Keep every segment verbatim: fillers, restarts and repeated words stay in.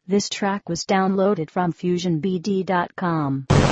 This track was downloaded from fusion b d dot com.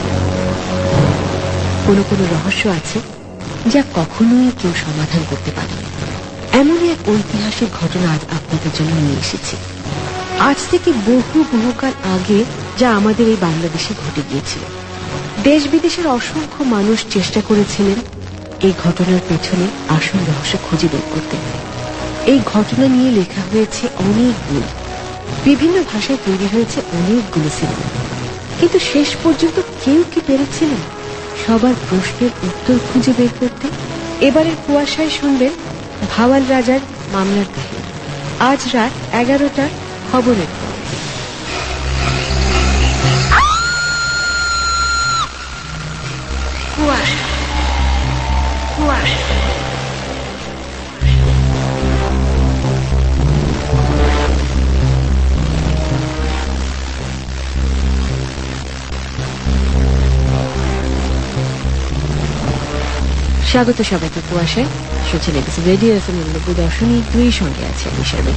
কোনো কোনো রহস্য আছে যা কখনোই কেউ সমাধান করতে পারে। এমনই এক ঐতিহাসিক ঘটনা আজ আপনাদের জন্য নিয়ে এসেছি। আজ থেকে বহু বহুকাল আগে যা আমাদের এই বাংলাদেশে ঘটে গিয়েছিল। দেশ বিদেশের অসংখ্য মানুষ চেষ্টা করেছিলেন এই ঘটনার পেছনে আসল রহস্য খুঁজে বের করতে। এই ঘটনা নিয়ে লেখা হয়েছে অনেক বই, বিভিন্ন ভাষায় তৈরি হয়েছে অনেকগুলো সিনেমা, কিন্তু শেষ পর্যন্ত কেউ কি পেরেছিলেন সবার প্রশ্নের উত্তর খুঁজে বের করতে? এবারের কুয়াশায় শুনবেন ভাওয়াল রাজার মামলার কাহিনী, আজ রাত এগারোটার খবরের পর। কুয়াশা কুয়াশা স্বাগত সবাইকে কুয়াশায়। শুনছেন এবিসি রেডিও এফএম নব্বই দশমিক দুই, সঙ্গে আছে আমি শারমিন।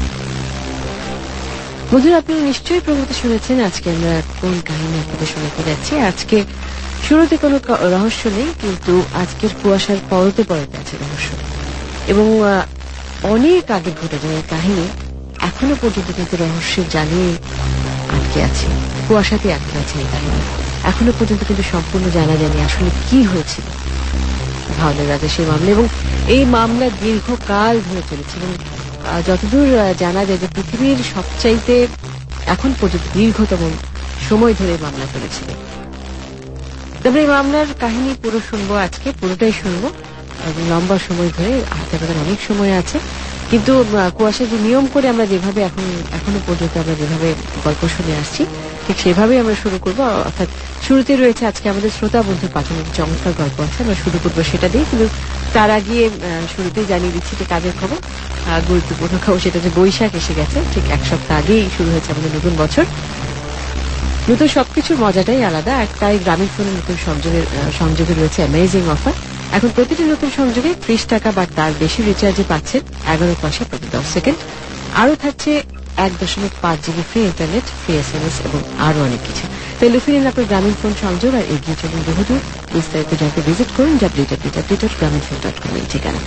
বন্ধুরা, আপনারা নিশ্চয়ই প্রগতি শুনেছেন আজকে আমরা কোন কাহিনী আপনাদের শোনাতে যাচ্ছি। আজকে শুরুতে কোনো রহস্য নেই, কিন্তু আজকের কুয়াশার পরতে পরতে আছে রহস্য, এবং অনেক আগে ঘটে যাওয়ার কাহিনী এখনো পর্যন্ত কিন্তু রহস্যের জালে আটকে আছে, কুয়াশাতে আটকে আছে এই কাহিনী। এখনো পর্যন্ত কিন্তু সম্পূর্ণ জানা যায়নি আসলে কি হয়েছিল ভাওয়াল রাজা সেই মামলা, এবং এই মামলা দীর্ঘকাল ধরে চলেছে। এবং যতদূর জানা যায় যে পৃথিবীর সবচাইতে এখন পর্যন্ত দীর্ঘতম সময় ধরে মামলা চলেছিল। তবে এই মামলার কাহিনী পুরো শুনবো আজকে, পুরোটাই শুনবো, এবং লম্বা সময় ধরে, হাতে পাতে অনেক সময় আছে। কিন্তু কুয়াশা যে নিয়ম করে আমরা যেভাবে এখন এখনো পর্যন্ত আমরা যেভাবে গল্প শুনে আসছি, ঠিক সেভাবেই আমরা শুরু করবো। অর্থাৎ শুরুতে রয়েছে আজকে আমাদের শ্রোতা বন্ধুর পাঠানো চমৎকার গল্প আছে, আমরা শুরু করবো সেটা দিয়ে। কিন্তু তার আগে শুরুতেই জানিয়ে দিচ্ছি যে কাজের খবর, গুরুত্বপূর্ণ খবর, সেটা যে বৈশাখ এসে গেছে। ঠিক এক সপ্তাহ আগেই শুরু হয়েছে আমাদের নতুন বছর। নতুন সবকিছুর মজাটাই আলাদা। তাই গ্রামীণ ফোনের নতুন সংযোগের সংযোগে রয়েছে অ্যামেজিং অফার। এখন প্রতিটি নতুন সংযোগে ত্রিশ টাকা বা তার বেশি রিচার্জে পাচ্ছেন এগারো পয়সা প্রতি দশ সেকেন্ড। আরও থাকছে এক দশমিক পাঁচ GB free internet, free S M S এবং আরো অনেক কিছু। তাই লুফে নিন আপনার গ্রামীণ ফোন সংযোগ আর এগিয়ে চলুন বহুদূর। বিস্তারিত জানতে ভিজিট করুন W W W dot Grameen phone dot com এই ঠিকানা।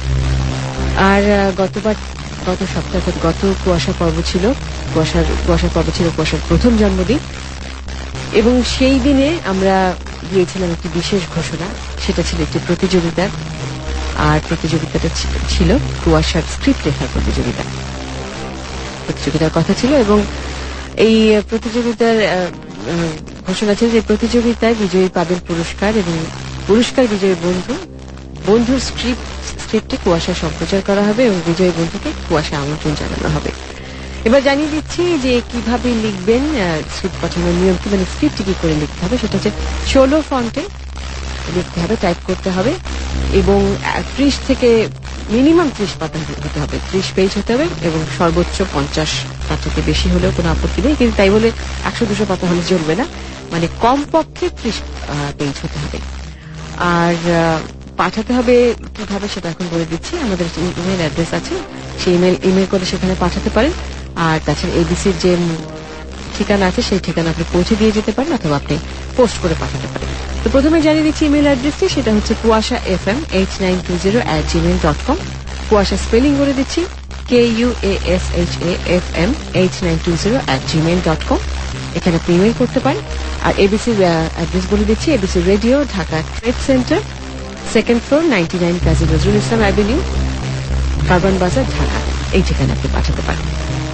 আর গতবার গত সপ্তাহ গত কুয়াশা পর্ব ছিল কুয়াশার কুয়াশা পর্ব ছিল কুয়াশার প্রথম জন্মদিন, এবং সেই দিনে আমরা দিয়েছিলাম একটি বিশেষ ঘোষণা। সেটা ছিল একটি প্রতিযোগিতা, আর প্রতিযোগিতাটা ছিল কুয়াশার স্ক্রিপ্ট লেখার প্রতিযোগিতা। প্রতিযোগিতার কথা ছিল, এবং এই প্রতিযোগিতার ঘোষণা ছিল যে প্রতিযোগিতায় বিজয়ী পাবেন পুরস্কার, এবং পুরস্কার বিজয়ী বন্ধু বন্ধুর স্ক্রিপ্ট স্ক্রিপ্টে কুয়াশা সম্প্রচার করা হবে, এবং বিজয়ী বন্ধুকে কুয়াশা আমন্ত্রণ জানানো হবে। এবার জানিয়ে দিচ্ছি যে কিভাবে লিখবেন, স্ক্রিপ্ট পাঠানোর নিয়ম কি, মানে স্ক্রিপ্ট কি করে লিখতে হবে। সেটা হচ্ছে ষোলো ফন্টে লিখতে হবে, টাইপ করতে হবে, এবং ত্রিশ থেকে মিনিমাম ত্রিশ পাতা হতে হবে, ত্রিশ পেজ হতে হবে, এবং সর্বোচ্চ পঞ্চাশ পাতাতে বেশি হলেও কোনো আপত্তি নেই, কিন্তু তাই বলে একশো দুশো পাতা হলে চলবে না, মানে কমপক্ষে ত্রিশ পেজ হতে হবে। আর পাঠাতে হবে কিভাবে সেটা এখন বলে দিচ্ছি। আমাদের ইমেল অ্যাড্রেস আছে, সেই ইমেল ইমেল করে সেখানে পাঠাতে পারেন। আর তাছাড়া এবিসির যে ঠিকানা আছে সেই ঠিকানা আপনি পৌঁছে দিয়ে যেতে পারেন, অথবা আপনি পোস্ট করে পাঠাতে পারেন। তো প্রথমে জানিয়ে দিচ্ছি ইমেল অ্যাড্রেসটি, সেটা হচ্ছে Kuasha F M eight nine two zero at Gmail dot com. Kuasha spelling করে দিচ্ছি, K U A S H A F M eight nine two zero at Gmail dot com. এখানে আপনি ইমেল করতে পারেন। আর এবিসির অ্যাড্রেস বলে দিচ্ছি, ABC radio, Dhaka trade centre, second floor, ninety nine Kazi Nazrul Islam avenue, Karwan Bazar, Dhaka. এই ঠিকানা আপনি পাঠাতে পারেন।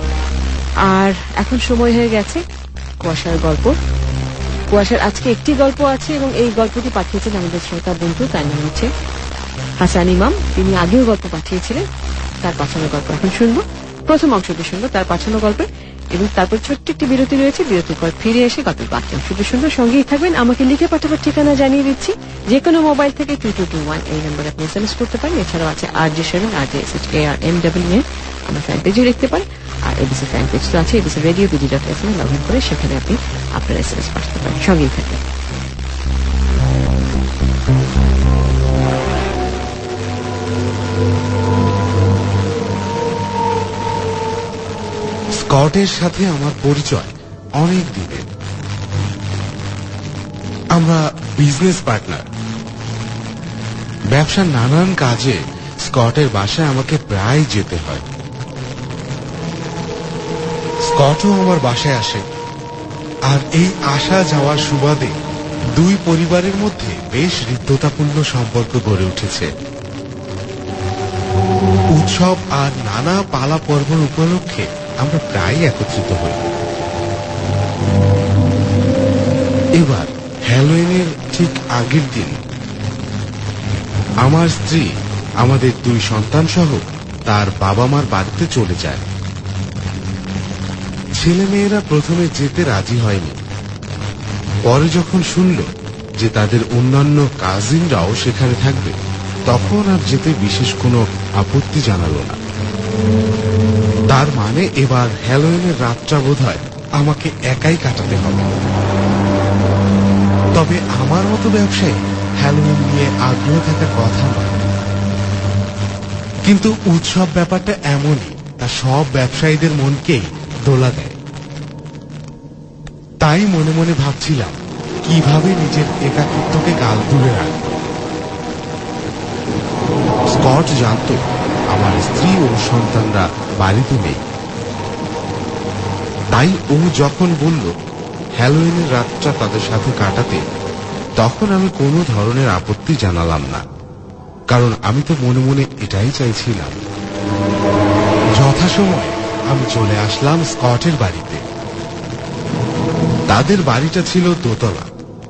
আর এখন সময় হয়ে গেছে কুয়াশার গল্প। কুয়াশার আজকে একটি গল্প আছে, এবং এই গল্পটি পাঠিয়েছেন আমাদের শ্রোতা বন্ধু, তার নাম হচ্ছে হাসান ইমাম। তিনি আগেও গল্প পাঠিয়েছিলেন, তার পাঠানো গল্প এখন শুনবো। প্রথম অংশটি শুনবো তার পাঠানো গল্পে, এবং তারপর ছোট্ট একটি বিরতি রয়েছে, বিরতির পর ফিরে এসে গল্পের বাকি অংশটি শুনবো। সঙ্গেই থাকবেন। আমাকে লিখে পাঠাবার ঠিকানা জানিয়ে দিচ্ছি, যে কোনো মোবাইল থেকে টু টু টু ওয়ান এই নম্বরে আপনি এস এম এস করতে পারেন। এছাড়াও আছে R J seven R J S H A R M W N, আমার ফ্যান পেজে লিখতে পারেন। আর এবিসি ফ্যান পেজ তো আছে, ABC radio BD dot F M log in করে সেখানে আপনি আপনার এস এম এস পাঠাতে পারেন। সঙ্গেই থাকবেন। স্কটের সাথে আমার পরিচয় অনেক দিনের। আমরা বিজনেস পার্টনার। ব্যবসার নানান কাজে স্কটের বাসায় আমাকে প্রায় যেতে হয়। স্কটও আমার বাসায় আসে, আর এই আসা যাওয়ার সুবাদে দুই পরিবারের মধ্যে বেশ হৃদ্যতাপূর্ণ সম্পর্ক গড়ে উঠেছে। উৎসব আর নানা পালা পর্বণ উপলক্ষে আমরা প্রায় একত্রিত হই। এবার হ্যালোইনের ঠিক আগের দিন আমার স্ত্রী আমাদের দুই সন্তান সহ তার বাবা মার বাড়িতে চলে যায়। ছেলে মেয়েরা প্রথমে যেতে রাজি হয়নি। পরে যখন শুনল যে তাদের অন্যান্য কাজিনরাও সেখানে থাকবে, তখন আর যেতে বিশেষ কোনো আপত্তি জানালো না। তার মানে এবার হ্যালোইনের রাতটা বোধহয় আমাকে একাই কাটাতে হবে। তবে আমার মতো ব্যবসায়ী হ্যালোইন নিয়ে আগ্রহ থাকার কথা নয়। কিন্তু উৎসব ব্যাপারটা এমনই, তা সব ব্যবসায়ীদের মনকেই দোলা দেয়। তাই মনে মনে ভাবছিলাম কিভাবে নিজের একাকিত্বকে গাল তুলে রাখব। স্কট জানত আমার স্ত্রী ও সন্তানরা বাড়িতে নেই। তাই ও যখন বলল হ্যালোইনের রাতটা তাদের সাথে কাটাতে, তখন আমি কোনো ধরনের আপত্তি জানালাম না, কারণ আমি তো মনে মনে এটাই চাইছিলাম। যথাসময়ে আমি চলে আসলাম স্কটের বাড়িতে। তাদের বাড়িটা ছিল দোতলা,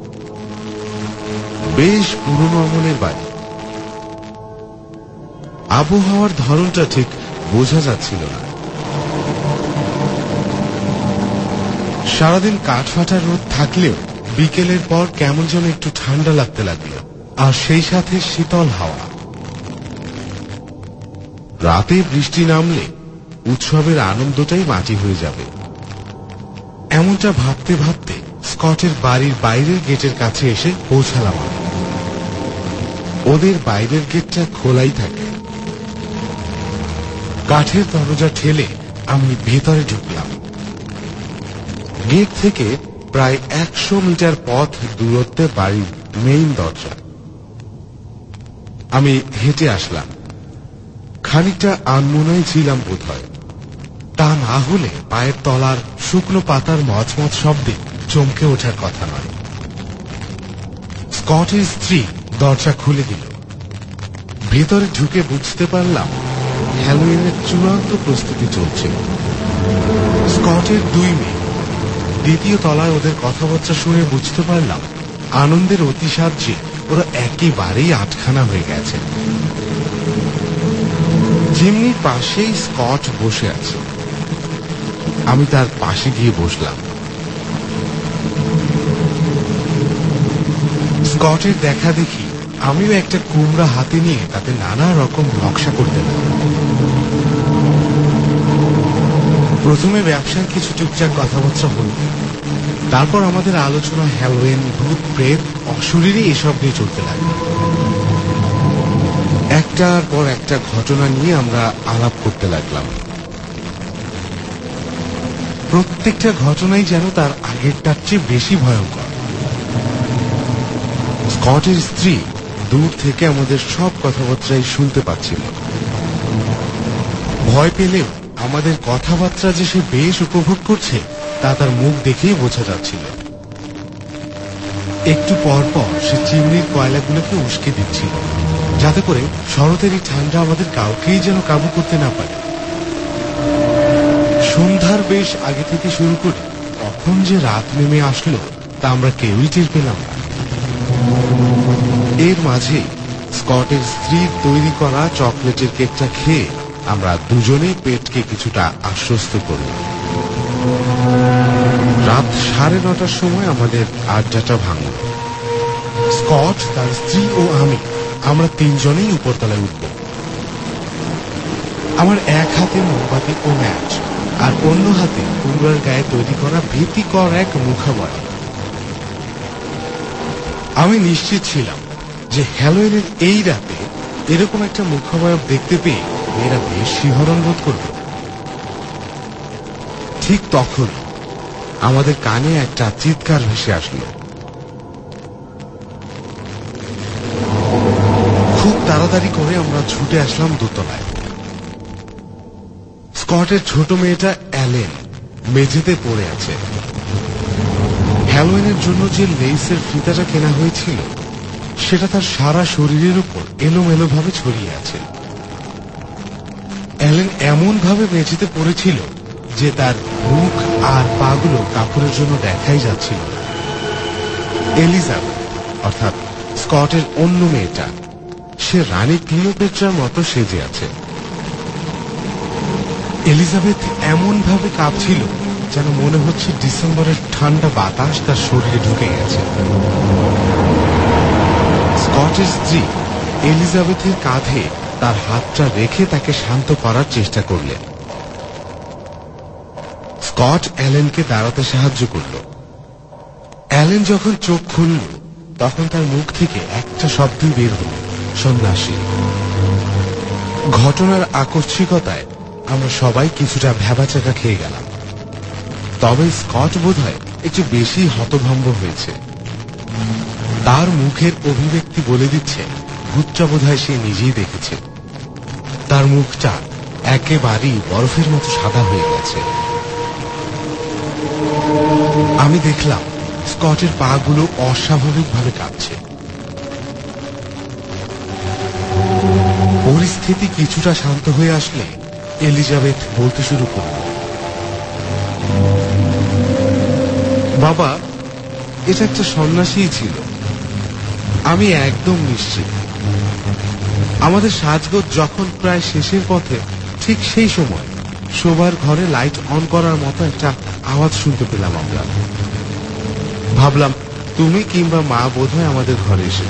বেশ পুরনো আমলের বাড়ি। আবহাওয়ার ধরনটা ঠিক বোঝা যাচ্ছিল না। সারাদিন কাঠফাটা রোদ থাকলেও বিকেলের পর কেমন যেন একটু ঠান্ডা লাগতে লাগলো, আর সেই সাথে শীতল হাওয়া। রাতে বৃষ্টি নামলে উৎসবের আনন্দটাই মাটি হয়ে যাবে। এমনটা ভাবতে ভাবতে স্কটের বাড়ির বাইরের গেটের কাছে এসে পৌঁছালাম। ওদের বাইরের গেটটা খোলাই থাকে। কাঠের দরজা ঠেলে আমি ভেতরে ঢুকলাম। গেট থেকে প্রায় একশো মিটার পথ দূরত্বে বাড়ির মেইন দরজা। আমি হেঁটে আসলাম। খানিকটা আনমনাই ছিলাম বোধহয়, তা না হলে পায়ের তলার শুকনো পাতার মচমচ শব্দে চমকে ওঠার কথা নয়। স্কটের স্ত্রী দরজা খুলে দিল। ভেতরে ঢুকে বুঝতে পারলাম হ্যালোইনের চূড়ান্ত প্রস্তুতি চলছে। স্কটের দুই মেয়ে। দ্বিতীয় তলায় ওদের কথাবার্তা শুনে বুঝতে পারলাম আনন্দের অতিসাহ্যে ওরা একেবারেই আটখানা হয়ে গেছে। চিমনির পাশেই স্কট বসে আছে। আমি তার পাশে গিয়ে বসলাম। স্কটের দেখা দেখি আমিও একটা কুমড়া হাতে নিয়ে তাতে নানা রকম নকশা করতে লাগলাম। প্রথমে ব্যবসার কিছু টুকটাক কথাবার্তা হল, তারপর আমাদের আলোচনা হ্যালোইন, ভূত, প্রেত, অশরীরী এসব নিয়ে চলতে লাগলো। একটার পর একটা ঘটনা নিয়ে আমরা আলাপ করতে লাগলাম। প্রত্যেকটা ঘটনাই যেন তার আগেরটার চেয়ে বেশি ভয়ঙ্কর। স্কটের স্ত্রী দূর থেকে আমাদের সব কথাবার্তাই শুনতে পাচ্ছিল। ভয় পেলেও আমাদের কথাবার্তা যে সে বেশ উপভোগ করছে তা তার মুখ দেখেই বোঝা যাচ্ছিল। একটু পর পর সে চিমনির কয়লাগুলোকে উস্কে দিচ্ছিল, যাতে করে শরতের এই ঠান্ডা আমাদের কাউকেই যেন কাবু করতে না পারে। সন্ধ্যার বেশ আগে থেকে শুরু করে কখন যে রাত নেমে আসলো তা আমরা কেউই টের পেলাম না। এর মাঝে স্কটের স্ত্রীর তৈরি করা চকলেটের কেকটা খেয়ে আমরা দুজনেই পেটকে কিছুটা আশ্বস্ত করলাম। রাত সাড়ে নটার সময় আমাদের আড্ডাটা ভাঙল। স্কট, তার স্ত্রী ও আমি, আমরা তিনজনেই উপরতলায় উঠব। আমার এক হাতে মোমবাতি ও ম্যাচ, আর অন্য হাতে কুমড়ার গায়ে তৈরি করা ভীতিকর এক মুখাবয়। আমি নিশ্চিত ছিলাম যে হ্যালোইনের এই রাতে এরকম একটা মুখাবয়ব দেখতে পেয়ে মেয়েরা বেশ শিহরণ বোধ করবে। ঠিক তখন আমাদের কানে একটা চিৎকার ভেসে আসলো। খুব তাড়াতাড়ি করে আমরা ছুটে আসলাম দোতলায়। স্কটের ছোট মেয়েটা অ্যালেন মেঝেতে পড়ে আছে। হ্যালোইনের জন্য যে লেসের ফিতাটা কেনা হয়েছিল সেটা তার সারা শরীরের উপর এলোমেলো ভাবে ছড়িয়ে আছে। অ্যালেন এমন ভাবে মেঝেতে পড়েছিল যে তার মুখ আর পাগুলো কাপড়ের জন্য দেখাই যাচ্ছিল না। এলিজাবেথ অর্থাৎ স্কটের অন্য মেয়েটা, সে রানী ক্লিওপেট্রার মতো সেজে আছে। এলিজাবেথ এমন ভাবে কাঁপছিল যেন মনে হচ্ছে ডিসেম্বরের ঠান্ডা বাতাস তার শরীরে ঢুকে গেছে। স্কটের স্ত্রী এলিজাবেথের কাঁধে তার হাতটা রেখে তাকে শান্ত করার চেষ্টা করলেন। স্কট অ্যালেনকে দাঁড়াতে সাহায্য করল। অ্যালেন যখন চোখ খুলল তখন তার মুখ থেকে একটা শব্দই বের হল, সন্ন্যাসী। ঘটনার আকস্মিকতায় আমরা সবাই কিছুটা ভ্যাবাচাকা খেয়ে গেলাম। তবে স্কট বোধহয় একটু বেশি হতভম্ব হয়েছে। তার মুখের অভিব্যক্তি বলে দিচ্ছে ভূতটা বোধহয় সে নিজেই দেখেছে। তার মুখটা একেবারেই বরফের মতো সাদা হয়ে গেছে। আমি দেখলাম স্কটের পা গুলো অস্বাভাবিকভাবে কাঁপছে। পরিস্থিতি কিছুটা শান্ত হয়ে আসলে এলিজাবেথ বলতে শুরু করল, বাবা, এটা একটা সন্ন্যাসীই ছিল। আমি একদম নিশ্চিত। আমাদের সাজগোজ যখন প্রায় শেষের পথে, ঠিক সেই সময় শোবার ঘরে লাইট অন করার মতো একটা আওয়াজ শুনতে পেলাম আমরা। ভাবলাম তুমি কিংবা মা বোধহয় আমাদের ঘরে এসেছ।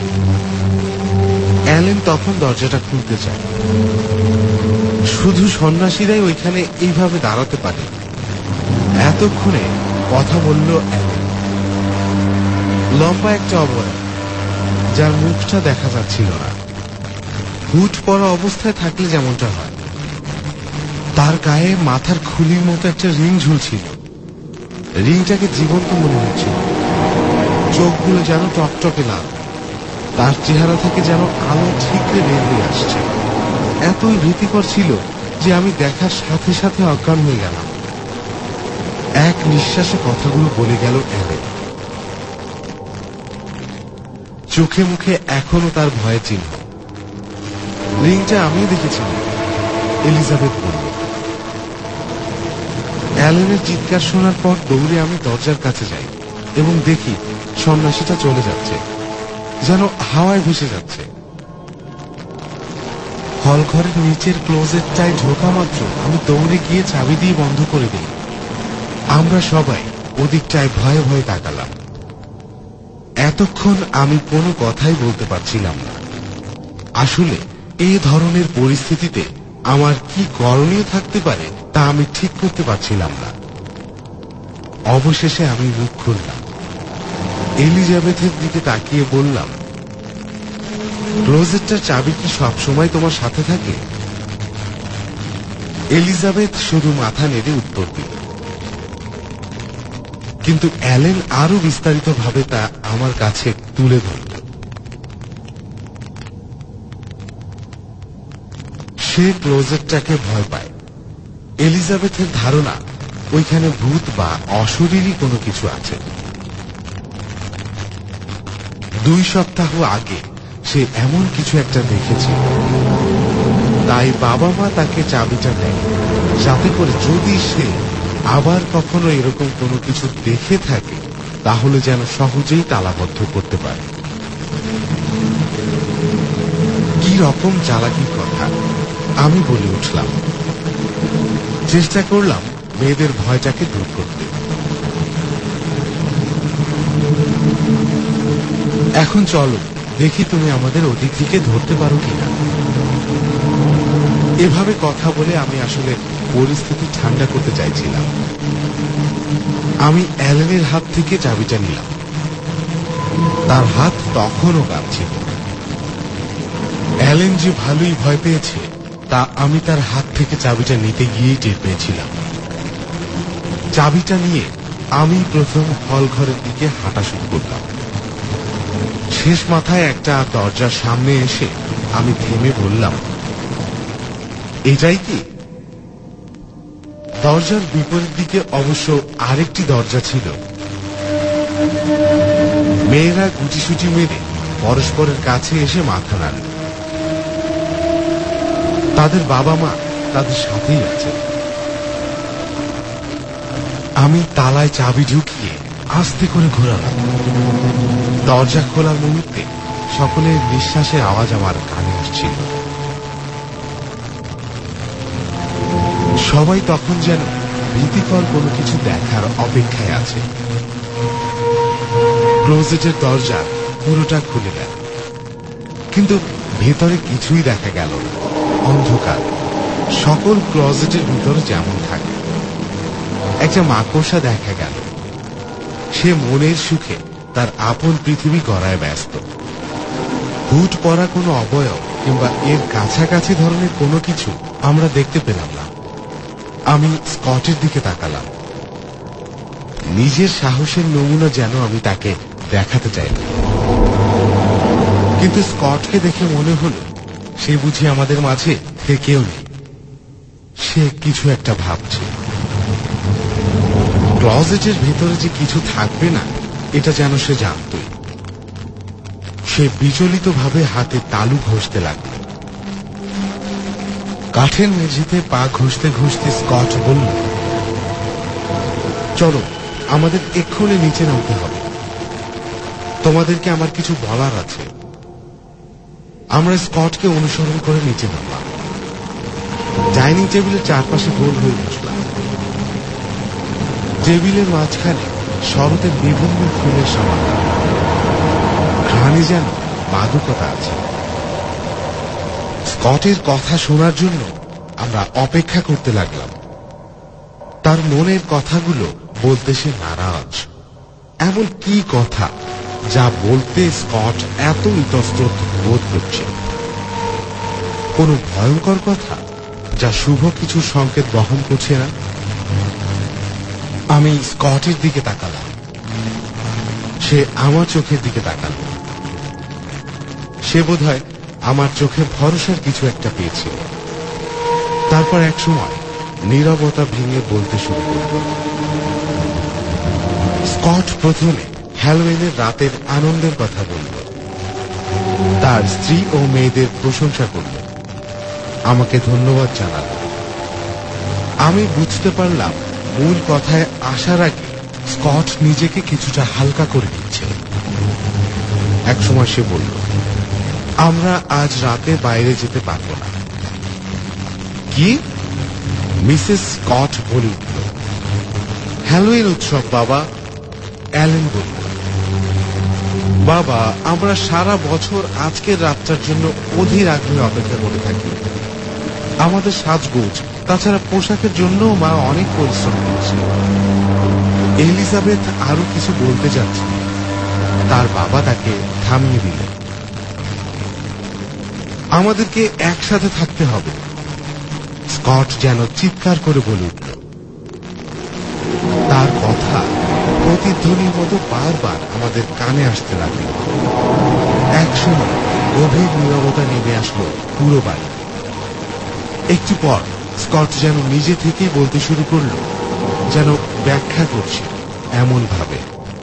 অ্যালেন তখন দরজাটা খুলতে চায়। শুধু সন্ন্যাসীরাই ওইখানে এইভাবে দাঁড়াতে পারে। এতক্ষণে কথা বলল অ্যালেন। লম্বা একটা অবয়ব, যার মুখটা দেখা যাচ্ছিল না। হুট পরা অবস্থায় থাকলে যেমনটা হয়। তার গায়ে মাথার খুলির মতো একটা রিং ঝুলছিল। রিংটাকে জীবন্ত মনে হচ্ছিল। চোখগুলো যেন টকটকে লাল। তার চেহারা থেকে যেন আলো ঠিকরে বের হয়ে আসছে। এতই ভীতিকর ছিল যে আমি দেখার সাথে সাথে অজ্ঞান হয়ে গেলাম। এক নিঃশ্বাসে কথাগুলো বলে গেল অ্যালেন। চোখে মুখে এখনো তার ভয়ের চিহ্ন। রিংটা আমিও দেখেছিলাম, এলিজাবেথ বলল। অ্যালেনের চিৎকার শোনার পর দৌড়ে আমি দরজার কাছে যাই এবং দেখি সন্ন্যাসীটা চলে যাচ্ছে, যেন হাওয়ায় ভেসে যাচ্ছে। হল ঘরের নিচের ক্লোজেটটায় ঢোকা মাত্র আমি দৌড়ে গিয়ে চাবি দিয়ে বন্ধ করে দিই। আমরা সবাই ওদিকটায় ভয়ে ভয়ে তাকালাম। এতক্ষণ আমি কোনো কথাই বলতে পারছিলাম না। আসলে এই ধরনের পরিস্থিতিতে আমার কি করণীয় থাকতে পারে তা আমি ঠিক করতে পারছিলাম না। অবশেষে আমি মুখ খুললাম। এলিজাবেথের দিকে তাকিয়ে বললাম, ক্লোজেটটার চাবি কি সবসময় তোমার সাথে থাকে? এলিজাবেথ শুধু মাথা নেড়ে উত্তর দিল। কিন্তু অ্যালেন আরো বিস্তারিত ভাবে তা আমার কাছে তুলে ধরল। সে ক্লোজেটটাকে ভয় পায়। এলিজাবেথের ধারণা ওইখানে ভূত বা অশরীরী কোনো কিছু আছে। দুই সপ্তাহ আগে সে এমন কিছু একটা দেখেছিল। তাই বাবা মা তাকে চাবিটা দেয়, যাতে করে যদি সে আবার কখনো এরকম কোনো কিছু দেখে থাকে তাহলে যেন সহজেই তালাবদ্ধ করতে পারে। কি রকম চালাকির কথা! আমি বলে উঠলাম। চেষ্টা করলাম মেয়েদের ভয়টাকে দূর করতে। এখন চলো দেখি তুমি আমাদের ওদিক থেকে ধরতে পারো কিনা। এভাবে কথা বলে আমি আসলে পরিস্থিতি ঠান্ডা করতে চাইছিলাম। আমি অ্যালেনের হাত থেকে চাবিটা নিলাম। তার হাত তখনও কাঁপছিল। অ্যালেন যে ভালোই ভয় পেয়েছে তা আমি তার হাত থেকে চাবিটা নিতে গিয়েই টের পেয়েছিলাম। চাবিটা নিয়ে আমি প্রথম হল ঘরের দিকে হাঁটা শুরু করলাম। শেষ মাথায় একটা দরজার সামনে এসে আমি থেমে বললাম, এটাই কি? দরজার বিপরীত দিকে অবশ্য আরেকটি দরজা ছিল। মেয়েরা গুটিসুটি মেরে পরস্পরের কাছে এসে মাথা নাড়ল। তাদের বাবা মা তাদের সাথেই আছে। আমি তালায় চাবি ঢুকিয়ে আস্তে করে ঘোরালাম। দরজা খোলার মুহূর্তে সকলের নিঃশ্বাসের আওয়াজ আমার কানে আসছিল। সবাই তখন যেন ভীতিকর কোনো কিছু দেখার অপেক্ষায় আছে। ক্লোজেটের দরজা পুরোটা খুলে গেল, কিন্তু ভেতরে কিছুই দেখা গেল না। অন্ধকার। সকল ক্লোজেটের ভিতরে যেমন থাকে। একটা মাকড়সা দেখা গেল। সে মনের সুখে তার আপন পৃথিবী গড়ায় ব্যস্ত। হুট পড়া কোনো অবয়ব কিংবা এর কাছাকাছি ধরনের কোনো কিছু আমরা দেখতে পেলাম না। আমি স্কটের দিকে তাকালাম। নিজের সাহসের নমুনা যেন আমি তাকে দেখাতে চাইলাম, কিন্তু স্কটকে দেখে মনে হল সে বুঝি আমাদের মাঝে থেকেও নেই। সে কিছু একটা ভাবছে। ক্লজেটের ভেতরে যে কিছু থাকবে না এটা যেন সে জানতই। সে বিচলিত ভাবে হাতে তালু ঘষতে লাগল। কাঠের মেঝেতে পা ঘষতে ঘষতে স্কট বলল, চলো, আমাদের এক্ষুনি নিচে নামতে হবে। তোমাদেরকে আমার কিছু বলার আছে। আমরা স্কটকে অনুসরণ করে নিচে নামলাম। ডাইনিং টেবিলের চারপাশে গোল হয়ে বসলাম। টেবিলের মাঝখানে শরতের বিভিন্ন ফুলের সমাহার। ঘ্রাণে যেন মাদকতা আছে। স্কটের কথা শোনার জন্য আমরা অপেক্ষা করতে লাগলাম। তার মনের কথাগুলো বলতে সে নারাজ। এমন কি কথা যা বলতে স্কট এত ইতস্তত বোধ করছে? কোন ভয়ঙ্কর কথা যা শুভ কিছু সংকেত বহন করছে না? আমি স্কটের দিকে তাকালাম। সে আমার চোখের দিকে তাকাল। সে বোধহয় আমার চোখে ভরসার কিছু একটা পেয়েছিল। তারপর এক সময় নীরবতা ভেঙে বলতে শুরু করল। স্কট প্রথমে হ্যালোউইনের রাতের আনন্দের কথা বলল। তার স্ত্রী ও মেয়েদের প্রশংসা করল, আমাকে ধন্যবাদ জানাল। আমি বুঝতে পারলাম মূল কথায় আসার আগে স্কট নিজেকে কিছুটা হালকা করে দিচ্ছে। এক সময় সে বলল, আমরা আজ রাতে বাইরে যেতে পারব না। কি? মিসেস স্কট বলে উঠল। হ্যালোউইন উৎসব বাবা। অ্যালেন বলল, বাবা, আমরা সারা বছর আজকের রাতটার জন্য অধীর আগ্রহে অপেক্ষা করে থাকি। আমাদের সাজগোজ, তাছাড়া পোশাকের জন্য মা অনেক পরিশ্রম করছে। এলিজাবেথ আরো কিছু বলতে যাচ্ছে, তার বাবা তাকে থামিয়ে দিলেন। আমাদেরকে একসাথে থাকতে হবে, স্কট যেন চিৎকার করে বলে উঠল। তার কথা প্রতিধ্বনির মতো বারবার আমাদের কানে আসতে লাগল। একসময় গভীর নীরবতা নেমে আসলো পুরো বাড়ি। একটু পর স্কট যেন নিজে থেকে বলতে শুরু করল, যেন ব্যাখ্যা করছে এমন ভাবে।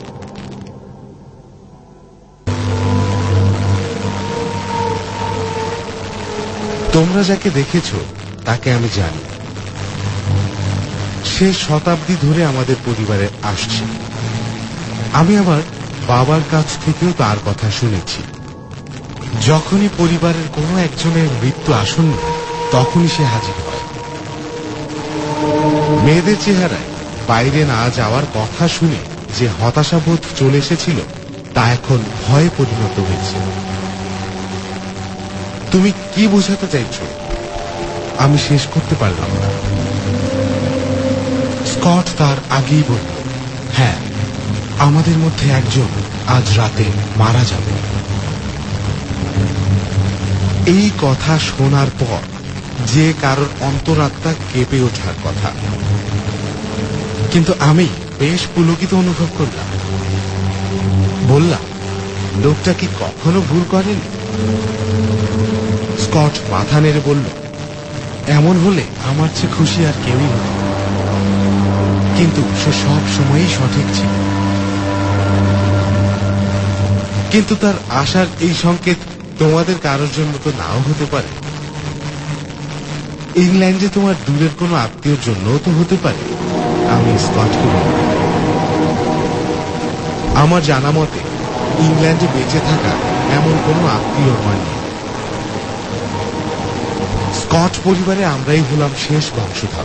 তোমরা যাকে দেখেছ তাকে আমি জানি। সে শতাব্দী ধরে আমাদের পরিবারে আসছে। আমি আমার বাবার কাছ থেকেও তার কথা শুনেছি। যখনই পরিবারের কোনো একজনের মৃত্যু আসন্ন, তখনই সে হাজির হয়। মেয়েদের চেহারায় বাইরে না যাওয়ার কথা শুনে যে হতাশাবোধ চলে এসেছিল, তা এখন ভয়ে পরিণত হয়েছে। তুমি কি বোঝাতে চাইছ? আমি শেষ করতে পারলাম না। স্কট তার আগেই বলল, হ্যাঁ, আমাদের মধ্যে একজন আজ রাতে মারা যাবে। এই কথা শোনার পর যে কারোর অন্তরাত্মা কেঁপে ওঠার কথা, কিন্তু আমি বেশ পুলকিত অনুভব করলাম। বললাম, লোকটা কি কখনো ভুল করেনি? স্কট মাথা নেড়ে বলল, এমন হলে আমার চেয়ে খুশি আর কেউই হতো, কিন্তু সে সব সময়ই সঠিক ছিল। কিন্তু তার আসার এই সংকেত তোমাদের কারোর জন্য তো নাও হতে পারে। ইংল্যান্ডে তোমার দূরের কোনো আত্মীয়র জন্যও তো হতে পারে। আমি স্কটকে বললাম, আমার জানা মতে ইংল্যান্ডে বেঁচে থাকা এমন কোনো আত্মীয় আমার নেই। স্কট পরিবারে আমরাই হলাম শেষ বংশধর।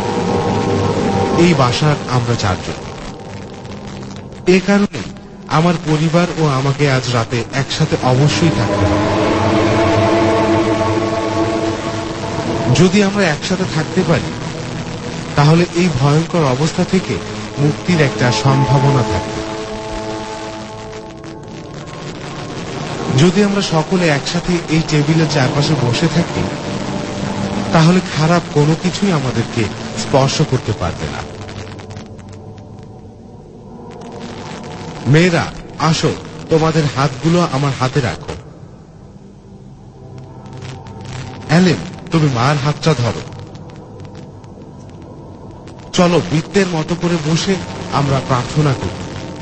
এই বাসার আমরা চারজন। এ কারণে আমার পরিবার ও আমাকে আজ রাতে একসাথে অবশ্যই থাকতে হবে। যদি আমরা একসাথে থাকতে পারি তাহলে এই ভয়ঙ্কর অবস্থা থেকে মুক্তির একটা সম্ভাবনা থাকবে। যদি আমরা সকলে একসাথে এই টেবিলের চারপাশে বসে থাকি তাহলে খারাপ কোনো কিছুই আমাদেরকে স্পর্শ করতে পারবে না। মেয়েরা, আসো, তোমাদের হাতগুলো আমার হাতে রাখো। অ্যালেন, তুমি মার হাতটা ধরো। চলো বৃত্তের মতো করে বসে আমরা প্রার্থনা করি।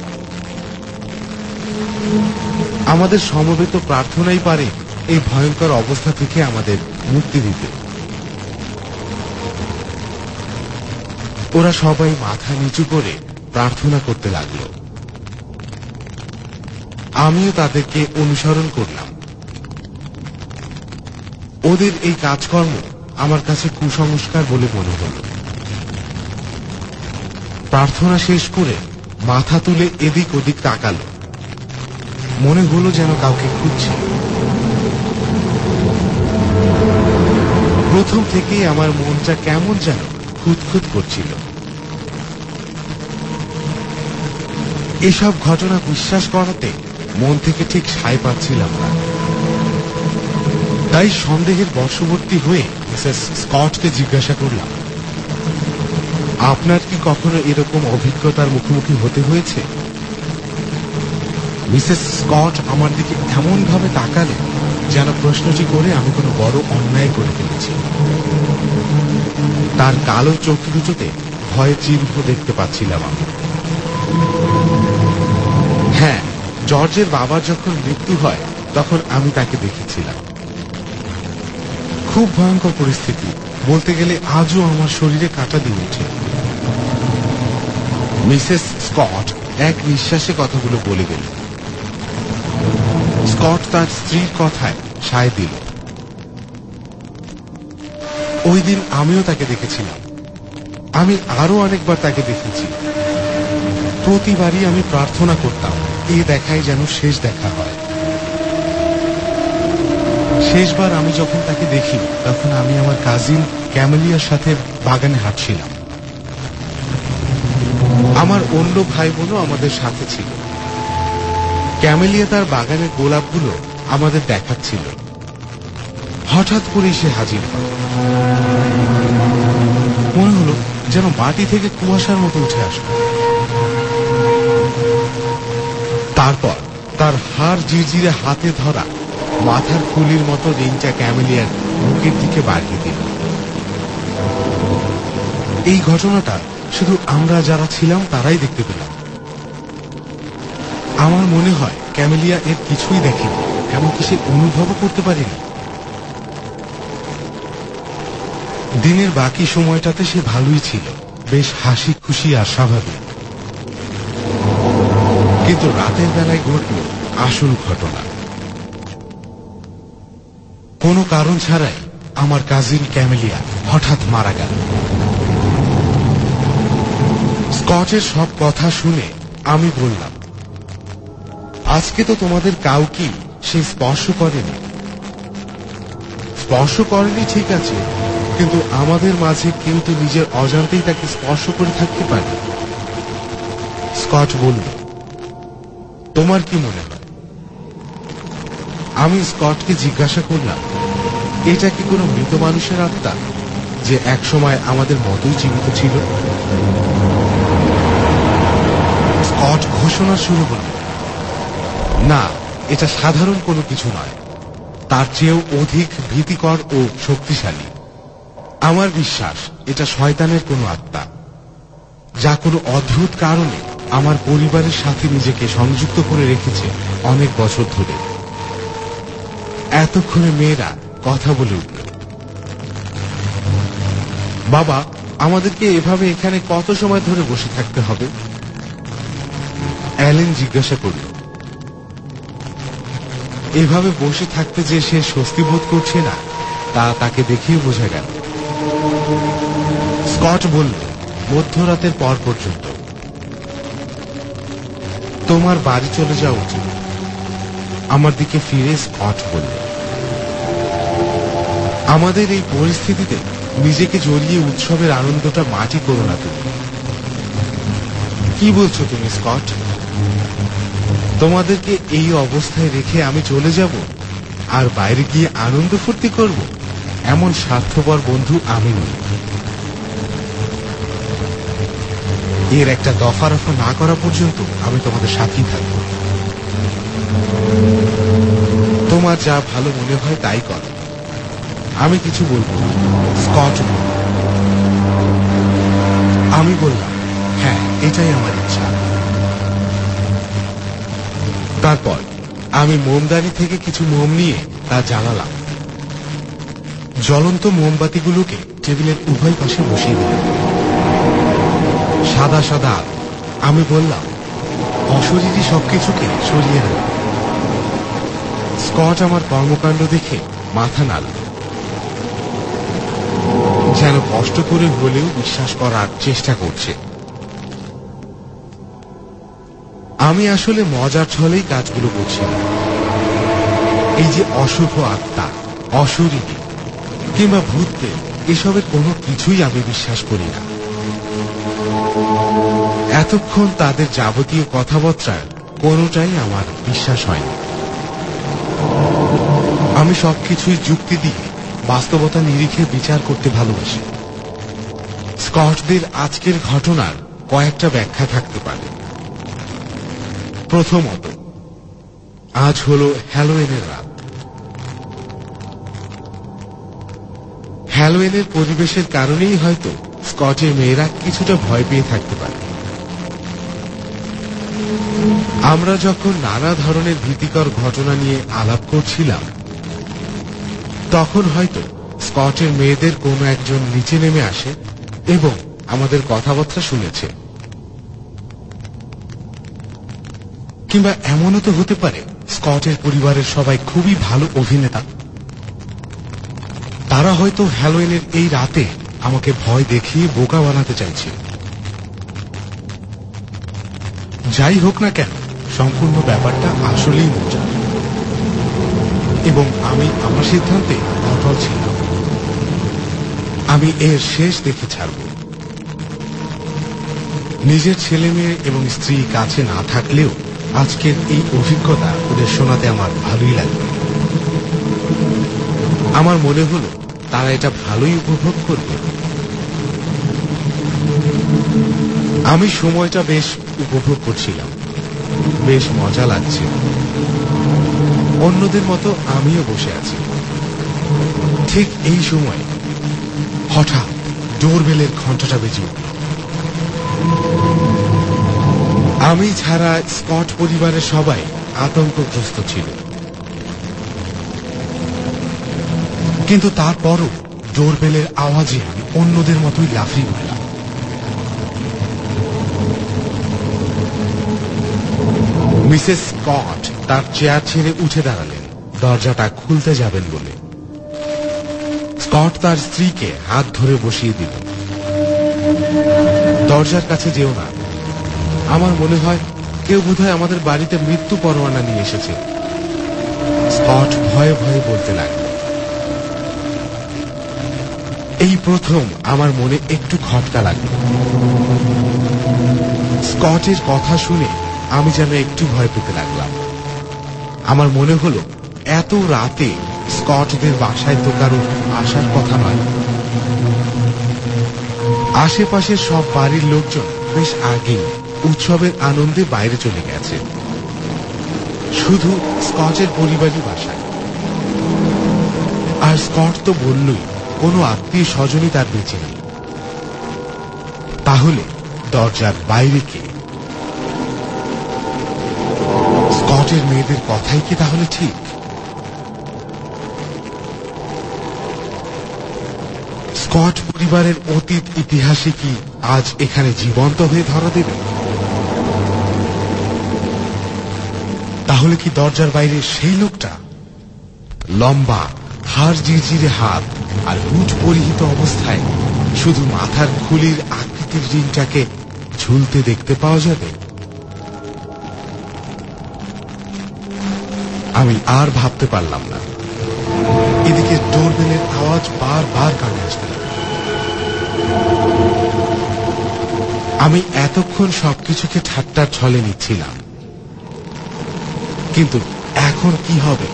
আমাদের সমবেত প্রার্থনাই পারে এই ভয়ঙ্কর অবস্থা থেকে আমাদের মুক্তি দিতে। ওরা সবাই মাথা নিচু করে প্রার্থনা করতে লাগলো। আমিও তাদেরকে অনুসরণ করলাম। ওদের এই কাজকর্ম আমার কাছে কুসংস্কার বলে মনে হল। প্রার্থনা শেষ করে মাথা তুলে এদিক ওদিক তাকালো। মনে হলো যেন কাউকে খুঁজছে। প্রথম থেকেই আমার মনটা কেমন যেন খুঁতখুত করছিল। এসব ঘটনা বিশ্বাস করাতে মন থেকে ঠিক সায় পাচ্ছিলাম না। তাই সন্দেহের বশবর্তী হয়ে মিসেস স্কটকে জিজ্ঞাসা করলাম, আপনার কি কখনো এরকম অভিজ্ঞতার মুখোমুখি হতে হয়েছে? মিসেস স্কট আমার দিকে এমন ভাবে তাকালেন যেন প্রশ্নটি করে আমি কোনো বড় অন্যায় করে ফেলেছি। তার কালো চোখ দুটোতে ভয়ে চিহ্ন দেখতে পাচ্ছিলাম আমি। হ্যাঁ, জর্জের বাবার যখন মৃত্যু হয় তখন আমি তাকে দেখেছিলাম। খুব ভয়ঙ্কর পরিস্থিতি, বলতে গেলে আজও আমার শরীরে কাঁটা দিয়ে ওঠে। মিসেস স্কট এক নিঃশ্বাসে কথাগুলো বলে গেল। স্কট তার স্ত্রীর কথায় সায় দিল। ওই দিন আমিও তাকে দেখেছিলাম। আমি আরো অনেকবার তাকে দেখেছি। প্রতিবারই আমি প্রার্থনা করতাম এ দেখাই যেন শেষ দেখা হয়। শেষবার আমি যখন তাকে দেখি তখন আমি আমার কাজিন ক্যামেলিয়ার সাথে বাগানে হাঁটছিলাম। আমার অন্য ভাই বোনও আমাদের সাথে ছিল। ক্যামেলিয়া তার বাগানের গোলাপগুলো আমাদের দেখাচ্ছিল। হঠাৎ করে সে হাজির হয়। মনে হলো যেন মাটি থেকে কুয়াশার মতো উঠে আসলো। তারপর তার হাড় জিরজিরে হাতে ধরা মাথার ফুলির মতো রিংটা ক্যামেলিয়ার বুকের দিকে বাড়িয়ে দিল। এই ঘটনাটা শুধু আমরা যারা ছিলাম তারাই দেখতে পেলাম। আমার মনে হয় ক্যামেলিয়া এর কিছুই দেখেনি, এমনকি সে অনুভবও করতে পারেনি। দিনের বাকি সময়টাতে সে ভালোই ছিল, বেশ হাসি খুশি আর স্বাভাবিক। কিন্তু রাতের বেলায় ঘটল আসল ঘটনা। কোনো কারণ ছাড়াই আমার কাজিন ক্যামেলিয়া হঠাৎ মারা গেল। স্কটের সব কথা শুনে আমি বললাম, আজকে তো তোমাদের কাউকে সে স্পর্শ করেনি। স্পর্শ করেনি ঠিক আছে, কিন্তু আমাদের মাঝে কেউ তো নিজের অজান্তেই তাকে স্পর্শ করে থাকতে পারে। স্কট বলল, তোমার কি মনে হয়? আমি স্কটকে জিজ্ঞাসা করলাম, এটা কি কোনো মৃত মানুষের আত্মা যে এক সময় আমাদের মতোই জীবিত ছিল? ঘোষণা শুরু হল। না, এটা সাধারণ কোনো কিছু নয়, তার চেয়েও অধিক ভীতিকর ও শক্তিশালী। আমার বিশ্বাস এটা শয়তানের কোনো আত্মা, যা কোনো অদ্ভুত কারণে আমার পরিবারের সাথে নিজেকে সংযুক্ত করে রেখেছে অনেক বছর ধরে। এতক্ষণে মেয়েরা কথা বলে উঠল। বাবা, আমাদেরকে এভাবে এখানে কত সময় ধরে বসে থাকতে হবে? অ্যালেন জিজ্ঞাসা করল। এভাবে বসে থাকতে যে সে স্বস্তি বোধ করছে না, তা তাকে দেখেই বোঝা গেল। স্কট বলল, মধ্যরাতের পর পর্যন্ত। তোমার বাড়ি চলে যাওয়া উচিত। আমার দিকে ফিরে স্কট বলল, আমাদের এই পরিস্থিতিতে নিজেকে জড়িয়ে উৎসবের আনন্দটা মাটি করো না। তুমি কি বলছো তুমি স্কট? তোমাদেরকে এই অবস্থায় রেখে আমি চলে যাব আর বাইরে গিয়ে আনন্দ ফুর্তি করব? এমন স্বার্থপর বন্ধু আমি নই। এর একটা দফা রফা না করা পর্যন্ত আমি তোমাদের সাথেই থাকব। তোমার যা ভালো মনে হয় তাই করো, আমি কিছু বলবো না। স্কট বলল। আমি বললাম, হ্যাঁ, এটাই আমার ইচ্ছা। তারপর আমি মোমদানি থেকে কিছু মোম নিয়ে তা জ্বালালাম। জ্বলন্ত মোমবাতিগুলোকে টেবিলের উভয় পাশে বসিয়ে দিলাম। সাদা সাদা আলো। আমি বললাম, অশরীরী সবকিছুকে সরিয়ে নেব। স্কট আমার কর্মকাণ্ড দেখে মাথা নাড়ল, যেন কষ্ট করে হলেও বিশ্বাস করার চেষ্টা করছে। আমি আসলে মজার ছলেই কাজগুলো করছিলাম। এই যে অশুভ আত্মা, অশরীরী কিংবা ভূতকে, এসবের কোনো কিছুই আমি বিশ্বাস করি না। এতক্ষণ তাদের যাবতীয় কথাবার্তার কোনোটাই আমার বিশ্বাস হয়নি। আমি সবকিছুই যুক্তি দিয়ে বাস্তবতা নিরিখে বিচার করতে ভালোবাসি। স্কটদের আজকের ঘটনার কয়েকটা ব্যাখ্যা থাকতে পারে। প্রথমত, আজ হলো হ্যালোউইনের রাত। হ্যালোউইনের পরিবেশের কারণেই হয়তো স্কটের মেয়েরা কিছুটা ভয় পেয়ে থাকতে পারে। আমরা যখন নানা ধরনের ভীতিকর ঘটনা নিয়ে আলাপ করছিলাম, তখন হয়তো স্কটের মেয়েদের কোনো একজন নিচে নেমে আসে এবং আমাদের কথাবার্তা শুনেছে। কিংবা এমনও তো হতে পারে স্কটের পরিবারের সবাই খুবই ভালো অভিনেতা। তারা হয়তো হ্যালোউইনের এই রাতে আমাকে ভয় দেখিয়ে বোকা বানাতে চাইছে। যাই হোক না কেন, সম্পূর্ণ ব্যাপারটা আসলেই মজার এবং আমি আমার সিদ্ধান্তে অটল ছিলাম। আমি এর শেষ দেখে ছাড়ব। নিজের ছেলে মেয়ে এবং স্ত্রী কাছে না থাকলেও আজকের এই অভিজ্ঞতা ওদের শোনাতে আমার ভালোই লাগবে। আমার মনে হলো তারা এটা ভালোই উপভোগ করবে। আমি সময়টা বেশ উপভোগ করছিলাম, বেশ মজা লাগছে। অন্যদের মতো আমিও বসে আছি। ঠিক এই সময় হঠাৎ ডোরবেলের ঘণ্টাটা বেজে উঠল। আমি ছাড়া স্কট পরিবারের সবাই আতঙ্কগ্রস্ত ছিল, কিন্তু তারপরও ডোরবেলের আওয়াজে আমি অন্যদের মতোই লাফিয়ে উঠলাম। মিসেস স্কট তার চেয়ার ছেড়ে উঠে দাঁড়ালেন দরজাটা খুলতে যাবেন বলে। স্কট তার স্ত্রীকে হাত ধরে বসিয়ে দিল। দরজার কাছে যেও না, আমার মনে হয় কেউ বোধহয় আমাদের বাড়িতে মৃত্যু পরোয়ানা নিয়ে এসেছে। স্কট ভয়ে ভয়ে বলতে লাগল। এই প্রথম আমার মনে একটু খটকা লাগল। স্কটের কথা শুনে আমি যেন একটু ভয় পেতে লাগলাম। আমার মনে হলো এত রাতে স্কটদের বাসায় তো কারো আসার কথা নয়। আশেপাশের সব বাড়ির লোকজন বেশ আগেই উৎসবের আনন্দে বাইরে চলে গেছে, শুধু স্কচের পরিবারই বাসায়। আর স্কট তো বললই কোনো আত্মীয় স্বজনই তার বেঁচে নেই। তাহলে দরজার বাইরে কে? স্কটের মেয়েদের কথাই কি তাহলে ঠিক? স্কট পরিবারের অতীত ইতিহাসে কি আজ এখানে জীবন্ত হয়ে ধরা দেবে? তাহলে কি দরজার বাইরে সেই লোকটা? লম্বা, হাড় জিরজিরে হাত আর হুট পরিহিত অবস্থায় শুধু মাথার খুলির আকৃতির রিংটাকে ঝুলতে দেখতে পাওয়া যাবে। আমি আর ভাবতে পারলাম না। এদিকে ডোরবেলের আওয়াজ বারবার কানে আসতে লাগল। আমি এতক্ষণ সবকিছুকে ঠাট্টার ছলে নিচ্ছিলাম, কিন্তু এখন কি হবে?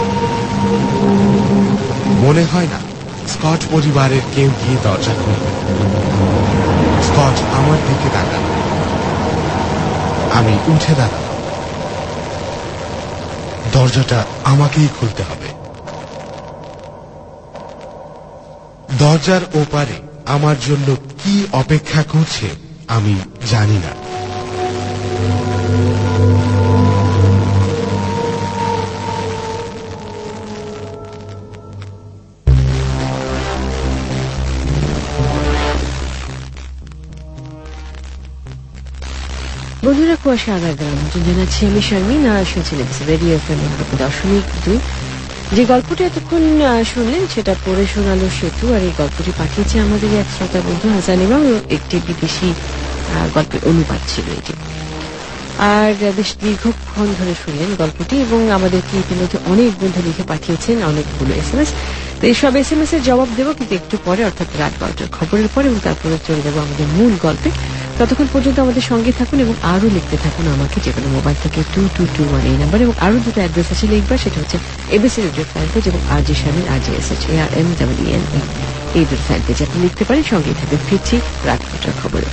মনে হয় না স্কট পরিবারের কেউ গিয়ে দরজা খুলবে। স্কট আমার দিকে তাকাল। আমি উঠে দাঁড়ালাম। দরজাটা আমাকেই খুলতে হবে। দরজার ওপারে আমার জন্য কি অপেক্ষা করছে আমি জানি না। বন্ধুরা, কুয়াশা আগার গ্রাম জানাচ্ছি আমি শারমিন। আর শুনছিলেন রেডিও এফএম দশমিক দুই। যে গল্পটি এতক্ষণ শুনলেন সেটা পড়ে শোনালো সেতু। আর এই গল্পটি পাঠিয়েছে আমাদের এক শ্রোতা বন্ধু হাসান এবং একটি বিদেশি গল্পের অনুবাদ ছিল এটি। আর বেশ দীর্ঘক্ষণ ধরে শুনলেন গল্পটি এবং আমাদেরকে ইতিমধ্যে অনেক বন্ধু লিখে পাঠিয়েছেন অনেকগুলো এস এম এস। তো এইসব এস এম এস এর জবাব দেবো কিন্তু একটু পরে, অর্থাৎ রাত বারোটার খবরের পরে, এবং তারপরে চলে যাবো আমাদের মূল গল্পে। ততক্ষণ পর্যন্ত আমাদের সঙ্গে থাকুন এবং আরো লিখতে থাকুন আমাকে যে কোনো মোবাইল থেকে টু টু টু ওয়ান এই নাম্বার। এবং আরো দুটো অ্যাড্রেস আছে লিখবার, সেটা হচ্ছে এবিসি রেডিও ফ্যান পেজ এবং R J Shamil R J S H A R M W N এই দুটো ফ্যান পেজ আপনি লিখতে পারেন। সঙ্গে থাকবে ফিরছি রাত বারোটার খবরে।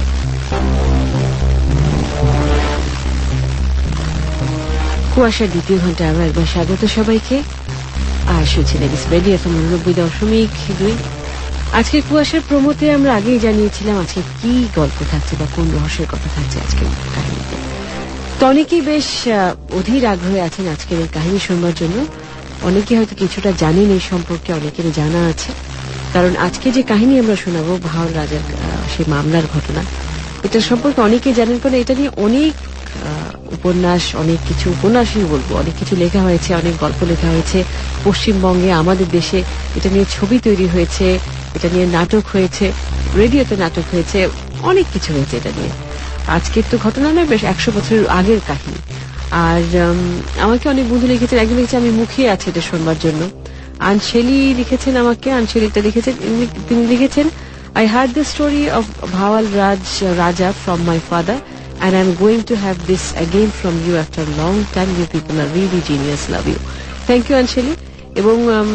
কুয়াশার দ্বিতীয় ঘন্টা আবার একবার স্বাগত সবাইকে। আর শুনছিলেন রেডিও এফএম নব্বই দশমিক দুই। আজকের কুয়াশার প্রমোতে আমরা আগেই জানিয়েছিলাম আজকে কি গল্প থাকছে বা কোন রহস্যের কথা থাকছে আজকের কাহিনীতে। তো অনেকেই বেশ অধীর আগ্রহে আছেন আজকের এই কাহিনী শুনবার জন্য। অনেকে হয়তো কিছুটা জানেন এই সম্পর্কে, অনেকের জানা আছে। কারণ আজকে যে কাহিনী আমরা শোনাবো ভাওয়াল রাজার সেই মামলার ঘটনা, এটা সম্পর্কে অনেকেই জানেন। কারণ এটা নিয়ে অনেক উপন্যাস, অনেক কিছু উপন্যাসই বলবো, অনেক কিছু লেখা হয়েছে, অনেক গল্প লেখা হয়েছে পশ্চিমবঙ্গে, আমাদের দেশে। এটা নিয়ে ছবি তৈরি হয়েছে, এটা নিয়ে নাটক হয়েছে, রেডিওতে নাটক হয়েছে, অনেক কিছু হয়েছে এটা নিয়ে। আজকের তো ঘটনা নয়, বেশ একশো বছরের আগের কাহিনী। আর আমাকে অনেক বন্ধু লিখেছেন, একজন লিখেছে আমি মুখিয়ে আছি এটা শোনবার জন্য। আনশেলি লিখেছেন আমাকে, আনশেলিটা লিখেছেন, তিনি লিখেছেন I heard the story of Bhawal Raj Raja from my father and I'm going to have this again from you after a long time. You people are really genius. Love you. Thank you আনশেলি। এবং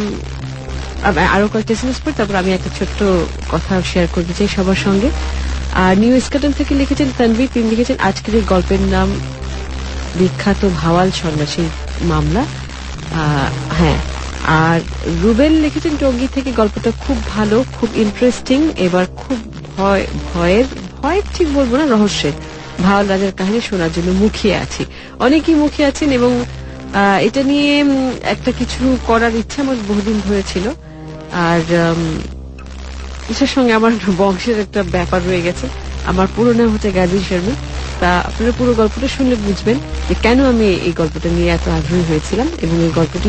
আরো কয়েকটা SMS পড়ে তারপর আমি একটা ছোট্ট কথা share করতে চাই সবার সঙ্গে। আর নিউ স্কাটন থেকে লিখেছেন তানভীর, তিনি লিখেছেন আজকের এই গল্পের নাম বিখ্যাত ভাওয়াল সন্ন্যাসীর মামলা। হ্যাঁ, আর রুবেল লিখেছেন টঙ্গী থেকে গল্পটা খুব ভালো, খুব ইন্টারেস্টিং, এবার খুব ভয় ভয়ের ভয় ঠিক বলবো না, রহস্যের ভাওয়াল রাজার কাহিনী শোনার জন্য মুখিয়ে আছি। অনেকেই মুখিয়ে আছেন এবং এটা নিয়ে একটা কিছু করার ইচ্ছা আমার বহুদিন ধরে ছিল। আর এটার সঙ্গে আমার বংশের একটা ব্যাপার রয়ে গেছে। আমার পুরো নাম হচ্ছে গাজী শর্মা। তা আপনারা পুরো গল্পটা শুনলে বুঝবেন যে কেন আমি এই গল্পটা নিয়ে এত আগ্রহী হয়েছিলাম। এবং এই গল্পটি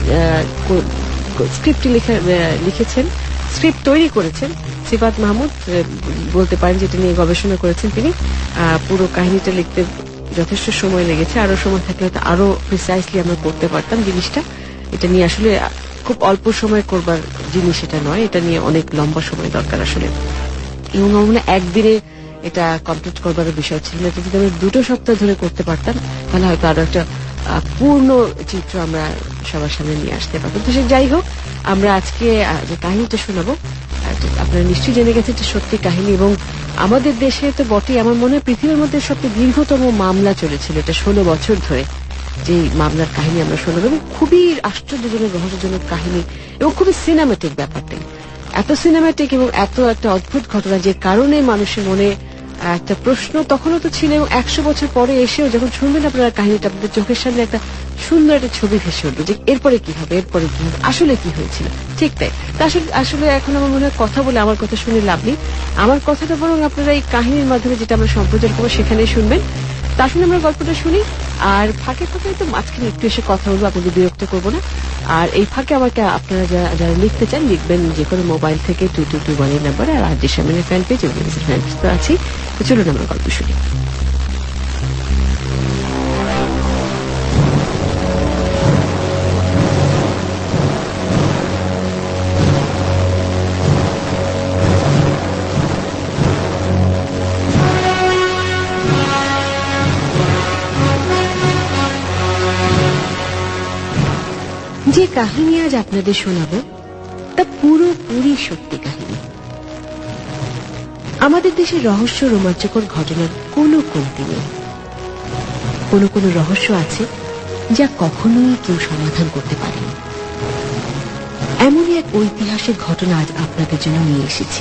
স্ক্রিপ্টটি লিখেছেন, স্ক্রিপ্ট তৈরি করেছেন সিফাত মাহমুদ, বলতে পারেন যেটা নিয়ে গবেষণা করেছেন তিনি। পুরো কাহিনীটা লিখতে যথেষ্ট সময় লেগেছে, আরো সময় থাকলে তো আরো প্রিসাইসলি আমরা করতে পারতাম জিনিসটা। এটা নিয়ে আসলে খুব অল্প সময় করবার জিনিস এটা নয়, এটা নিয়ে অনেক লম্বা সময় দরকার আসলে। এবং আমরা একদিনে এটা কমপ্লিট করবার বিষয় ছিল না। যদি আমরা দুটো সপ্তাহ ধরে করতে পারতাম তাহলে হয়তো আরো একটা পূর্ণ চিত্র আমরা সবার সামনে নিয়ে আসতে পারতাম। তো সে যাই হোক, আমরা আজকে যে কাহিনীটা শোনাবো আপনারা নিশ্চয়ই জেনে গেছেন যে সত্যি কাহিনী, এবং আমাদের দেশে তো বটেই, আমার মনে হয় পৃথিবীর মধ্যে সবচেয়ে দীর্ঘতম মামলা চলেছিল এটা ষোলো বছর ধরে, যে মামলার কাহিনী আমরা শুনলাম, এবং খুবই আশ্চর্যজনক রহস্যজনক কাহিনী এবং খুবই সিনেমেটিক ব্যাপারটাই, এত সিনেমেটিক এবং এত একটা অদ্ভুত ঘটনা যে কারণে মানুষের মনে একটা প্রশ্ন তখনও তো ছিল, এবং একশো বছর পরে এসেও যখন শুনবেন আপনারা কাহিনীটা, আপনাদের চোখের সামনে একটা সুন্দর একটা ছবি ভেসে উঠবে যে এরপরে কি হবে, এরপরে কি হবে, আসলে কি হয়েছিল। ঠিক তাই, আসলে আসলে এখন আমার মনে হয় কথা বলে আমার কথা শুনে লাভ নেই, আমার কথাটা বরং আপনারা এই কাহিনীর মাধ্যমে যেটা আমরা সম্প্রচার করবো সেখানেই শুনবেন। তার সঙ্গে আমরা গল্পটা শুনি, আর ফাঁকে ফাঁকে তো মাঝখানে একটু এসে কথা বলবো, আপনাদের বিরক্ত করবো না। আর এই ফাঁকে আমাকে আপনারা যারা লিখতে চান লিখবেন যে কোনো মোবাইল থেকে টু টু টু ওয়ানের নাম্বার, আর আর ডিসামের ফ্যান পেজ এবং ফ্যান পেজ তো আছেই। তো চলুন আমরা গল্প শুনি। যে কাহিনী আজ আপনাদের শোনাবো তা পুরোপুরি সত্যি কাহিনী। আমাদের দেশের রহস্য রোমাঞ্চকর ঘটনার কোনো কমতি নেই। কোনো কোনো রহস্য আছে যা কখনোই কেউ সমাধান করতে পারেনি। এমনই এক ঐতিহাসিক ঘটনা আজ আপনাদের জন্য নিয়ে এসেছি।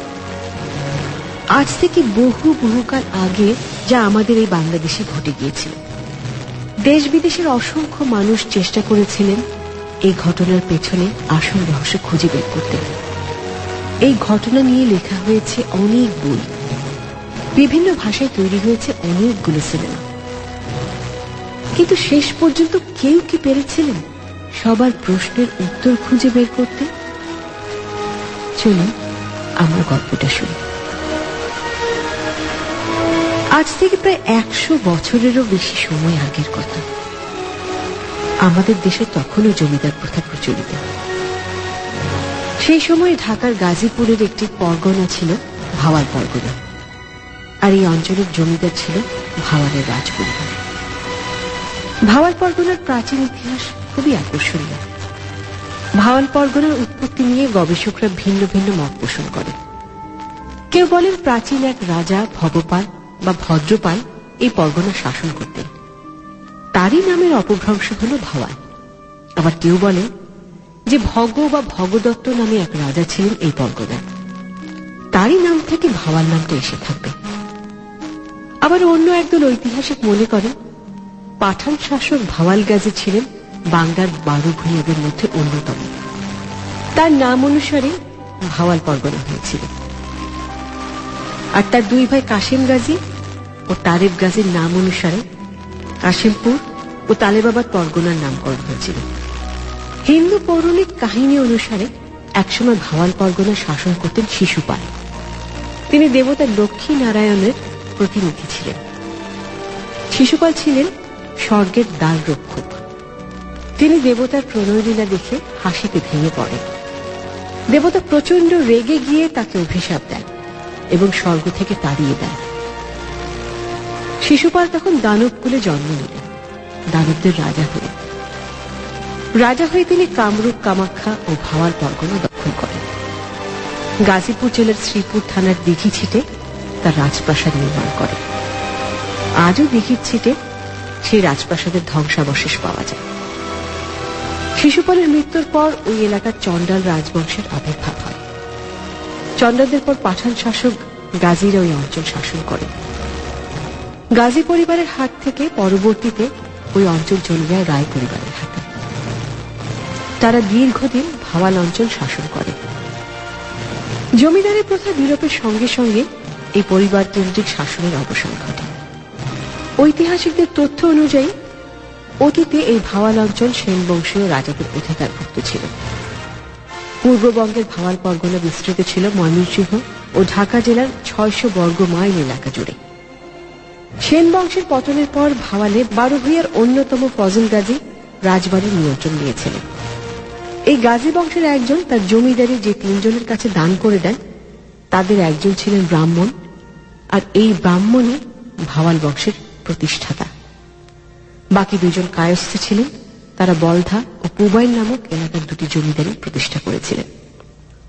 আজ থেকে বহু বহুকাল আগে যা আমাদের এই বাংলাদেশে ঘটে গিয়েছিল। দেশ বিদেশের অসংখ্য মানুষ চেষ্টা করেছিলেন এই ঘটনার পেছনে আসল রহস্য খুঁজে বের করতে। এই ঘটনা নিয়ে লেখা হয়েছে অনেক বই, বিভিন্ন ভাষায় তৈরি হয়েছে অনেকগুলো সিনেমা, কিন্তু শেষ পর্যন্ত কেউ কি পেরেছিলেন সবার প্রশ্নের উত্তর খুঁজে বের করতে? চলুন আমরা গল্পটা শুনি। আজ থেকে প্রায় একশো বছরেরও বেশি সময় আগের কথা। আমাদের দেশে তখনও জমিদার প্রথা প্রচলিত। সেই সময় ঢাকার গাজীপুরের একটি পরগনা ছিল ভাওয়াল পরগনা, আর এই অঞ্চলের জমিদার ছিল ভাওয়ালের রাজপরিবার। ভাওয়াল পরগনার প্রাচীন ইতিহাস খুবই আকর্ষণীয়। ভাওয়াল পরগনার উৎপত্তি নিয়ে গবেষকরা ভিন্ন ভিন্ন মত পোষণ করে। কেউ বলেন প্রাচীন এক রাজা ভবপাল বা ভদ্রপাল এই পরগনা শাসন করতেন, তারই নামের অপভ্রংশ হল ভাওয়াল। আবার কেউ বলেন যে ভগ বা ভগদত্ত নামে এক রাজা ছিলেন এই পরগনায়, তারই নাম থেকে ভাওয়াল নামটা এসে থাকবে। আবার অন্য একদল ঐতিহাসিক মনে করেন পাঠান শাসক ভাওয়াল গাজী ছিলেন বাংলার বারো ভূঁইয়াদের মধ্যে অন্যতম, তার নাম অনুসারে ভাওয়াল পরগনা হয়েছিল। আর তার দুই ভাই কাশেম গাজী ও তারেব গাজীর নাম অনুসারে কাশিমপুর ও তালেবাবাদ পরগনার নামকরণ হয়েছিল। হিন্দু পৌরাণিক কাহিনী অনুসারে একসময় ভাওয়াল পরগনা শাসন করতেন শিশুপাল। তিনি দেবতা লক্ষ্মী নারায়ণের প্রতিনিধি ছিলেন। শিশুপাল ছিলেন স্বর্গের দ্বার রক্ষক। তিনি দেবতার প্রণয়লীলা দেখে হাসিতে ভেঙে পড়েন। দেবতা প্রচন্ড রেগে গিয়ে তাকে অভিশাপ দেন এবং স্বর্গ থেকে তাড়িয়ে দেন। শিশুপাল তখন দানবকুলে জন্ম নিলেন, দানবদের রাজা হয়ে। রাজা হয়ে তিনি কামরূপ, কামাখ্যা ও ভাওয়াল পরগনা দখল করেন। গাজীপুর জেলার শ্রীপুর থানার দিঘি ছিটে তার রাজপ্রাসাদ নির্মাণ করেন। আজও দিঘির ছিটে সেই রাজপ্রাসাদের ধ্বংসাবশেষ পাওয়া যায়। শিশুপালের মৃত্যুর পর ওই এলাকার চন্ডাল রাজবংশের আবির্ভাব হয়। চন্ডালদের পর পাঠান শাসক গাজীরা ওই অঞ্চল শাসন করেন। গাজী পরিবারের হাত থেকে পরবর্তীতে ওই অঞ্চল চলে যায় রায় পরিবারের হাতে। তারা দীর্ঘদিন ভাওয়াল অঞ্চল শাসন করে। জমিদারি প্রথা বিলোপের সঙ্গে সঙ্গে এই পরিবার কেন্দ্রিক শাসনের অবসান ঘটে। ঐতিহাসিকদের তথ্য অনুযায়ী অতীতে এই ভাওয়াল অঞ্চল সেন বংশীয় রাজাদের অধিকারভুক্ত ছিল। পূর্ববঙ্গের ভাওয়াল পরগনা বিস্তৃত ছিল ময়মনসিংহ ও ঢাকা জেলার ছয়শ বর্গ মাইল এলাকা জুড়ে। সেন বংশের পতনের পর ভাওয়ালে বারো ভূঁইয়ার অন্যতম ফজল গাজী রাজবাড়ির নিয়ন্ত্রণ নিয়েছিলেন। এই গাজী বংশের একজন তার জমিদারি যে তিনজনের কাছে দান করে দেন, তাদের একজন ছিলেন ব্রাহ্মণ, আর এই ব্রাহ্মণই ভাওয়াল বংশের প্রতিষ্ঠাতা। বাকি দুজন কায়স্থ ছিলেন, তারা বলধা ও পুবাইল নামক এলাকার দুটি জমিদারি প্রতিষ্ঠা করেছিলেন।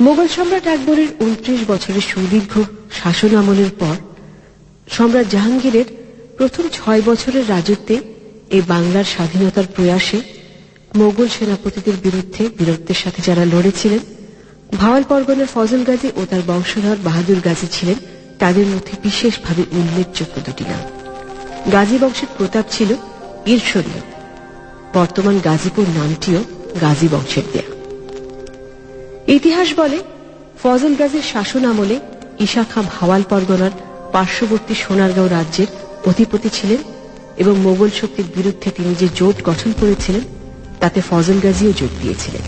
মোগল সম্রাট আকবরের উনত্রিশ বছরের সুদীর্ঘ শাসন আমলের পর সম্রাট জাহাঙ্গীরের প্রথম ছয় বছরের রাজত্বে এই বাংলার স্বাধীনতার প্রয়াসে মোগল সেনাপতিদের বিরুদ্ধে বীরত্বের সাথে যারা লড়েছিলেন, ভাওয়াল পরগনার ফজল গাজী ও তার বংশধর বাহাদুর গাজী ছিলেন তাদের মধ্যে বিশেষভাবে উল্লেখযোগ্য দুটি নাম। গাজী বংশের প্রতাপ ছিল ঈর্ষণীয়। বর্তমান গাজীপুর নামটিও গাজী বংশের দেয়া। ইতিহাস বলে ফজল গাজীর শাসন আমলে ঈশা খাঁ ভাওয়াল পরগনার পার্শ্ববর্তী সোনারগাঁও রাজ্যের অধিপতি ছিলেন এবং মোগল শক্তির বিরুদ্ধে তিনি যে জোট গঠন করেছিলেন তাতে ফজল গাজীও যোগ দিয়েছিলেন।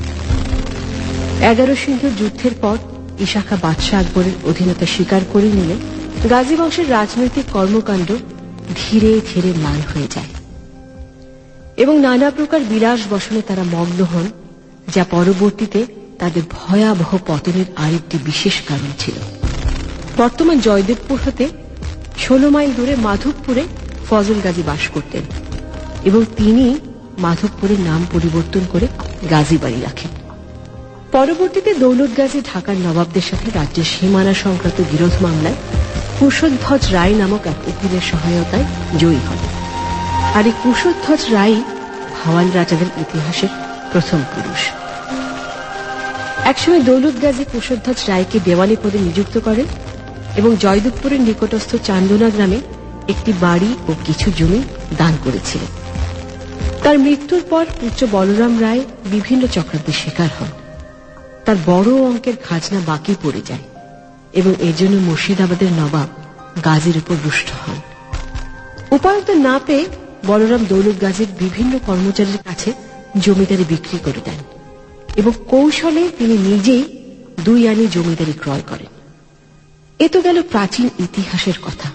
এগারো সিন্ধুর যুদ্ধের পর ঈশা খাঁ বাদশাহ আকবরের অধীনতা স্বীকার করে নিলে গাজী বংশের রাজনৈতিক কর্মকাণ্ড ধীরে ধীরে ম্লান হয়ে যায় এবং নানা প্রকার বিলাস বসনে তারা মগ্ন হন, যা পরবর্তীতে তাদের ভয়াবহ পতনের আরেকটি বিশেষ কারণ ছিল। বর্তমান জয়দেবপুর হতে ষোলো মাইল দূরে মাধবপুরে ফজল গাজী বাস করতেন এবং তিনি মাধবপুরের নাম পরিবর্তন করে গাজী বাড়ি রাখেন। পরবর্তীতে দৌলত গাজী ঢাকার নবাবদের সাথে রাজ্যের সীমানা সংক্রান্ত বিরোধ মামলায় কুশধ্বজ রায় নামক এক উকিলের সহায়তায় জয়ী হন। আর এই কুশধ্বজ রায় ভাওয়াল রাজাদের ইতিহাসের প্রথম পুরুষ। একসময় দৌলত গাজী কুশধ্বজ রায়কে দেওয়ানি পদে নিযুক্ত করেন এবং জয়দেবপুরের নিকটস্থ চান্দনা গ্রামে একটি বাড়ি ও কিছু জমি দান করেছিলেন। তার মৃত্যুর পর পুত্র বলরাম রায় বিভিন্ন চক্রান্তের শিকার হন। তার বড় অঙ্কের খাজনা বাকি পড়ে যায় এবং এজন্য মুর্শিদাবাদের নবাব গাজীর উপর রুষ্ট হন। উপায়ন্ত না পেয়ে বলরাম দৌলত গাজীর বিভিন্ন কর্মচারীর কাছে জমিদারি বিক্রি করে দেন এবং কৌশলে তিনি নিজেই দুই আনি জমিদারি ক্রয় করেন। এ তো গেল প্রাচীন ইতিহাসের কথা।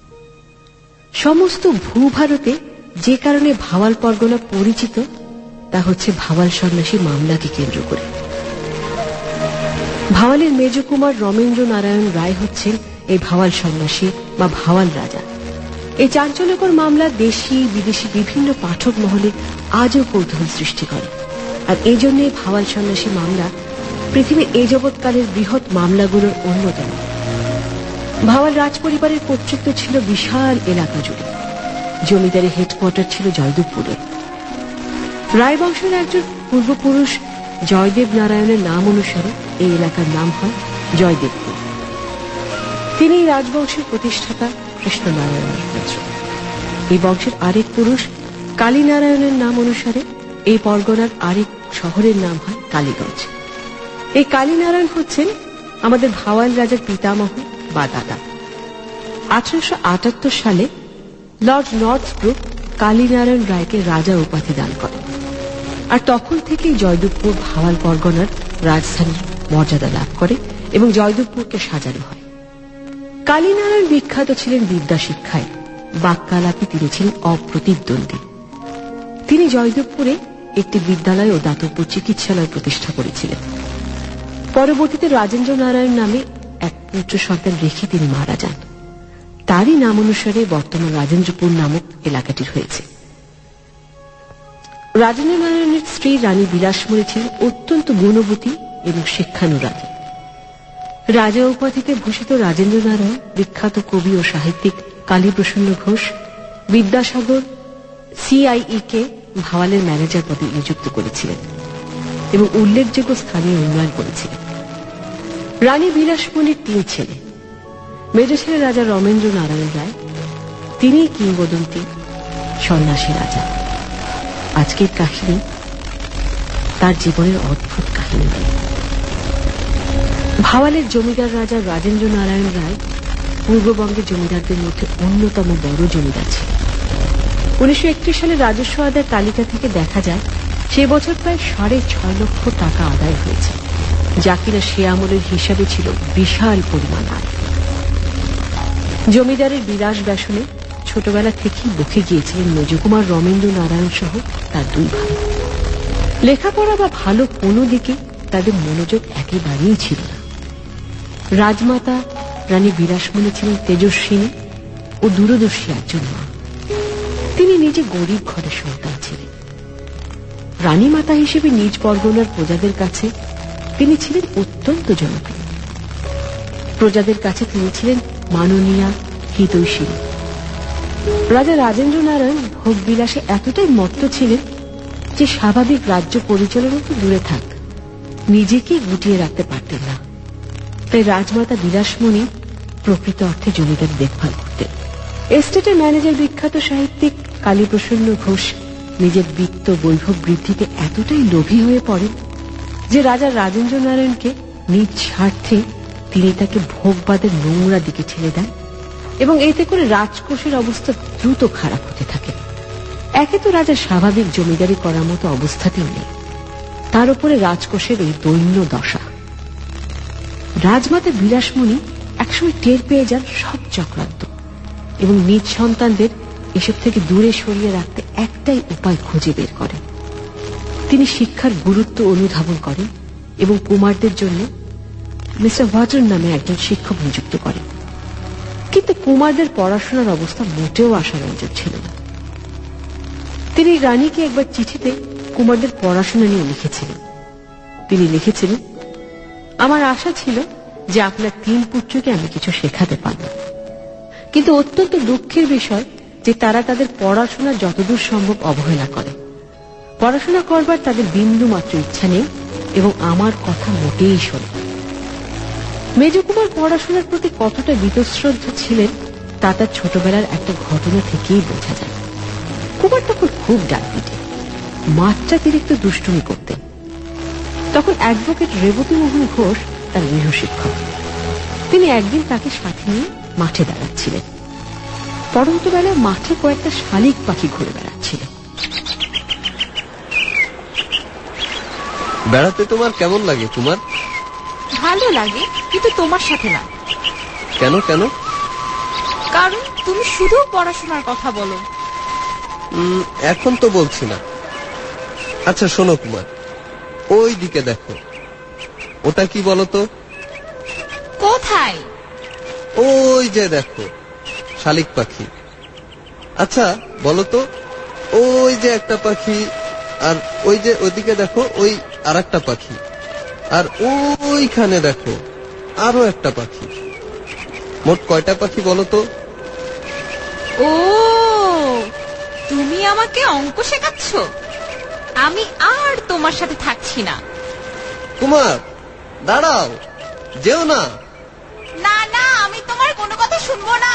সমস্ত ভূভারতে যে কারণে ভাওয়াল পরগনা পরিচিত তা হচ্ছে ভাওয়াল সন্ন্যাসী মামলাকে কেন্দ্র করে। ভাওয়ালের মেজকুমার রমেন্দ্র নারায়ণ রায় হচ্ছেন এই ভাওয়াল সন্ন্যাসী বা ভাওয়াল রাজা। এই চাঞ্চল্যকর মামলা দেশি বিদেশি বিভিন্ন পাঠক মহলে আজও কৌতূহল সৃষ্টি করে, আর এই জন্য ভাওয়াল সন্ন্যাসী মামলা পৃথিবীর এ জগৎকালের বৃহৎ মামলাগুলোর অন্যতম। ভাওয়াল রাজ পরিবারের কর্তৃত্ব ছিল বিশাল এলাকা জুড়ে। জমিদারি হেডকোয়ার্টার ছিল জয়দেবপুরে। রায় বংশের একজন পূর্বপুরুষ জয়দেব নারায়ণের নাম অনুসারে এই এলাকার নাম হয় জয়দেবপুর। তিনি রাজবংশের প্রতিষ্ঠাতা কৃষ্ণনারায়ণের পুত্র। এই বংশের আরেক পুরুষ কালীনারায়ণের নাম অনুসারে এই পরগনার আরেক শহরের নাম হয় কালীগঞ্জ। এই কালীনারায়ণ হচ্ছেন আমাদের ভাওয়াল রাজার পিতামহ বা দাদা। আঠারোশো আটাত্তর সালে লর্ড নর্থব্রুক কালীনারায়ণ রায়কে রাজা উপাধি দান করেন, আর তখন থেকেই জয়দেবপুর ভাওয়াল পরগনার রাজধানীর মর্যাদা লাভ করে এবং জয়দেবপুরকে সাজানো হয়। কালীনারায়ণ বিখ্যাত ছিলেন বিদ্যা শিক্ষায়। বাক্যালাপে তিনি ছিলেন অপ্রতিদ্বন্দ্বী। তিনি জয়দেবপুরে একটি বিদ্যালয় ও দাতব্য চিকিৎসালয় প্রতিষ্ঠা করেছিলেন। পরবর্তীতে রাজেন্দ্র নারায়ণ নামে এক পুত্র সন্তান রেখে তিনি মারা যান। তারই নাম অনুসারে বর্তমান রাজেন্দ্রপুর নামক এলাকাটির হয়েছে। রাজেন্দ্র নারায়ণের স্ত্রী রানী বিলাসমণি ছিলেন অত্যন্ত গুণবতী এবং শিক্ষানুরাগী। রাজা উপাধিতে ভূষিত রাজেন্দ্র নারায়ণ বিখ্যাত কবি ও সাহিত্যিক কালীপ্রসন্ন ঘোষ, বিদ্যাসাগর, সিআইই কে ভাওয়ালের ম্যানেজার পদে নিযুক্ত করেছিলেন এবং উল্লেখযোগ্য স্থানীয় উন্নয়ন করেছিলেন। রানী বিলাসমণির তিন ছেলে। মেজ ছেলে রাজা রমেন্দ্র নারায়ণ রায়, তিনি কিংবদন্তি সন্ন্যাসী রাজা। আজকের কাহিনী তার জীবনের অদ্ভুত কাহিনী। ভাওয়ালের জমিদার রাজা রাজেন্দ্র নারায়ণ রায় পূর্ববঙ্গের জমিদারদের মধ্যে অন্যতম বড় জমিদার ছিলেন। উনিশশো একত্রিশ সালে রাজস্ব আদায়ের তালিকা থেকে দেখা যায় সে বছর প্রায় সাড়ে ছয় লক্ষ টাকা আদায় হয়েছে, যা কিনা সে আমলের হিসাবে ছিল বিশাল পরিমাণ আয়। জমিদারের বিলাস ব্যাসনে ছোটবেলা থেকেই বকে গিয়েছিলেন মেজকুমার রমেন্দ্র নারায়ণ সহ তার দুই ভাই। লেখাপড়া বা ভালো কোনো দিকে তাদের মনোযোগ একেবারেই ছিল না। রাজমাতা রানী বিলাসমণি ছিলেন তেজস্বিনী ও দূরদর্শী একজন মা। তিনি নিজে গরিব ঘরের সন্তান ছিলেন। রানীমাতা হিসেবে নিজ পরগনার প্রজাদের কাছে তিনি ছিলেন অত্যন্ত জনপ্রিয়। প্রজাদের কাছে তিনি ছিলেন মাননীয়া, হিতৈষী। রাজা রাজেন্দ্র নারায়ণ ভোগ বিলাসে এতটাই মত্ত ছিলেন যে স্বাভাবিক রাজ্য পরিচালনা তো দূরে থাক, নিজেকেই গুটিয়ে রাখতে পারতেন না। তাই রাজমাতা বিলাসমণি প্রকৃত অর্থে জমিদার দেখভাল করতেন। এস্টেটের ম্যানেজার বিখ্যাত সাহিত্যিক কালীপ্রসন্ন ঘোষ নিজের বিত্ত বৈভব বৃদ্ধিতে এতটাই লোভী হয়ে পড়েন যে রাজা রাজেন্দ্র নারায়ণকে নিজ স্বার্থে তিনি তাকে ভোগবাদের নোংরা দিকে ঠেলে দেন এবং এতে করে রাজকোষের অবস্থা দ্রুত খারাপ হতে থাকে। একে তো রাজা স্বাভাবিক জমিদারি করার মতো অবস্থাতেও নেই, তার উপরে রাজকোষের এই দৈন্য দশা। রাজমাতা বিলাসমণি একসময় টের পেয়ে যান সব চক্রান্ত এবং নিজ সন্তানদের এসব থেকে দূরে সরিয়ে রাখতে একটাই উপায় খুঁজে বের করেন। তিনি শিক্ষার গুরুত্ব অনুধাবন করেন এবং কুমারদের জন্য মিস্টার ওয়াটন নামে একজন শিক্ষক নিযুক্ত করেন। কিন্তু কুমারদের পড়াশোনার অবস্থা মোটেও আশাব্যঞ্জক ছিল না। তিনি রানীকে একবার চিঠিতে কুমারদের পড়াশোনা নিয়ে লিখেছিলেন। তিনি লিখেছিলেন, আমার আশা ছিল যে আপনার তিন পুত্রকে আমি কিছু শেখাতে পারব, কিন্তু অত্যন্ত দুঃখের বিষয় যে তারা তাদের পড়াশোনা যতদূর সম্ভব অবহেলা করে। পড়াশোনা করবার তাদের বিন্দু মাত্র ইচ্ছা নেই এবং আমার কথা মোটেই শোনে। মেজকুমার পড়াশোনার প্রতি কতটা বীতশ্রদ্ধ ছিলেন তা তার ছোটবেলার একটা ঘটনা থেকেই বোঝা যায়। কুমার তখন খুব ডাকপিটে, মাত্রাতিরিক্ত দুষ্টুমি করতেন। তখন অ্যাডভোকেট রেবতী মোহন ঘোষ তার গৃহশিক্ষক। তিনি একদিন তাকে সাথে নিয়ে মাঠে দাঁড়াচ্ছিলেন। পড়ন্ত বেলায় মাঠে কয়েকটা শালিক পাখি ঘুরে বেড়াচ্ছিল। বেড়াতে তোমার কেমন লাগে কুমার? ভালো লাগে, কিন্তু তোমার সাথে না। কেন কেন? কারণ তুমি শুধু পড়াশোনার কথা বলো। এখন তো বলছি না। আচ্ছা শোনো কুমার, ওই দিকে দেখো, ওটা কি বলতো? কোথায়? ওই যে দেখো, শালিক পাখি। আচ্ছা বলতো, ওই যে একটা পাখি, আর ওই যে ওইদিকে দেখো ওই আর একটা পাখি, আর ওইখানে দেখো আরো একটা পাখি। মোট কয়টা পাখি বলতো? ও, তুমি আমাকে অঙ্ক শেখাচ্ছ? আমি আর তোমার সাথে থাকছি না। কুমার দাঁড়াও, যেও না। না না, আমি তোমার কোনো কথা শুনবো না।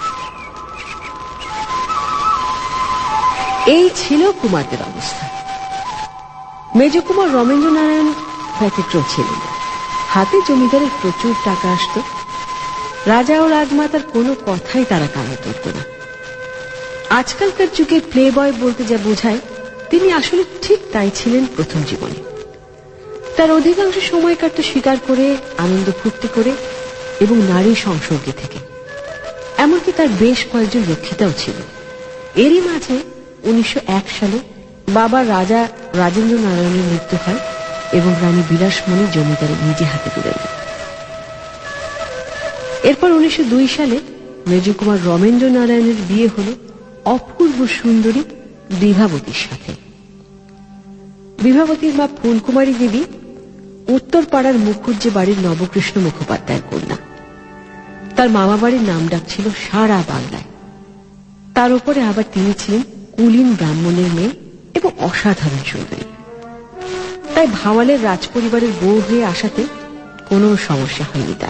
এই ছিল কুমারদের অবস্থা। মেজকুমার রমেন্দ্র নারায়ণ ব্যতিক্রম ছিলেন। হাতে জমিদারের প্রচুর টাকা আসত। রাজা ও রাজমাতার কোনো কথাই তারা কানে তুলত না। আজকালকার যুগে প্লে বয় বলতে যা বোঝায়, তিনি আসলে ঠিক তাই ছিলেন প্রথম জীবনে। তার অধিকাংশ সময় কাটত শিকার করে, আনন্দ ফুর্তি করে এবং নারী সংসর্গে থেকে। এমনকি তার বেশ কয়েকজন রক্ষিতাও ছিল। এরই মাঝে উনিশশো এক সালে বাবা রাজা রাজেন্দ্র নারায়ণের মৃত্যু হয় এবং রানী বিলাসমণি জমিদারি নিজে হাতে তুলে নেন। এরপর উনিশশো দুই সালে মেজকুমার রমেন্দ্র নারায়ণের বিয়ে হল অপূর্ব সুন্দরী বিভাবতীর সাথে। বিভাবতীর মা ফুলকুমারী দেবী উত্তর পাড়ার মুখুজ্জে বাড়ির নবকৃষ্ণ মুখোপাধ্যায়ের কন্যা। তার মামা বাড়ির নাম ডাক ছিল সারা বাংলায়। তার উপরে আবার তিনি ছিলেন কুলীন ব্রাহ্মণের মেয়ে এবং অসাধারণ সুন্দরী। তাই ভাওয়ালের রাজপরিবারের বউ হয়ে আসাতে কোনো সমস্যা হয়নি তার।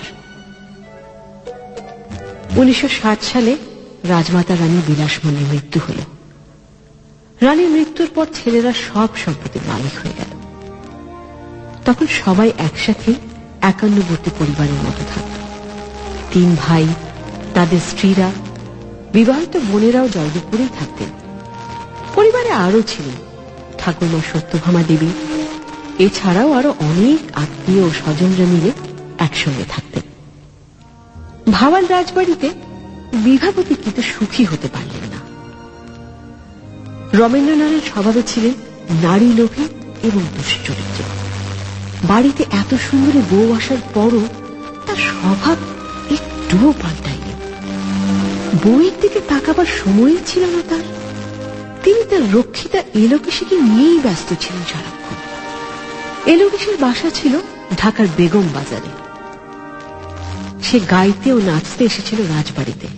উনিশশো ষাট সালে রাজমাতা রানী বিলাসমণির মৃত্যু হল। রানীর মৃত্যুর পর ছেলেরা সব সম্পত্তির মালিক হয়ে গেল। তখন সবাই একসাথে একান্নবর্তী পরিবারের মতো থাকত। তিন ভাই, তাদের স্ত্রীরা, বিবাহিত বোনেরাও জয়দেবপুরেই থাকতেন। পরিবারে আরও ছিলেন ঠাকুরমা সত্যভামা দেবী, এছাড়াও আরো অনেক আত্মীয় ও স্বজনরা মিলে একসঙ্গে থাকতেন। ভাওয়াল রাজবাড়িতে বিভাবতী কিন্তু সুখী হতে পারলেন না। রমেন্দ্রনারায়ণ স্বভাবে ছিলেন নারী লোভী এবং দুশ্চরিত্র। বাড়িতে এত সুন্দরী বউ আসার পরও তার স্বভাব একটুও পাল্টায়নি। বউয়ের দিকে তাকাবার সময়ই ছিল না তার। তিনি তার রক্ষিতা এলোকেশীকে নিয়েই ব্যস্ত ছিলেন সারাক্ষণ। এলোকেশীর বাসা ছিল ঢাকার বেগম বাজারে। সে গাইতে ও নাচতে এসেছিল রাজবাড়িতে।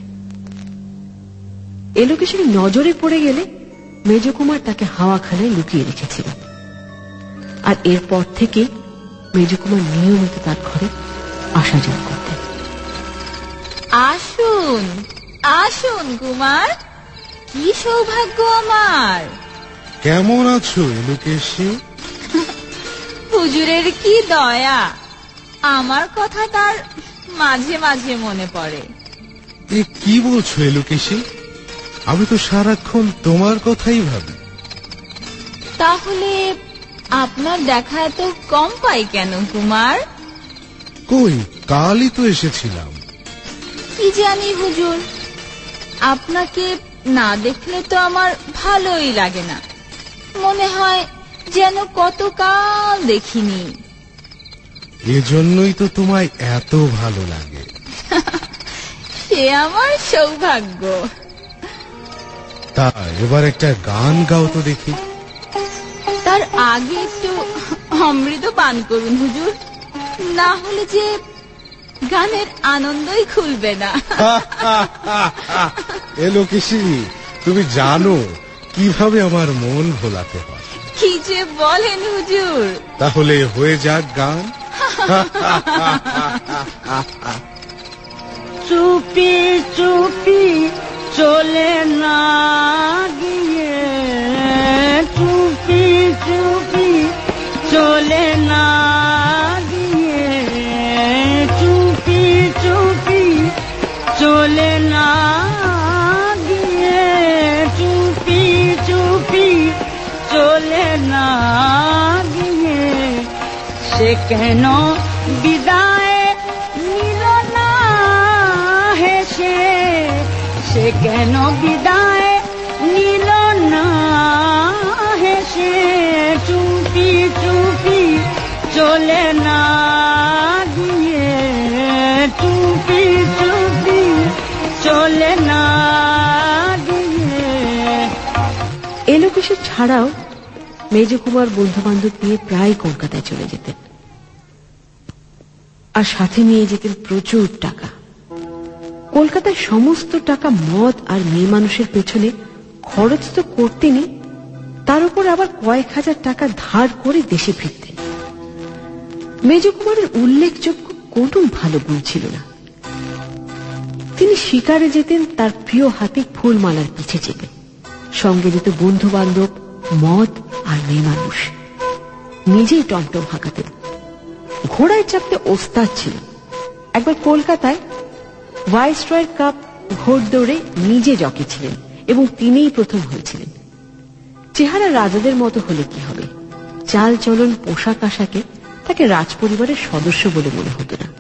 এ লোকেশনে নজরে পড়ে গেলে মেজকুমার তাকে হাওয়াখানায় লুকিয়ে রেখেছিল। আর এরপর থেকে মেজকুমার নিয়মিত তার ঘরে আসা যাওয়া করতেন। আসুন আসুন কুমার, কি সৌভাগ্য আমার। কেমন আছো এলুকেশি? হুজুরের কি দয়া, আমার কথা তার মাঝে মাঝে মনে পড়ে। এ কি বলছো এলুকেশি? আমি তো সারাক্ষণ তোমার কথাই ভাবি। তাহলে আপনার দেখা এত কম পাই কেন কুমার? কই, কালই তো এসেছিলাম। কি জানি হুজুর, আপনাকে না দেখলে তো আমার ভালোই লাগে না। মনে হয় যেন কতকাল দেখিনি। এজন্যই তো তোমায় এত ভালো লাগে। সে আমার সৌভাগ্য। তা এবার একটা গান গাও তো দেখি। তার আগে একটু অমৃত পান করুন হুজুর, না হলে যে গানের আনন্দই খুলবে না। এলুকেশি, তুমি জানো কিভাবে আমার মন ভোলাতে হয়। কি যে বলেন হুজুর। তাহলে হয়ে যাক গান। চুপি চুপি চলে না গিয়ে, চুপি চুপি চলে না গিয়ে, চুপি চুপি চলে না গিয়ে, চুপি চুপি চলে না গিয়ে, সে কেন বিদায় নিল না হেসে, সে কেন বিদায় নিল না হেসে, চুপি চুপি চলে না গিয়ে, চুপি চুপি চলে না গিয়ে। এ লোকেশন ছাড়াও মেজকুমার বন্ধু বান্ধব নিয়ে প্রায় কলকাতায় চলে যেতেন, আর সাথে নিয়ে যেতেন প্রচুর টাকা। কলকাতার সমস্ত টাকা মদ আর মেয়ে মানুষের পেছনে খরচ তো করতেনই, তার উপর আবার কয়েক হাজার টাকা ধার করে দেশে ফিরতেন। মেজকুমারের উল্লেখযোগ্য কোনো ভালো গুণ ছিল না। তিনি শিকারে যেতেন তার প্রিয় হাতি ফুলমালার পিছে চেপে, সঙ্গে যেত বন্ধু বান্ধব, মদ আর মেয়ে মানুষ। নিজেই টমটম হাঁকাতেন, ঘোড়ায় চাপতে ওস্তাদ ছিল। একবার কলকাতায় ভাইসরয় কাপ ঘোড়দৌড়ে নিজে জকি ছিলেন এবং তিনিই প্রথম হয়েছিলেন। চেহারা রাজাদের মতো হলে কি হবে, চাল চলন পোশাক আশাকে তাকে রাজপরিবারের সদস্য বলে মনে হতো না।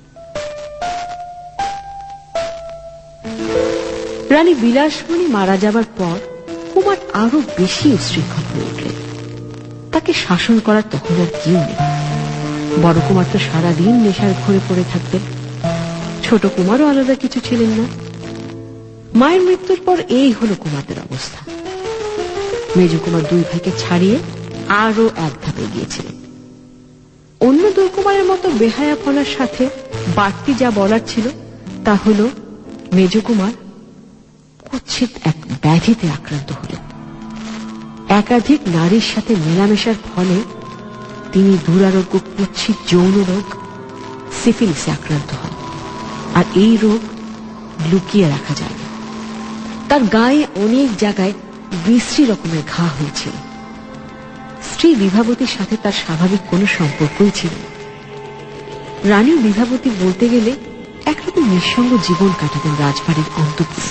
রানী বিলাসমণি মারা যাবার পর কুমার আরো বেশি উশৃঙ্খল হয়ে উঠলেন। তাকে শাসন করার তখন আর কেউ নেই। বড় কুমার তো সারাদিন নেশার ঘরে পড়ে থাকতেন, ছোট কুমারও আলাদা কিছু ছিলেন না। মায়ের মৃত্যুর পর এই হলো কুমারদের অবস্থা। মেজ কুমার দুই ভাইকে ছাড়িয়ে আরো এক ধাপে গিয়েছিলেন। অন্য দুই কুমারের মতো বেহায়াপনার সাথে বাড়তি যা বলার ছিল তা হল মেজ কুমার কুৎসিত এক ব্যাধিতে আক্রান্ত হলেন। একাধিক নারীর সাথে মেলামেশার ফলে তিনি দুরারোগ্য কুৎসিত যৌন রোগ সিফিলিসে আক্রান্ত হন। আর এই রোগ লুকিয়ে রাখা যায় না। তার গায়ে অনেক জায়গায় বিশ্রী রকমের ঘা হয়েছিল। স্ত্রী বিভাবতীর সাথে তার স্বাভাবিক কোনো সম্পর্কই ছিল না। রানী বিভাবতী বলতে গেলে একরকম নিঃসঙ্গ জীবন কাটাতেন রাজবাড়ির অন্তঃপুরে।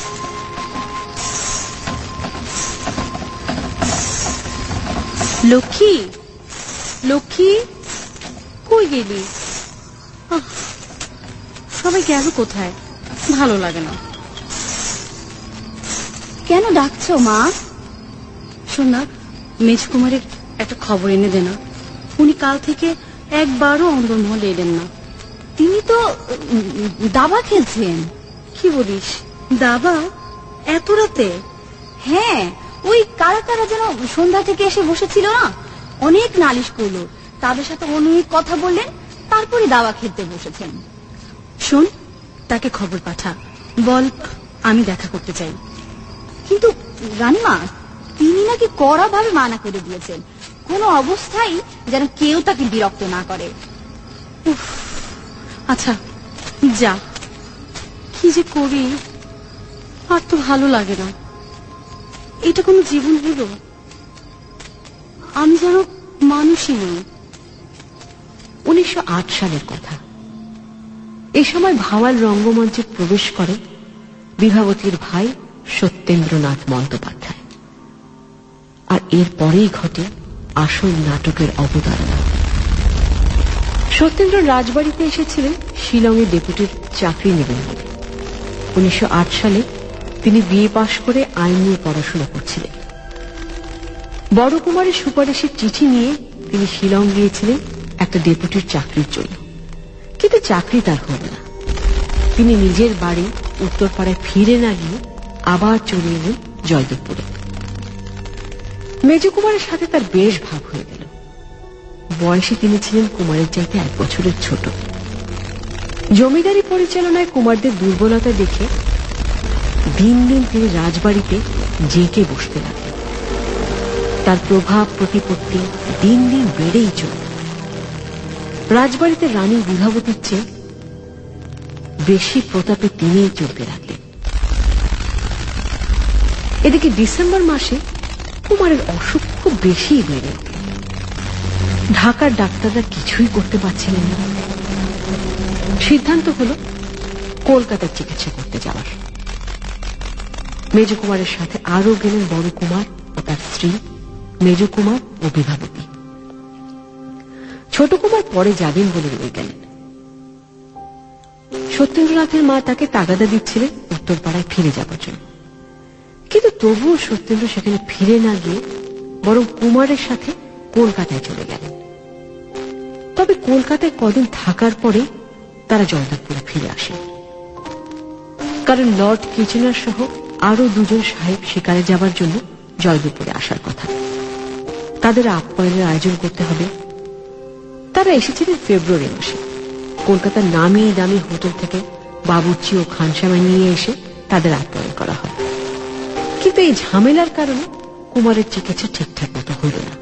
লক্ষ্মী, লক্ষ্মী, কই গেলি? সবাই গেল কোথায়? ভালো লাগে না। কেন ডাকছো মা? শোন না, মেজকুমারের একটা খবর এনে দে না। উনি কাল থেকে একবারও অন্দরমহলে এলেন না। তিনি তো দাবা খেলছেন। কি বলিস? দাবা এত রাতে? হ্যাঁ, ওই কারা কারা যেন সন্ধ্যা থেকে এসে বসেছিল না, অনেক নালিশ করলো, তাদের সাথে অনেক কথা বললেন, তারপরে দাওয়া খেতে বসেছেন। শোন, তাকে খবর পাঠা, বল আমি দেখা করতে চাই। কিন্তু রানীমা, তিনি নাকি কড়া ভাবে মানা করে দিয়েছেন, কোনো অবস্থায় যেন কেউ তাকে বিরক্ত না করে। উফ, আচ্ছা যা, কি যে করি, আর তো ভালো লাগে না। এটা কোনো জীবন হলো? আমি যেন মানুষই নই। উনিশশো আট সালের কথা। এই সময় ভাওয়াল রঙ্গমঞ্চে প্রবেশ করে বিভাবতীর ভাই সত্যেন্দ্রনাথ বন্দ্যোপাধ্যায়, আর এরপরেই ঘটে আসল নাটকের অবতারণা। সত্যেন্দ্র রাজবাড়িতে এসেছিলেন শিলংয়ে ডেপুটির চাকরি নেবেন বলে। উনিশশো আট সালে তিনি বিএ পাশ করে আইন নিয়ে পড়াশোনা করছিলেন। বড় কুমারের সুপারিশের চিঠি নিয়ে তিনি শিলং গিয়েছিলেন একটা ডেপুটির চাকরির জন্য, কিন্তু চাকরি তার হল না। তিনি নিজের বাড়ি উত্তরপাড়ায় ফিরে না গিয়ে আবার চলে এলেন জয়দেবপুরে। মেজ কুমারের সাথে তার বেশ ভাব হয়ে গেল। বয়সে তিনি ছিলেন কুমারের চাইতে এক বছরের ছোট। জমিদারি পরিচালনায় কুমারদের দুর্বলতা দেখে দিন দিন তিনি রাজবাড়িতে জেঁকে বসতে লাগলেন। তার প্রভাব প্রতিপত্তি দিন দিন বেড়েই চলল। রাজবাড়িতে রানী বিভাবতীর চেয়ে বেশি প্রতাপে তিনিই চলতে লাগলেন। এদিকে ডিসেম্বর মাসে কুমারের অসুখ খুব বেশি বেড়ে উঠল। ঢাকার ডাক্তাররা কিছুই করতে পারছিলেন না। সিদ্ধান্ত হল কলকাতার চিকিৎসা করতে যাওয়ার। মেজ কুমারের সাথে আরো গেলেন বড় কুমার ও তার স্ত্রী মেজ কুমার ও বিভাবতী। ছোট কুমার পরে যাবেন বলে রয়ে গেলেন। সত্যেন্দ্রনাথের মা তাকে তাগাদা দিচ্ছিলেন উত্তরপাড়ায় ফিরে যাবার জন্য, কিন্তু তবুও সত্যেন্দ্র সেখানে ফিরে না গিয়ে বরং কুমারের সাথে কলকাতায় চলে গেলেন। তবে কলকাতায় কদিন থাকার পরে তারা জয়দেবপুরে ফিরে আসেন, কারণ লর্ড কিচেনার সহ আরো দুজন সাহেব শিকারে যাবার জন্য জয়দেবপুরে আসার কথা। তাদের আপ্যায়নের আয়োজন করতে হবে। তারা এসেছিলেন ফেব্রুয়ারি মাসে। কলকাতার নামি দামি হোটেল থেকে বাবুর্চি ও খানসামা নিয়ে এসে তাদের আপ্যায়ন করা হয়। কিন্তু এই ঝামেলার কারণে কুমারের চিকিৎসা ঠিকঠাক মতো হইল না।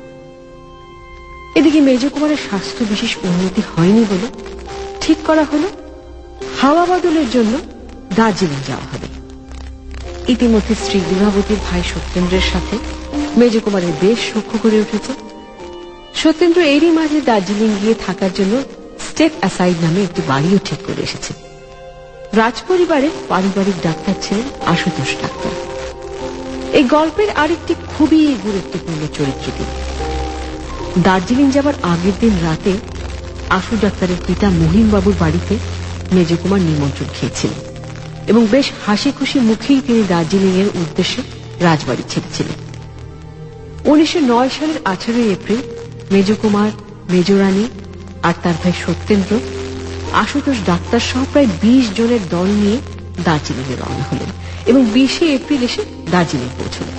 এদিকে মেজ কুমারের স্বাস্থ্য বিশেষ উন্নতি হয়নি বলে ঠিক করা হল হাওয়া বদলের জন্য দার্জিলিং যাওয়া হবে। ইতিমধ্যে শ্রী বিভাবতীর ভাই সত্যেন্দ্রের সাথে মেজ কুমারের বেশ সখ্য করে উঠেছে। সত্যেন্দ্র এরই মাঝে দার্জিলিং গিয়ে থাকার জন্য স্টেপ অ্যাসাইড নামে একটি বাড়িও ঠিক করে এসেছে। রাজপরিবারের পারিবারিক ডাক্তার ছিলেন আশুতোষ ডাক্তার। এই গল্পের আরেকটি খুবই গুরুত্বপূর্ণ চরিত্র তিনি। দার্জিলিং যাবার আগের দিন রাতে আশু ডাক্তারের পিতা মহিমবাবুর বাড়িতে মেজ কুমার নিমন্ত্রণ খেয়েছিলেন এবং বেশ হাসি খুশি মুখেই তিনি দার্জিলিং এর উদ্দেশ্যে রাজবাড়ি ছেড়েছিলেন। উনিশশো নয় সালের আঠারোই এপ্রিল মেজ কুমার, মেজরানী আর তার ভাই সত্যেন্দ্র আশুতোষ ডাক্তার সহ প্রায় বিশ জনের দল নিয়ে দার্জিলিং এ রওনা হলেন এবং বিশে এপ্রিল এসে দার্জিলিং পৌঁছলেন।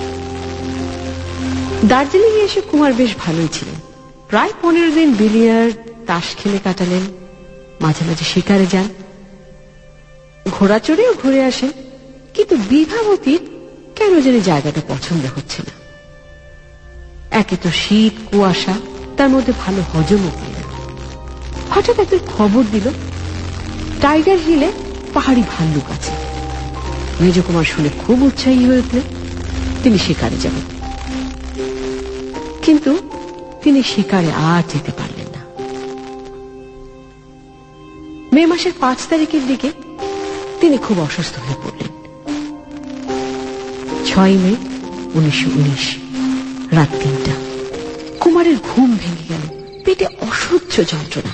দার্জিলিং এ এসে কুমার বেশ ভালোই ছিলেন। প্রায় পনেরো দিন বিলিয়ার্ড তাস খেলে কাটালেন, মাঝে মাঝে শিকারে যান, ঘোড়া চড়েও ঘুরে আসেন। কিন্তু বিভাবতীর কেন জানি জায়গাটা পছন্দ হচ্ছে না। একে তো শীত, কুয়াশা, তার মধ্যে ভালো হজমও হয় না। হঠাৎ একদিন খবর দিল টাইগার হিলে পাহাড়ি ভাল্লুক আছে। মেজ কুমার শুনে খুব উৎসাহী হয়ে উঠলেন, তিনি শিকারে যাবেন। কিন্তু তিনি শিকারে আর যেতে পারলেন না। মে মাসের পাঁচ তারিখের দিকে তিনি খুব অসুস্থ হয়ে পড়লেন। ছয় মে উনিশশো উনিশ রাত তিনটা কুমারের ঘুম ভেঙে গেল। পেটে অসহ্য যন্ত্রণা।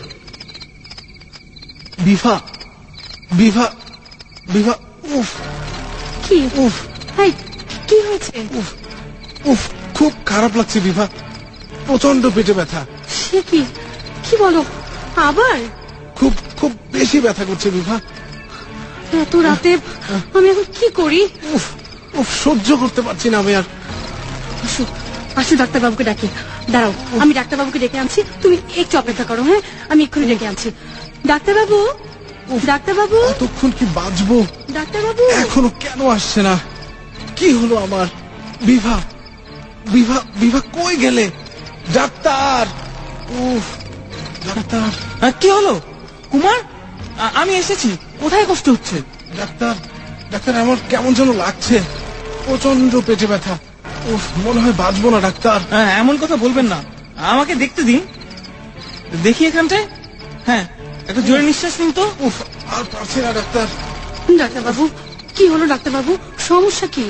বিভা বিভা বিভা উফ কি উফ হাই, কি হয়েছে? উফ উফ খুব খারাপ লাগছে বিভা, প্রচন্ড পেটে ব্যথা। সে কি কি বলো আবার? খুব খুব বেশি ব্যথা করছে বিভা। এত রাতে আমি এখন কি করি? উফ উফ সহ্য করতে পারছি না আমি আর। আসো আসো ডাক্তারবাবুকে ডাকি। দাঁড়াও, আমি ডাক্তারবাবুকে ডেকে আনছি, তুমি একটু অপেক্ষা করো। হ্যাঁ, আমি এক্ষুনি ডেকে আনছি। ডাক্তারবাবু, ডাক্তারবাবু, কতক্ষণ কি বাঁচবো? ডাক্তারবাবু, এখনো কেন আসছে না? কি হলো আমার? বিভা, বিভা, বিভা কই গেলে? ডাক্তার, উফ, ডাক্তার। কি হলো কুমার? আমি এসেছি। কোথায় কষ্ট হচ্ছে? ডাক্তার, ডাক্তার, আমার কেমন যেন লাগছে, প্রচন্ড পেটে ব্যথা। উফ, মনে হয় বাঁচবো না ডাক্তার। এমন কথা বলবেন না, আমাকে দেখতে দিন। দেখি এখানটায়। হ্যাঁ, একটু জোরে নিঃশ্বাস নিন তো। উফ, আর পারছি না ডাক্তার। ডাক্তারবাবু, কি হলো ডাক্তারবাবু? সমস্যা কি?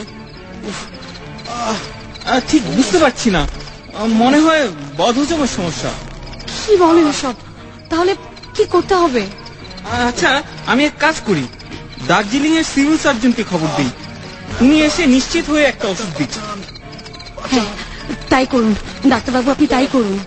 ঠিক বুঝতে পারছি না, মনে হয় বদহজমের সমস্যা। কি বলেন সব? তাহলে কি করতে হবে? আচ্ছা, আমি এক কাজ করি, দার্জিলিং এর সিভিল সার্জনকে খবর দিই, উনি এসে নিশ্চিত হয়ে একটা ওষুধ দিচ্ছেন। হ্যাঁ, তাই করুন ডাক্তারবাবু, আপনি তাই করুন।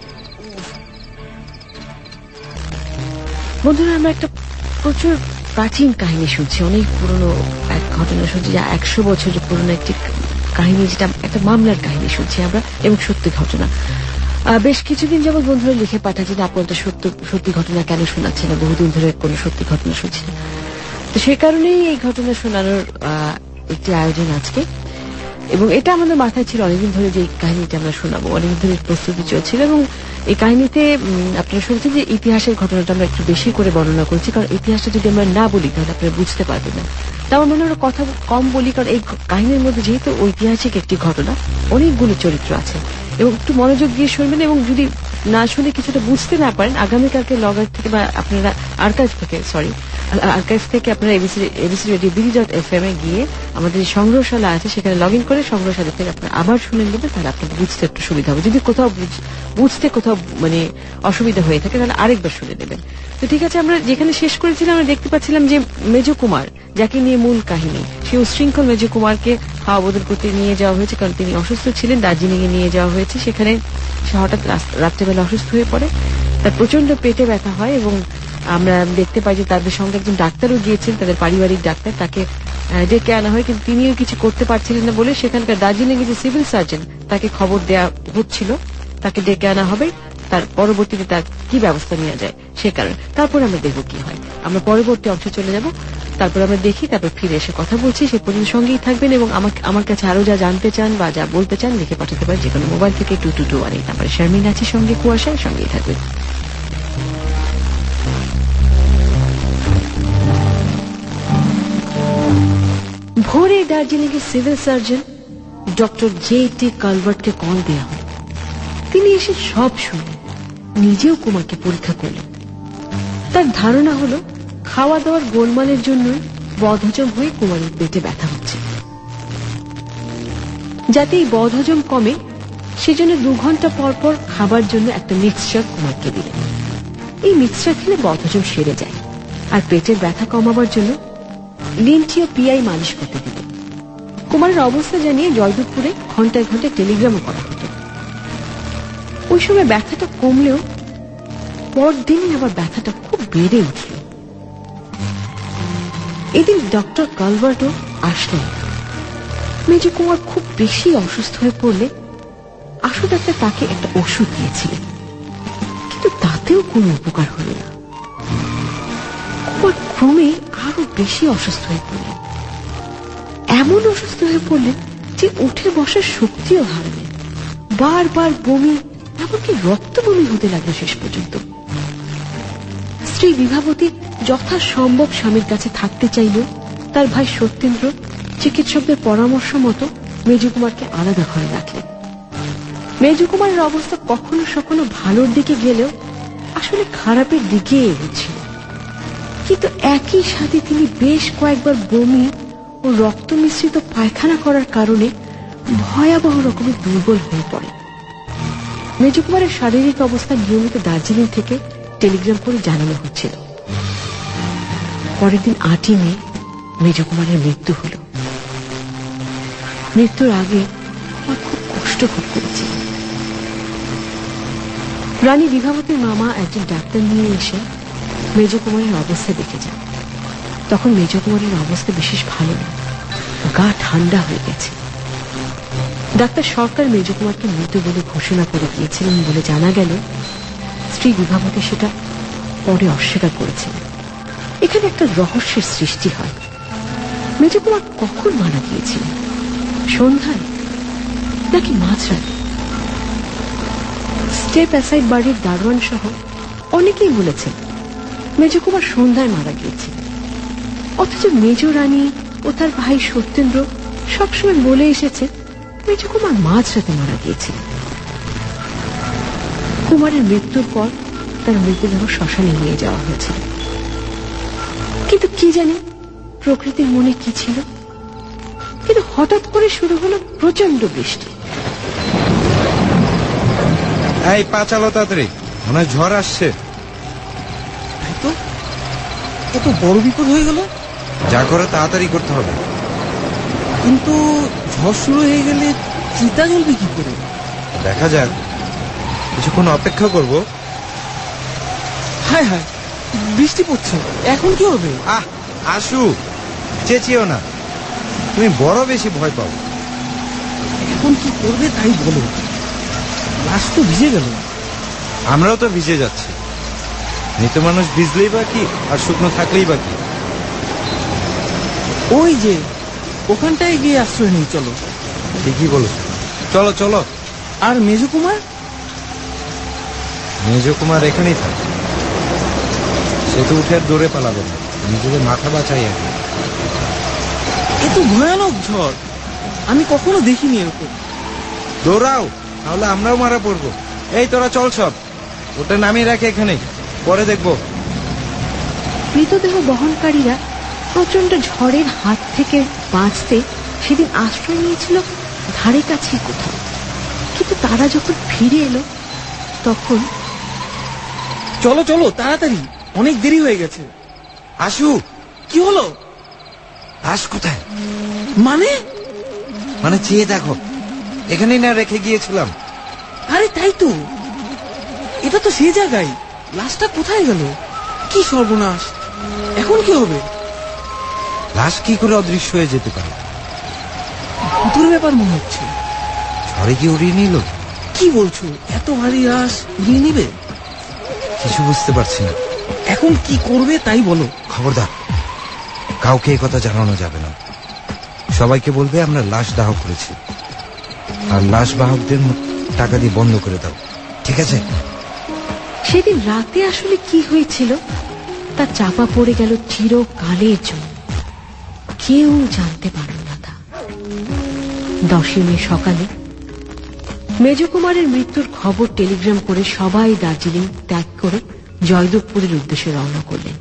বন্ধুরা, আমরা একটা প্রচুর প্রাচীন কাহিনী শুনছি, অনেক পুরনো এক ঘটনা শুনছি, যা একশো বছরের পুরনো একটি কাহিনী, যেটা একটা মামলার কাহিনী শুনছি আমরা, এবং সত্যি ঘটনা। বেশ কিছুদিন যাবত বন্ধুরা লিখে পাঠাচ্ছি যে আপনারা সত্য সত্যি ঘটনা কেন শোনাচ্ছে না, বহুদিন ধরে কোনো সত্যি ঘটনা শুনছি না। তো সেই কারণেই এই ঘটনা শোনানোর একটি আয়োজন আজকে, এবং এটা আমাদের মাথায় ছিল অনেকদিন ধরে যে এই কাহিনীটা আমরা শোনাবো, অনেকদিন ধরে প্রস্তুতি চলছিল। এবং এই কাহিনীতে আপনারা শুনছেন যে ইতিহাসের ঘটনাটা আমরা একটু বেশি করে বর্ণনা করছি, কারণ ইতিহাসটা যদি আমরা না বলি তাহলে আপনারা বুঝতে পারবেন না। তাও মনে হয় কথা কম বলি, কারণ এই কাহিনীর মধ্যে যেহেতু ঐতিহাসিক একটি ঘটনা, অনেকগুলো চরিত্র আছে, এবং একটু মনোযোগ দিয়ে শুনবেন। এবং যদি না শুনে কিছুটা বুঝতে না পারেন, আগামীকালকে লগার থেকে বা আপনারা আর্কাইভ থেকে সরি আর্কাইভ থেকে আপনারা ABC ABC radio BD dot F M এ গিয়ে আমাদের সংগ্রহশালা আছে, সেখানে লগ ইন করে সংগ্রহশালা থেকে আপনারা আবার শুনে নেবেন, তাহলে আপনাদের বুঝতে একটু সুবিধা হবে। যদি কোথাও বুঝতে কোথাও মানে অসুবিধা হয়ে থাকে তাহলে আরেকবার শুনে নেবেন। তো ঠিক আছে, আমরা যেখানে শেষ করেছিলাম আমরা দেখতে পাচ্ছিলাম যে মেজো কুমার, যাকে নিয়ে মূল কাহিনী, সেই উশৃঙ্খল মেজো কুমারকে হাওয়া বদল করতে নিয়ে যাওয়া হয়েছে, কারণ তিনি অসুস্থ ছিলেন। দার্জিলিং এ নিয়ে যাওয়া হয়েছে, সেখানে সে হঠাৎ রাত্রেবেলা অসুস্থ হয়ে পড়ে, তার প্রচন্ড পেটে ব্যথা হয়, এবং আমরা দেখতে পাই যে তাদের সঙ্গে একজন ডাক্তারও গিয়েছেন, তাদের পারিবারিক ডাক্তার, তাকে ডেকে আনা হয়, কিন্তু তিনিও কিছু করতে পারছিলেন না বলে সেখানকার দার্জিলিং এর যে সিভিল সার্জন, তাকে খবর দেওয়া হচ্ছিল তাকে ডেকে আনা হবে, তার পরবর্তীতে তার কি ব্যবস্থা নেওয়া যায় সে কারণে। তারপর আমরা দেখবো কি হয়, আমরা পরবর্তী অংশে চলে যাব, তারপর আমরা দেখি, তারপর ফিরে এসে কথা বলছি। সে পর্যন্ত সঙ্গেই থাকবেন, এবং আমাকে আমার কাছে আরো যা জানতে চান বা যা বলতে চান লিখে পাঠাতে পারেন যে কোনো মোবাইল থেকে টু টু টু ওয়ান এই নাম্বারে। শারমিন আছে সঙ্গে, কুয়াশায় সঙ্গেই থাকবেন। ভোরে দার্জিলিং এর civil surgeon doctor J T কালভার্টকে কল দেওয়া হয়। তিনি এসে সব শুনলেন, নিজেও কুমারকে পরীক্ষা করলেন। তার ধারণা হলো খাওয়া দাওয়ার গোলমালের জন্যই বদহজম হয়ে কুমারের পেটে ব্যথা হচ্ছে। যাতে এই বদহজম কমে সেজন্য দু ঘন্টা পর পর খাবার জন্য একটা মিক্সচার কুমারকে দিলেন। এই মিক্সচার খেলে বদহজম সেরে যায়, আর পেটের ব্যথা কমাবার জন্য লিনচি ও পিআই মালিশ করতে দিলেন। কুমারের অবস্থা জানিয়ে জয়দেবপুরে ঘন্টায় ঘন্টায় টেলিগ্রামও করা হতো। ওই সময় ব্যথাটা কমলেও পরদিনই আবার ব্যথাটা খুব বেড়ে উঠল। এদিন ডক্টর কালভার্টও আসলেন। মেজো কুমার খুব বেশি অসুস্থ হয়ে পড়লে আশু ডাক্তার তাকে একটা ওষুধ দিয়েছিলেন, কিন্তু তাতেও কোনো উপকার হল না। কুমার ক্রমে আরো বেশি অসুস্থ হয়ে পড়লেন, এমন অসুস্থ হয়ে পড়লেন যে উঠে বসার শক্তিও হারালেন। বারবার বমি, এমনকি রক্ত বমি হতে লাগলো শেষ পর্যন্ত। স্ত্রী বিভাবতী যথাসম্ভব স্বামীর কাছে থাকতে চাইলেও তার ভাই সত্যেন্দ্র চিকিৎসকদের পরামর্শ মতো মেজো কুমারকে আলাদা ঘরে রাখলেন। মেজো কুমারের অবস্থা কখনো সখনো ভালোর দিকে গেলেও আসলে খারাপের দিকে এগোচ্ছিল, কিন্তু একই সাথে তিনি বেশ কয়েকবার বমি ও রক্ত মিশ্রিত পায়খানা করার কারণে ভয়াবহ রকমের দুর্বল হয়ে পড়েন। মেজো কুমারের শারীরিক অবস্থা নিয়মিত দার্জিলিং থেকে টেলিগ্রাম করে জানানো হচ্ছিল। পরের দিন আটই মে মেজো কুমারের মৃত্যু হল। মৃত্যুর আগে আমার খুব কষ্ট ভোগ করেছে। রানী বিভাবতীর মামা একজন ডাক্তার নিয়ে এসে মেজো কুমারের অবস্থা দেখে যান। তখন মেজো কুমারের অবস্থা বিশেষ ভালো না, গা ঠান্ডা হয়ে গেছে, ডাক্তার সরকার মেজকুমারকে মৃত বলে ঘোষণা করে দিয়েছিলেন বলে জানা গেল। স্ত্রী বিভাবতী সেটা পরে অস্বীকার করেছিলেন। এখানে একটা রহস্যের সৃষ্টি হয়। মেজকুমার কখন মারা গিয়েছিলেন? সন্ধ্যায় নাকি মাঝরাতে? স্টেপ অ্যাসাইড বাড়ির দারোয়ান সহ অনেকেই বলেছেন মেজকুমার সন্ধ্যায় মারা গিয়েছিলেন, অথচ মেজ রানী ও তার ভাই সত্যেন্দ্র সবসময় বলে এসেছে মেজকুমার মাঝরাতে মারা গিয়েছিলেন। কুমারের মৃত্যুর পর তার মৃতদেহ শ্মশানে নিয়ে যাওয়া হয়েছিল। কিন্তু কি জানি প্রকৃতির মনে কি ছিল, কিন্তু হঠাৎ করে শুরু হলো প্রচন্ড বৃষ্টি। এই পা চালো তাড়াতাড়ি, মনে হয় ঝড় আসছে। তো এত বড় বিপদ হয়ে গেল। যা করে তাড়াতাড়ি করতে হবে। কিন্তু ঝড় শুরু হয়ে গেলে চিতা জ্বলবে কি করে? দেখা যাক, কিছুক্ষণ অপেক্ষা করব। হায় হায়, বৃষ্টি পড়ছে, এখন কি হবে? আহ আশু, চেঁচিও না, তুমি বড় বেশি ভয় পাও। এখন কি করবে তাই বলো। লাশ তো ভিজে গেল। আমরাও তো ভিজে যাচ্ছি। মৃত মানুষ ভিজলেই বা কি, আর শুকনো থাকলেই বা কি। ওই যে ওখানটায় গিয়ে আশ্রয় নেই, চলো। ঠিকই বলেছো, চলো চলো। আর মেজকুমার? মেজকুমার এখানেই থাকে। সে তো উঠে দৌড়ে পালাবে না, নিজেদের মাথা বাঁচাই আগে। এত ভয়ানক ঝড় আমি কখনো দেখিনি এরকম। দৌড়াও, তাহলে আমরাও মারা পড়বো। এই তোরা চল, সব ওটা নামিয়ে রাখে এখানে, পরে দেখবো। মৃতদেহ বহনকারীরা প্রচন্ড ঝড়ের হাত থেকে বাঁচতে সেদিন আশ্রয় নিয়েছিল ধারে কাছে কোথাও। কিন্তু তারা যখন ফিরে এলো তখন। চলো চলো তাড়াতাড়ি, অনেক দেরি হয়ে গেছে। আশু, কি হলো? লাশ কোথায়? মানে মানে চেয়ে দেখো, এখানেই না রেখে গিয়েছিলাম। আরে তাই তো, এটা তো সেই জায়গায়। লাশটা কোথায় গেল? কি সর্বনাশ, এখন কি হবে? লাশ কি করে অদৃশ্য হয়ে যেতে পারে? ভূতের ব্যাপার মনে হচ্ছে। ঝড়ে কি উড়িয়ে নিল? কি বলছো, এত ভারী লাশ উড়িয়ে নিবে? কিছু বুঝতে পারছি না। এখন কি করবে তাই বলো। খবরদার, কাউকে এই কথা জানানো যাবে না। সবাইকে বলবে আমরা লাশ দাহ করেছি, আর লাশ বাহকদের টাকা দিয়ে বন্ধ করে দাও, ঠিক আছে? সেদিন রাতে আসলে কি হয়েছিল তা চাপা পড়ে গেল চিরকালের জন্য। কেউ জানতে পারল না তা। দশই মে সকালে মেজকুমারের মৃত্যুর খবর টেলিগ্রাম করে সবাই দার্জিলিং ত্যাগ করে জয়দেবপুরের উদ্দেশ্যে রওনা করলেন।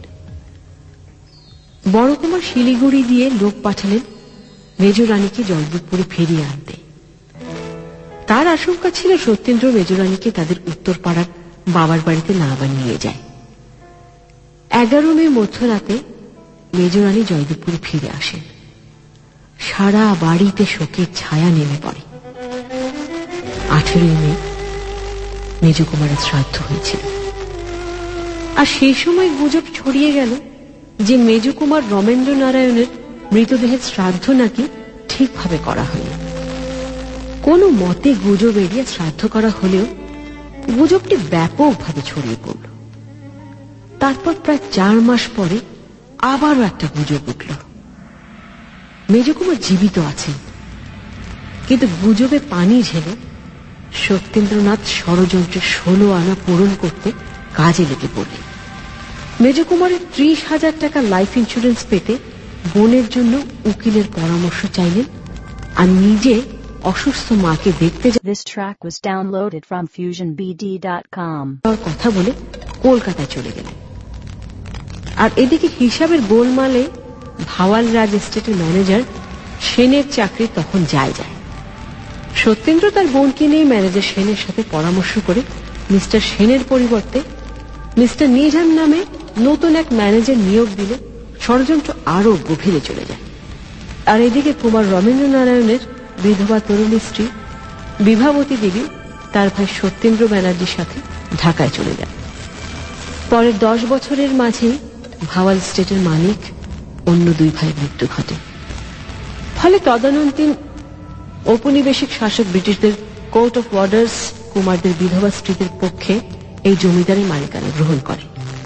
বড়কুমার শিলিগুড়ি দিয়ে লোক পাঠালেন মেজরানীকে জয়দেবপুরে ফিরিয়ে আনতে। তার আশঙ্কা ছিল সত্যেন্দ্র মেজরানীকে তাদের উত্তরপাড়ার বাবার বাড়িতে না আবার নিয়ে যায়। এগারো মে মধ্যরাতে মেজরানী জয়দেবপুরে ফিরে আসেন। সারা বাড়িতে শোকের ছায়া নেমে পড়ে। আঠেরোই মে মেজকুমারের শ্রাদ্ধ হয়েছিল। আর সেই সময় গুজব ছড়িয়ে গেল যে মেজকুমার রমেন্দ্র নারায়ণের মৃতদেহের শ্রাদ্ধ নাকি ঠিকভাবে করা হয়নি। কোন মতে গুজব এড়িয়ে শ্রাদ্ধ করা হলেও গুজবটি ব্যাপকভাবে ছড়িয়ে পড়ল। তারপর প্রায় চার মাস পরে আবারও একটা গুজব উঠল, মেজকুমার জীবিত আছেন। কিন্তু গুজবে পানি ঢেলে সত্যেন্দ্রনাথ ষড়যন্ত্রের ষোলো আনা পূরণ করতে কাজে লেগে পড়লেন। মেজকুমারের ত্রিশ হাজার টাকা লাইফ ইন্স্যুরেন্স পেতে বোনের জন্য উকিলের পরামর্শ চাইলেন, আর নিজে অসুস্থ মাকে দেখতে This track was downloaded from fusion b d dot com. যাওয়ার কথা বলে কলকাতায় চলে গেলেন। আর এদিকে হিসাবের গোলমালে ভাওয়াল রাজ এস্টেটের ম্যানেজার সেনের চাকরি তখন যায় যায়। সত্যেন্দ্র তার বোনকে নিয়ে ম্যানেজার সেনের সাথে পরামর্শ করে মিস্টার সেনের পরিবর্তে মিস্টার নিঝাম নামে নতুন এক ম্যানেজার নিয়োগ দিলে ষড়যন্ত্র আরো গভীরে চলে যায়। আর এদিকে কুমার রমেন্দ্র নারায়ণের বিধবা তরুণী স্ত্রী বিভাবতী দেবী তার ভাই সত্যেন্দ্র ব্যানার্জির সাথে ঢাকায় চলে যান। পরের দশ বছরের মাঝে ভাওয়াল স্টেটের মালিক অন্য দুই ভাই মৃত্যু ঘটে। ফলে তদানীন্তন ঔপনিবেশিক শাসক ব্রিটিশদের কোর্ট অফ ওয়ার্ডার্স কুমারদের বিধবা স্ত্রীদের পক্ষে এই জমিদারি মালিকানা গ্রহণ করে।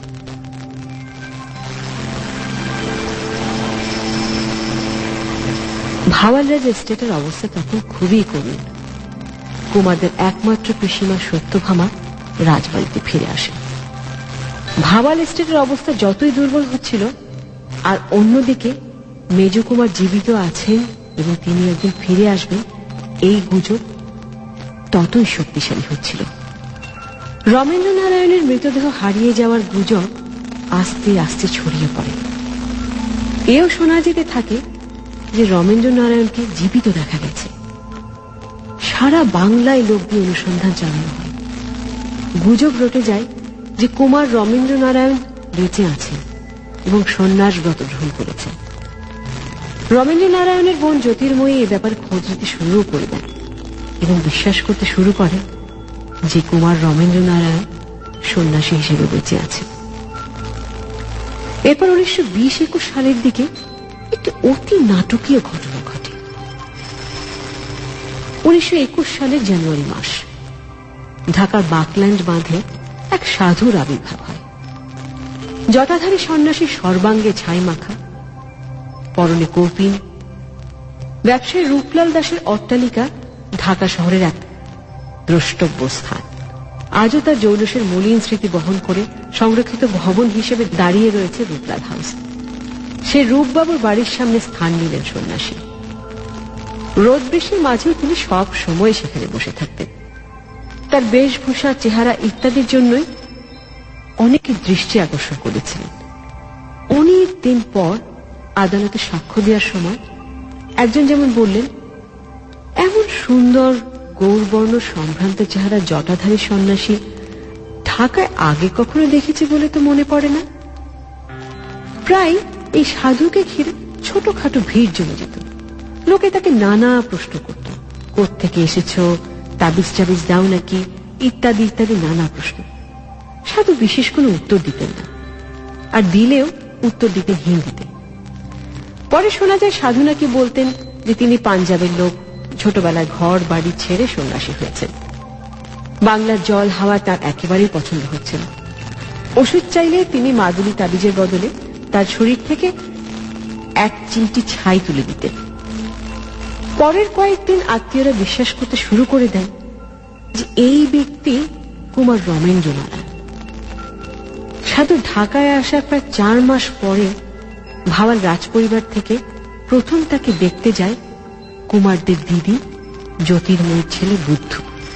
ভাওয়ালরাজ এস্টেটের অবস্থা তখন খুবই করুণ। কুমারদের একমাত্র পিসিমা সত্যভামা রাজবাড়িতে ফিরে আসে। ভাওয়াল এস্টেটের অবস্থা যতই দুর্বল হচ্ছিল, আর অন্যদিকে মেজ কুমার জীবিত আছেন এবং তিনি একদিন ফিরে আসবেন, এই গুজব ততই শক্তিশালী হচ্ছিল। রমেন্দ্র নারায়ণের মৃতদেহ হারিয়ে যাওয়ার গুজব আস্তে আস্তে ছড়িয়ে পড়ে। এও শোনা যেতে থাকে যে রমেন্দ্র নারায়ণকে জীবিত দেখা গেছে। সারা বাংলায় লোক দিয়ে অনুসন্ধান চালানো হয়। গুজব রটে যায় যে কুমার রমেন্দ্র নারায়ণ বেঁচে আছেন এবং সন্ন্যাস ব্রত গ্রহণ করেছেন। রমেন্দ্র নারায়ণের বোন জ্যোতির্ময়ী এ ব্যাপারে খোঁজ নিতে শুরু করে দেন এবং বিশ্বাস করতে শুরু করে যে কুমার রমেন্দ্র নারায়ণ সন্ন্যাসী হিসেবে বেঁচে আছে। এরপর উনিশশো বিশ একুশ সালের দিকে একটি অতি নাটকীয় ঘটনা ঘটে। উনিশশো একুশ সালের জানুয়ারি মাস, ঢাকার বাকল্যান্ড বাঁধে এক সাধুর আবির্ভাব হয়। জটাধারী সন্ন্যাসী সর্বাঙ্গে ছাই মাখা, পরনে কৌপিন। ব্যবসায়ী রূপলাল দাসের অট্টালিকা ঢাকা শহরের এক দ্রষ্টব্য স্থান। আজও তার জৌলসের মলিন স্মৃতি বহন করে সংরক্ষিত ভবন হিসেবে দাঁড়িয়ে রয়েছে রূপলাল হাউস। সে রূপবাবুর বাড়ির সামনে স্থান নিলেন সন্ন্যাসী। রোদ বৃষ্টির মাঝেও তিনি সব সময় সেখানে বসে থাকতেন। তার বেশভূষা, চেহারা ইত্যাদির জন্যই অনেকের দৃষ্টি আকর্ষণ করেছিলেন। অনেক দিন পর আদালতে সাক্ষ্য দেওয়ার সময় একজন যেমন বললেন, এমন সুন্দর গৌরবর্ণ সম্ভ্রান্ত চেহারা জটাধারী সন্ন্যাসী ঢাকায় আগে কখনো দেখেছি বলে তো মনে পড়ে না। প্রায় এই সাধুকে ঘিরে ছোটখাটো ভিড় জমে যেত। লোকে তাকে নানা প্রশ্ন করত, কোত্থেকে এসেছ, তাবিজ টাবিজ দাও নাকি, ইত্যাদি ইত্যাদি নানা প্রশ্ন। সাধু বিশেষ কোনো উত্তর দিতেন না, আর দিলেও উত্তর দিতেন হিন্দিতে। পরে শোনা যায় সাধু নাকি বলতেন যে তিনি পাঞ্জাবের লোক, ছোটবেলায় ঘর বাড়ি ছেড়ে সন্ন্যাসী হয়েছেন। বাংলার জল হাওয়া তার একেবারেই পছন্দ হচ্ছে না। ওষুধ চাইলে তিনি মাদুলি তাবিজের বদলে তার শরীর থেকে এক চিমটি ছাই তুলে দিতেন। পরের কয়েকদিন আত্মীয়রা বিশ্বাস করতে শুরু করে দেন যে এই ব্যক্তি কুমার রমেন্দ্র নারায়ণ। সাধু ঢাকায় আসার প্রায় চার মাস পরে ভাওয়াল রাজপরিবার থেকে প্রথম তাকে দেখতে যায় কুমারদের দিদি জ্যোতির্ময়ীর ছেলে বুদ্ধ।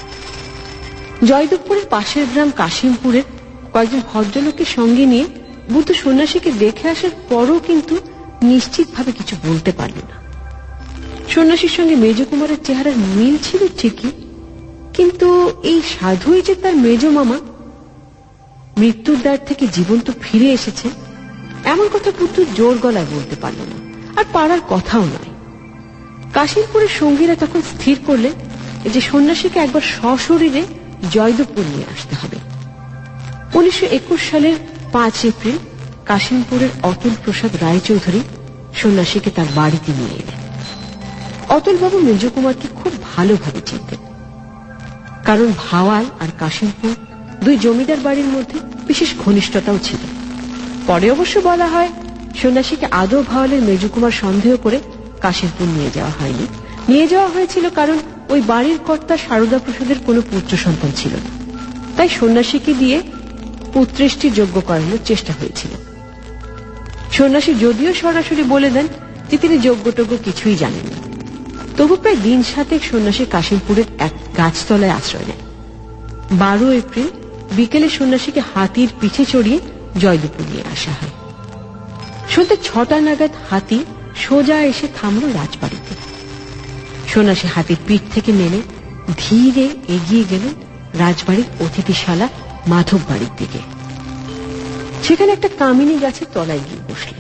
জয়দেবপুরের পাশের গ্রাম কাশিমপুরের কয়েকজন ভদ্রলোকের সঙ্গে নিয়ে বুদ্ধ সন্ন্যাসীকে দেখে আসার পরও কিন্তু নিশ্চিতভাবে কিছু বলতে পারল না। সন্ন্যাসীর সঙ্গে মেজ কুমারের চেহারার মিল ছিল ঠিকই, কিন্তু এই সাধুই যে তার মেজ মামা, মৃত্যুর দ্বার থেকে জীবন্ত ফিরে এসেছে, এমন কথা বুদ্ধ জোর গলায় বলতে পারল না, আর পারার কথাও নয়। কাশিমপুরের সঙ্গীরা তখন স্থির করলেন যে সন্ন্যাসীকে একবার সশরীরে জয়দেবপুর নিয়ে আসতে হবে। উনিশশো একুশ সালের পাঁচ এপ্রিল কাশিমপুরের অতুল প্রসাদ রায়চৌধুরী সন্ন্যাসীকে তার বাড়িতে নিয়ে এলেন। অতুলবাবু মেজ কুমারকে খুব ভালোভাবে চিনতেন, কারণ ভাওয়াল আর কাশিমপুর দুই জমিদার বাড়ির মধ্যে বিশেষ ঘনিষ্ঠতাও ছিল। পরে অবশ্য বলা হয় সন্ন্যাসীকে আদৌ ভাওয়ালের মেজ কুমার সন্দেহ করে কাশিমপুর নিয়ে যাওয়া হয়নি। নিয়ে যাওয়া হয়েছিল কারণ ওই বাড়ির কর্তা সারদা প্রসাদের কোনো পুত্র সন্তান ছিল না, তাই সন্ন্যাসীকে দিয়ে পুত্রেষ্টি যোগ্য করানোর চেষ্টা হয়েছিল। সন্ন্যাসী যদিও সরাসরি বলে দেন যে তিনি যোগ্যটোগ্য কিছুই জানেন না, তবু প্রায় দিন সাতেক সন্ন্যাসী কাশিমপুরের এক গাছতলায় আশ্রয় নেয়। বারো এপ্রিল বিকেলে সন্ন্যাসীকে হাতির পিঠে চড়িয়ে জয়দেবপুর নিয়ে আসা হয়। সন্ধ্যে ছটা নাগাদ হাতি সোজা এসে থামল রাজবাড়িতে। সন্ন্যাসী হাতির পিঠ থেকে নেমে ধীরে এগিয়ে গেলেন রাজবাড়ির অতিথিশালা মাধব বাড়ির দিকে। সেখানে একটা কামিনী গাছের তলায় গিয়ে বসলেন।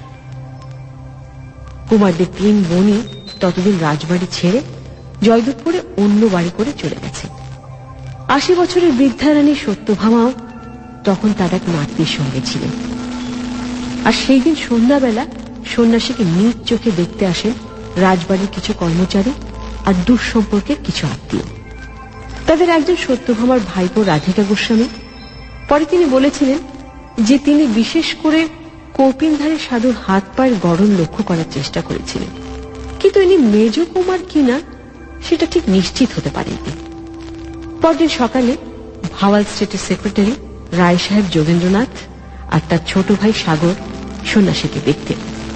কুমারদের তিন বোনই ততদিন রাজবাড়ি ছেড়ে জয়দেবপুরে অন্য বাড়ি করে চলে গেছে। আশি বছরের বৃদ্ধা রানী সত্যভামাও তখন তার এক নাতনির সঙ্গে ছিলেন। আর সেই দিন সন্ধ্যাবেলা সন্ন্যাসীকে নিজ চোখে দেখতে আসেন রাজবাড়ির কিছু কর্মচারী আর দূর সম্পর্কের কিছু আত্মীয়। তাদের একজন সত্যভামার ভাইপো রাধিকা গোস্বামী। পরে তিনি বলেছিলেন যে তিনি বিশেষ করে কৌপিনধারী সাধুর হাত পায়ের গড়ন লক্ষ্য করার চেষ্টা করেছিলেন, কিন্তু ইনি মেজ কুমার কিনা সেটা ঠিক নিশ্চিত হতে পারেননি। পরদিন সকালে ভাওয়াল স্টেটের সেক্রেটারি রায় সাহেব যোগেন্দ্রনাথ আর তার ছোট ভাই সাগর সন্ন্যাসীকে দেখতে।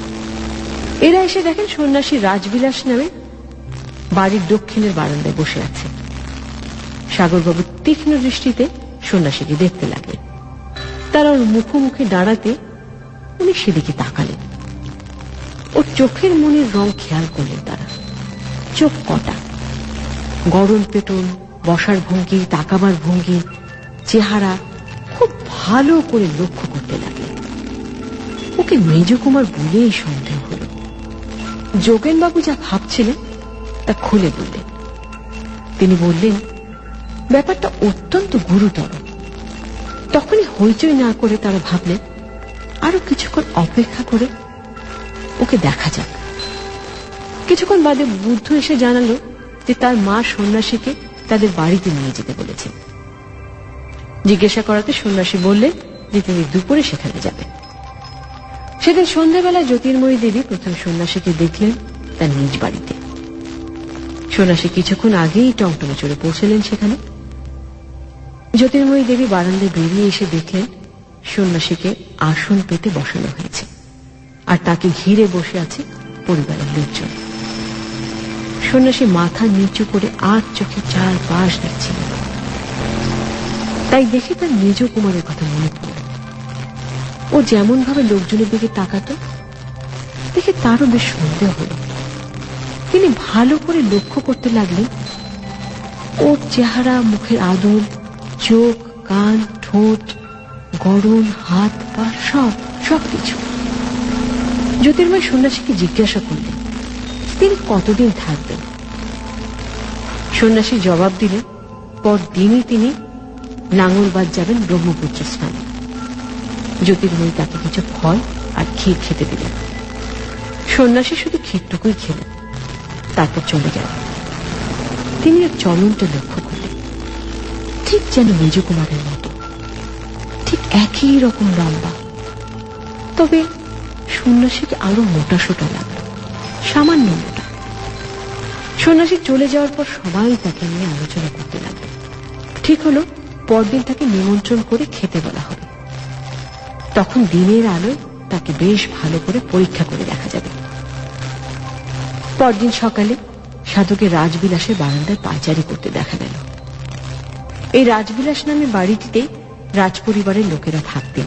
এরা এসে দেখেন সন্ন্যাসী রাজবিলাস নামে বাড়ির দক্ষিণের বারান্দায় বসে আছে। সাগরবাবু তীক্ষ্ণ দৃষ্টিতে সন্ন্যাসীকে দেখতে লাগলেন। তার ওর মুখোমুখি দাঁড়াতে উনি সেদিকে তাকালেন। ওর চোখের মনের রং খেয়াল করলেন তারা। চোখ কটা, গরম পেটন, বসার ভঙ্গি, তাকাবার ভঙ্গি, চেহারা খুব ভালো করে লক্ষ্য করতে লাগলেন। ওকে মেজ কুমার বলেই সন্দেহ হল। যোগেনবাবু যা ভাবছিলেন তা খুলে বললেন। তিনি বললেন, ব্যাপারটা অত্যন্ত গুরুতর। তখনই হইচই না করে তারা ভাবলেন আরো কিছুক্ষণ অপেক্ষা করে ওকে দেখা যাক। কিছুক্ষণ বাদে বুদ্ধ এসে জানালো যে তার মা সন্ন্যাসীকে তাদের বাড়িতে নিয়ে যেতে বলেছেন। জিজ্ঞাসা করাতে সন্ন্যাসী বললেন যে তিনি দুপুরে সেখানে যাবেন। সেদিন সন্ধ্যাবেলা জ্যোতির্ময়ী দেবী প্রথম সন্ন্যাসীকে দেখলেন তার নিজ বাড়িতে। সন্ন্যাসী কিছুক্ষণ আগেই টমটমে চড়ে পৌঁছলেন সেখানে। জ্যোতির্ময়ী দেবী বারান্দায় বেরিয়ে এসে দেখলেন সন্ন্যাসীকে আসন পেতে বসানো হয়েছে আর তাকে ঘিরে বসে আছে পরিবারের লোকজন। সন্ন্যাসী মাথা নিচু করে আর চোখে চারপাশ দেখছিলেন। তাই দেখে তার মেজ কুমারের কথা মনে পড়ল। ও যেমন ভাবে লোকজনের দিকে তাকাতো দেখে তারও বেশ সন্দেহ হল। তিনি ভালো করে লক্ষ্য করতে লাগলেন ওর চেহারা, মুখের আদল, চোখ, কান, ঠোঁট, গড়ন, হাত পা, সব সবকিছু। জ্যোতির্ময় সন্ন্যাসীকে জিজ্ঞাসা করলেন তিনি কতদিন থাকবেন। সন্ন্যাসী জবাব দিলেন পরদিনই তিনি নাঙ্গলবাদ যাবেন ব্রহ্মপুত্র স্নানে। জ্যোতির্ময়ী তাকে কিছু ফল আর ক্ষীর খেতে দিলেন। সন্ন্যাসী শুধু ক্ষীরটুকুই খেলেন, তারপর চলে গেলেন। তিনি এক চলনটা লক্ষ্য করলেন, ঠিক যেন মেজ কুমারের মতো, ঠিক একই রকম লম্বা। তবে সন্ন্যাসীকে আরো মোটা সোটা লাগল, সামান্য মোটা। সন্ন্যাসী চলে যাওয়ার পর সবাই তাকে নিয়ে আলোচনা করতে লাগলো। ঠিক হলো পরদিন তাকে নিমন্ত্রণ করে খেতে বলা হবে। তখন দিনের আলোয় তাকে বেশ ভালো করে পরীক্ষা করে দেখা যাবে। পরদিন সকালে সাধুকে রাজবিলাসের বারান্দায় পায়চারি করতে দেখা গেল। এই রাজবিলাস নামে বাড়িটিতেই রাজপরিবারের লোকেরা থাকতেন।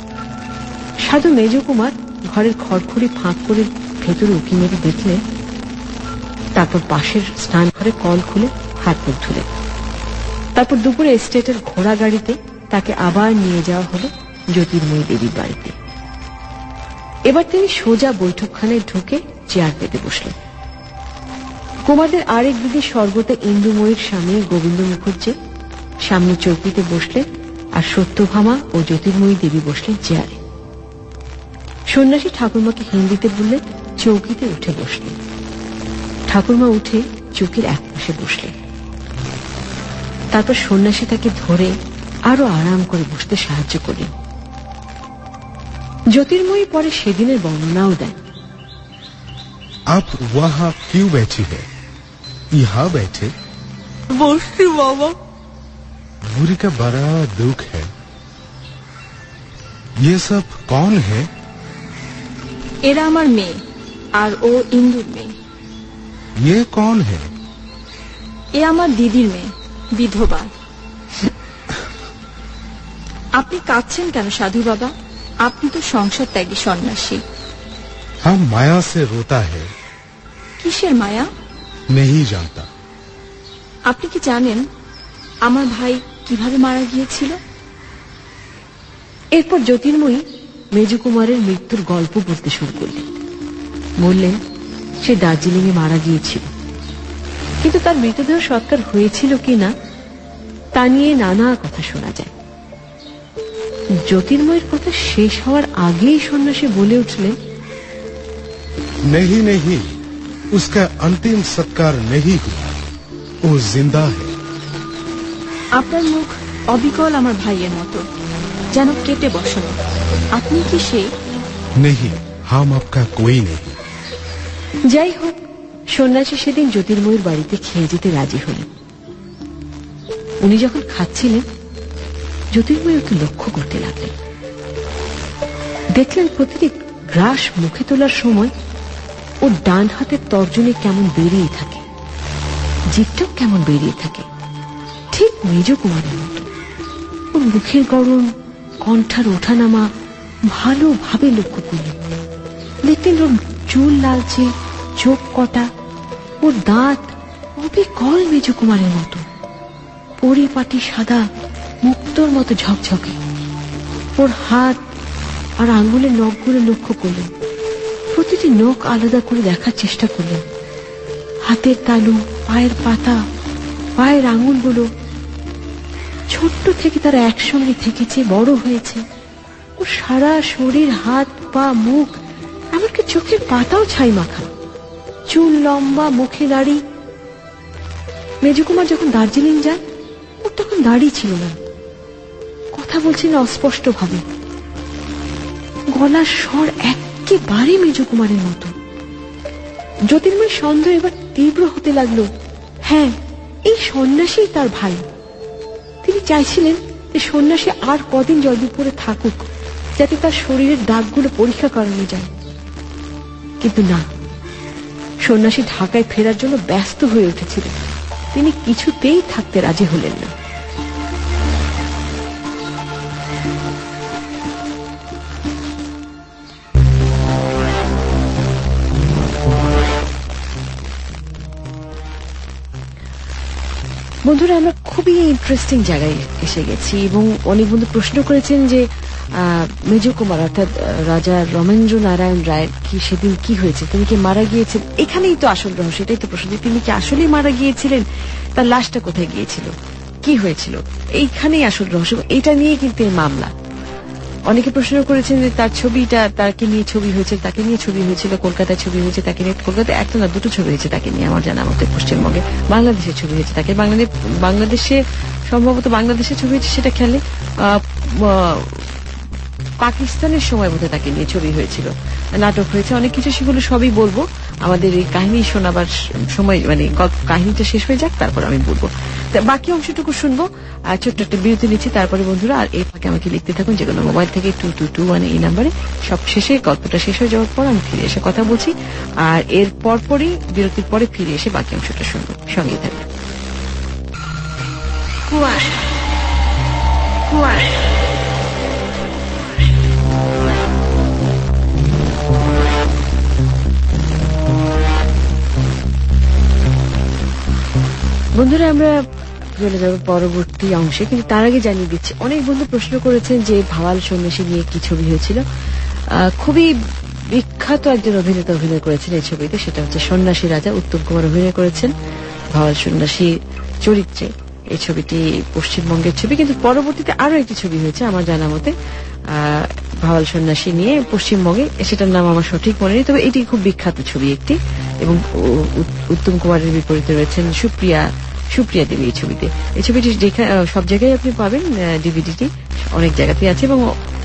সাধু মেজ কুমার ঘরের খড়খড়ি ফাঁক করে ভেতরে উঁকি মেরে দেখলেন। তারপর পাশের স্নান ঘরে কল খুলে হাত মুখ ধুলেন। তারপর দুপুরে এস্টেটের ঘোড়া গাড়িতে তাকে আবার নিয়ে যাওয়া হলো জ্যোতির্ময়ী দেবীর বাড়িতে। এবার তিনি সোজা বৈঠকখানায় ঢুকে চেয়ার পেতে বসলেন। কুমারদের আরেক দিদি স্বর্গতে ইন্দুময়ীর স্বামী গোবিন্দ মুখুজ্জে সামনে চৌকিতে বসলেন আর সত্যভামা ও জ্যোতির্ময়ী দেবী বসলেন চেয়ারে। সন্ন্যাসী ঠাকুরমাকে হিন্দিতে বললেন চৌকিতে উঠে বসলেন। ঠাকুরমা উঠে চৌকির এক পাশে বসলেন। তারপর সন্ন্যাসী তাকে ধরে আরো আরাম করে বসতে সাহায্য করলেন। জ্যোতির্ময়ী পরে সেদিনের বর্ণনাও দেন। आप वहाँ क्यों बैठी है? यहाँ बैठे। বসছি বাবা। बुरी का बड़ा दुख है। ये सब कौन है? এরা আমার মেয়ে আর ও ইন্দুর মেয়ে। ये कौन है? এ আমার দিদির মেয়ে, বিধবা। আপনি কাঁদছেন কেন সাধু বাবা? আপনি তো সংসার ত্যাগী সন্ন্যাসী। हम माया से रोता है। কিসের মায়া? नहीं जानता। আপনি কি জানেন আমার ভাই কিভাবে মারা গিয়েছিল? এরপর জ্যোতির্ময়ী মেজ কুমারের মৃত্যুর গল্প বলতে শুরু করলেন। বললেন সে দার্জিলিং এ মারা গিয়েছিল, কিন্তু তার মৃতদেহ সৎকার হয়েছিল কিনা তা নিয়ে নানা কথা শোনা যায়। জ্যোতির্ময়ের কথা শেষ হওয়ার আগেই সন্ন্যাসী বলে উঠলেন, नहीं नहीं, उसका अंतिम सत्कार नहीं हुआ, वो जिंदा है। আপনার মুখ অবিকল আমার ভাইয়ের মতো, যেন কেটে বসানো। আপনি কি সে? नहीं, हम आपका कोई नहीं। যাই হোক, সন্ন্যাসী সেদিন জ্যোতির্ময়ীর বাড়িতে খেয়ে যেতে রাজি হলেন। উনি যখন খাচ্ছিলেন, জ্যোতির্ময়ী ওকে লক্ষ্য করতে লাগলেন। দেখলেন প্রতিটি গ্রাস মুখে তোলার সময় ওর ডান হাতের তর্জনী কেমন বেরিয়ে থাকে, জিভটাও কেমন বেরিয়ে থাকে, ঠিক মেজ কুমারের মতো। ওর মুখের গড়ন, কণ্ঠার ওঠানামা ভালোভাবে লক্ষ্য করলেন। দেখলেন ওর চুল লালচে, চোখ কটা, ওর দাঁত অবিকল মেজ কুমারের মতো, পরিপাটি সাদা, মুক্তোর মতো ঝকঝকে। ওর হাত আর আঙ্গুলের নখগুলো লক্ষ্য করলেন, প্রতিটি নখ আলাদা করে দেখার চেষ্টা করলেন। হাতের তালু, পায়ের পাতা, পায়ের আঙ্গুলগুলো ছোট্ট থেকে তারা একসঙ্গে থেকেছে, বড় হয়েছে। ও সারা শরীর, হাত পা, মুখ, এমনকি চোখের পাতাও ছাই মাখা, চুল লম্বা, মুখে দাড়ি। মেজকুমার যখন দার্জিলিং যান, ওর তখন দাড়ি ছিল না, কথা বলছেন অস্পষ্ট ভাবে, গলার স্বর একেবারে মেজকুমারের মতো। জ্যোতির্ময় সন্দেহ এবার তীব্র হতে লাগলো। হ্যাঁ, এই সন্ন্যাসী তার ভাই। তিনি চাইছিলেন যে সন্ন্যাসী আর কদিন জয়দেবপুরে থাকুক, যাতে তার শরীরের দাগগুলো পরীক্ষা করানো যায়। কিন্তু না, সন্ন্যাসী ঢাকায় ফেরার জন্য ব্যস্ত হয়ে উঠেছিলেন। তিনি কিছুতেই থাকতে রাজি হলেন না। বন্ধুরা, আমরা খুবই ইন্টারেস্টিং জায়গায় এসে গেছি এবং অনেক বন্ধু প্রশ্ন করেছেন যে মেজ কুমার অর্থাৎ রাজা রমেন্দ্র নারায়ণ রায়ের কি সেদিন কি হয়েছে, তিনি কি মারা গিয়েছেন? এখানেই তো আসল রহস্য, এটাই তো প্রশ্ন, তিনি কি আসলেই মারা গিয়েছিলেন? তার লাশটা কোথায় গিয়েছিল, কি হয়েছিল? এইখানেই আসল রহস্য। এটা নিয়ে কিন্তু এই মামলা। অনেকে প্রশ্ন করেছেন যে তার ছবিটা, তাকে নিয়ে ছবি হয়েছে, তাকে নিয়ে ছবি হয়েছিল, কলকাতায় ছবি হয়েছে তাকে নিয়ে, কলকাতায় একটা না দুটো ছবি হয়েছে তাকে নিয়ে আমার জানা মতে, পশ্চিমবঙ্গে। বাংলাদেশের ছবি হয়েছে তাকে, বাংলাদেশ বাংলাদেশে সম্ভবত বাংলাদেশের ছবি হয়েছে সেটা খেয়ালে, পাকিস্তানের সময় বোধহয় তাকে নিয়ে ছবি হয়েছিল, নাটক হয়েছে, অনেক কিছু, সেগুলো সবই বলবো আমাদের এই কাহিনী শোনাবার সময়, মানে কাহিনীটা শেষ হয়ে যাক, তারপর আমি বলবো। বাকি অংশটুকু শুনবো, আর ছোট্ট একটা বিরতি নিচ্ছি তারপরে বন্ধুরা। আর এই ফাঁকে আমাকে লিখতে থাকুন যে কোনো মোবাইল থেকে টু টু টু ওয়ান এই নাম্বারে। সব শেষে, গল্পটা শেষ হয়ে যাওয়ার পর আমি ফিরে এসে কথা বলছি, আর এর পরপরই বিরতির পরে ফিরে এসে বাকি অংশটা শুনবো। সঙ্গেই থাকবে। কুয়াশা কুয়াশা বন্ধুরা, আমরা চলে যাব পরবর্তী অংশে, কিন্তু তার আগে জানিয়ে দিচ্ছি, অনেক বন্ধু প্রশ্ন করেছেন যে ভাওয়াল সন্ন্যাসী নিয়ে কি ছবি হয়েছিল। খুবই বিখ্যাত একজন অভিনেতা অভিনয় করেছেন এই ছবিতে, সেটা হচ্ছে সন্ন্যাসী রাজা। উত্তম কুমার অভিনয় করেছেন ভাওয়াল সন্ন্যাসী চরিত্রে। এই ছবিটি পশ্চিমবঙ্গের ছবি, কিন্তু পরবর্তীতে আরো একটি ছবি হয়েছে আমার জানা মতে ভাওয়াল সন্ন্যাসী নিয়ে পশ্চিমবঙ্গে, সেটার নাম আমার সঠিক মনে নেই, তবে এটি খুব বিখ্যাত ছবি একটি। এবং উত্তম কুমারের বিপরীতে রয়েছেন সুপ্রিয়া সুপ্রিয়া দেবী এই ছবিতে। এই ছবিটি সব জায়গায় আপনি পাবেন, ডিভিডিটি অনেক জায়গাতে আছে। এবং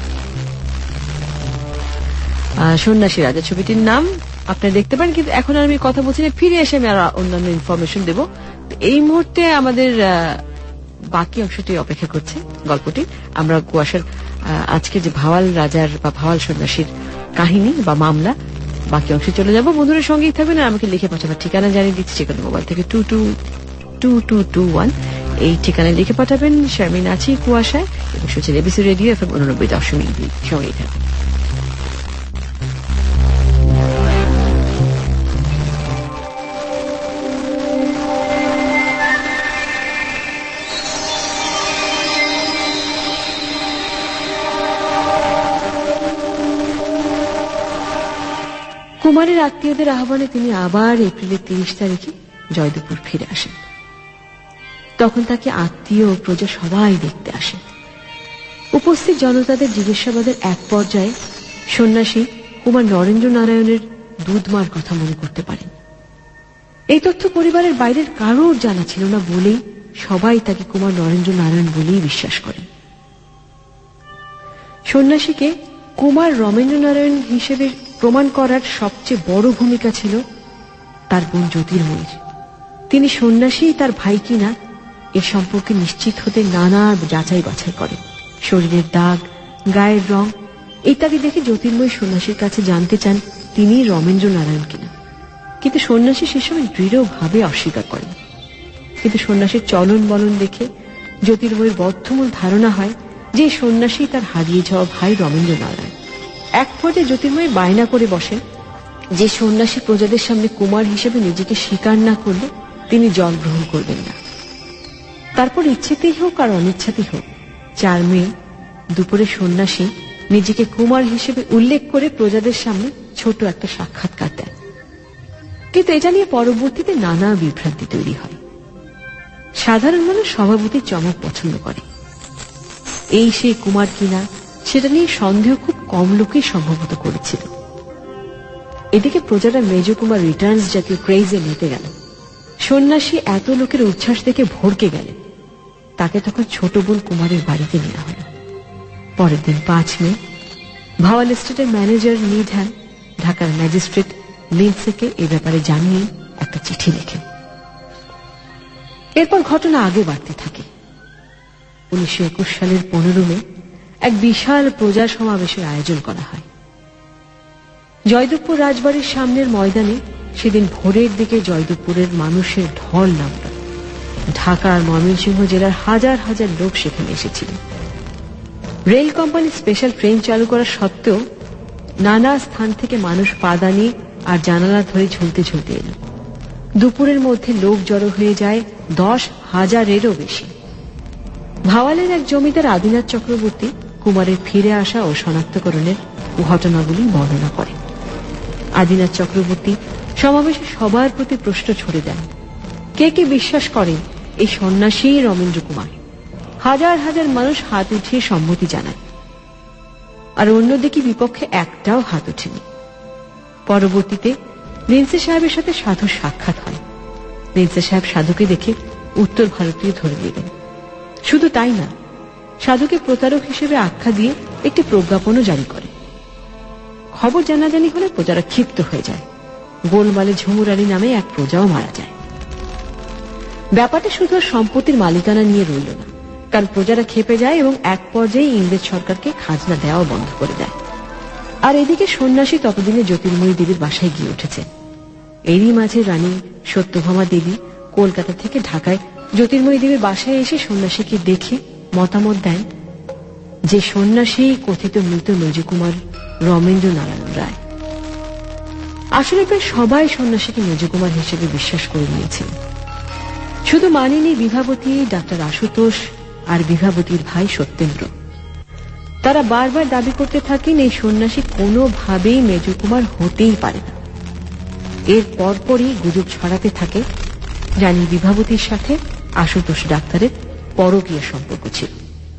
সন্ন্যাসী রাজা ছবিটির নাম আপনারা দেখতে পারেন, কিন্তু এখন আমি কথা বলছি না, ফিরে এসে আমি আর অন্যান্য ইনফরমেশন দেব। এই মুহূর্তে আমাদের বাকি অংশটি অপেক্ষা করছে গল্পটি। আমরা কুয়াশার আজকে যে ভাওয়াল রাজার বা ভাওয়াল সন্ন্যাসীর কাহিনী বা মামলা, বাকি অংশে চলে যাব। বন্ধুদের সঙ্গেই থাকবেন, আর আমাকে লিখে পাঠাবার ঠিকানা জানিয়ে দিচ্ছি, যেকোনো মোবাইল থেকে two two two two two one এই ঠিকানায় লিখে পাঠাবেন। শারমিন আছি কুয়াশায় এবং শুনছেন এবিসি রেডিও এফএম উননব্বই দশমিক দুই। সঙ্গেই থাকবেন। কুমারের আত্মীয়দের আহ্বানে তিনি আবার এপ্রিলের তিরিশ তারিখে জয়দেবপুর ফিরে আসেন। তখন তাকে আত্মীয় ও প্রজা সবাই দেখতে আসেন। উপস্থিত জনতাদের জিজ্ঞাসাবাদের এক পর্যায়ে সন্ন্যাসী কুমার নরেন্দ্র নারায়ণের দুধমার কথা মনে করতে পারেন। এই তথ্য পরিবারের বাইরের কারোর জানা ছিল না বলেই সবাই তাকে কুমার নরেন্দ্র নারায়ণ বলেই বিশ্বাস করেন। সন্ন্যাসীকে কুমার রমেন্দ্র নারায়ণ হিসেবে প্রমাণ করার সবচেয়ে বড় ভূমিকা ছিল তার বোন জ্যোতির্ময়ীর। তিনি সন্ন্যাসী তার ভাই কিনা এ সম্পর্কে নিশ্চিত হতে নানা যাচাই বাছাই করেন। শরীরের দাগ, গায়ের রং ইত্যাদি দেখে জ্যোতির্ময়ী সন্ন্যাসীর কাছে জানতে চান তিনি রমেন্দ্র নারায়ণ কিনা, কিন্তু সন্ন্যাসী সে সময় দৃঢ়ভাবে অস্বীকার করেন। কিন্তু সন্ন্যাসীর চলন বলন দেখে জ্যোতির্ময়ীর বদ্ধমূল ধারণা হয় যে সন্ন্যাসী তার হারিয়ে যাওয়া ভাই রমেন্দ্র নারায়ণ। এক পর্যায়ে জ্যোতির্ময়ী বায়না করে বসেন যে সন্ন্যাসী প্রজাদের সামনে কুমার হিসেবে নিজেকে স্বীকার না করলে তিনি জল গ্রহণ করবেন না। তারপর ইচ্ছেতেই হোক আর অনিচ্ছাতেই হোক চার মে দুপুরে সন্ন্যাসী নিজেকে কুমার হিসেবে উল্লেখ করে প্রজাদের সামনে ছোট একটা সাক্ষাৎকার দেন। কিন্তু এটা নিয়ে পরবর্তীতে নানা বিভ্রান্তি তৈরি হয়। সাধারণ মানুষ স্বভাবতই চমক পছন্দ করে। এই সেই কুমার কিনা সেটা নিয়ে সন্দেহ খুব কম লোকই সম্ভবত করেছিল। এদিকে প্রজারা মেজ কুমার রিটার্নস জাতীয় ক্রেজে মেতে গেল। সন্ন্যাসী এত লোকের উচ্ছ্বাস দেখে ভড়কে গেলেন। তাকে তখন ছোট বোন কুমারের বাড়িতে নেওয়া হল। পরের দিন পাঁচ মে ভাওয়াল এস্টেটের ম্যানেজার নিধান ঢাকার ম্যাজিস্ট্রেট লিন্ডসেকে এ ব্যাপারে জানিয়ে একটা চিঠি লেখেন। এরপর ঘটনা আগে বাড়তে থাকে। উনিশশো একুশ সালের পনেরো মে এক বিশাল প্রজা সমাবেশের আয়োজন করা হয় জয়দেবপুর রাজবাড়ির সামনের ময়দানে। সেদিন ভোরের দিকে জয়দেবপুরের মানুষের ঢল নামল। ঢাকা আর ময়মনসিংহ জেলার হাজার হাজার লোক সেখানে এসেছিলেন। রেল কোম্পানি স্পেশাল ট্রেন চালু করা সত্ত্বেও নানা স্থান থেকে মানুষ পাদানি আর জানালা ধরে ঝুলতে ঝুলতে এল। দুপুরের মধ্যে লোক জড়ো হয়ে যায় দশ হাজারেরও বেশি। ভাওয়ালের এক জমিদার আদিনাথ চক্রবর্তী কুমারের ফিরে আসা ও শনাক্তকরণের ঘটনাগুলি বর্ণনা করেন। আদিনাথ চক্রবর্তী সমাবেশে সবার প্রতি প্রশ্ন ছড়ে দেন, কে কে বিশ্বাস করেন এই সন্ন্যাসী রমেন্দ্র কুমার? হাজার হাজার মানুষ হাত উঠিয়ে সম্মতি জানায়, আর অন্যদিকে বিপক্ষে একটাও হাত ওঠেনি। পরবর্তীতে লিন্ডসে সাহেবের সাথে সাধুর সাক্ষাৎ হয়। লিন্ডসে সাহেব সাধুকে দেখে উত্তর ভারতীয় ধরে নিলেন। শুধু তাই না, সাধুকে প্রতারক হিসেবে আখ্যা দিয়ে একটি প্রজ্ঞাপনও জারি করে। খবর জানাজানি হলে প্রজারা ক্ষিপ্ত হয়ে যায়। গোলমালে ঝুমুর আলী নামে এক প্রজাও মারা যায়। ব্যাপারটা শুধু সম্পত্তির মালিকানা নিয়ে রইল না, কারণ প্রজারা ক্ষেপে যায় এবং এক পর্যায়ে ইংরেজ সরকারকে খাজনা দেওয়া বন্ধ করে দেয়। আর এদিকে সন্ন্যাসী ততদিনে জ্যোতির্ময়ী দেবীর বাসায় গিয়ে উঠেছে। এরই মাঝে রানী সত্যভামা দেবী কলকাতা থেকে ঢাকায় জ্যোতির্ময়ী দেবীর বাসায় এসে সন্ন্যাসীকে দেখে মতামত দেন যে সন্ন্যাসী কথিত মৃত মেজকুমার রমেন্দ্র নারায়ণ রায়। আসলে প্রায় সবাই সন্ন্যাসীকে মেজকুমার হিসেবে বিশ্বাস করে নিয়েছেন। শুধু মানেনি বিভাবতী, ডাক্তার আশুতোষ আর বিভাবতীর ভাই সত্যেন্দ্র। তারা বারবার দাবি করতে থাকেন এই সন্ন্যাসী কোনোভাবেই মেজকুমার হতেই পারে না। এর পরপরই গুজব ছড়াতে থাকে জানি বিভাবতীর সাথে আশুতোষ ডাক্তারের পরকীয় সম্পর্ক ছিল।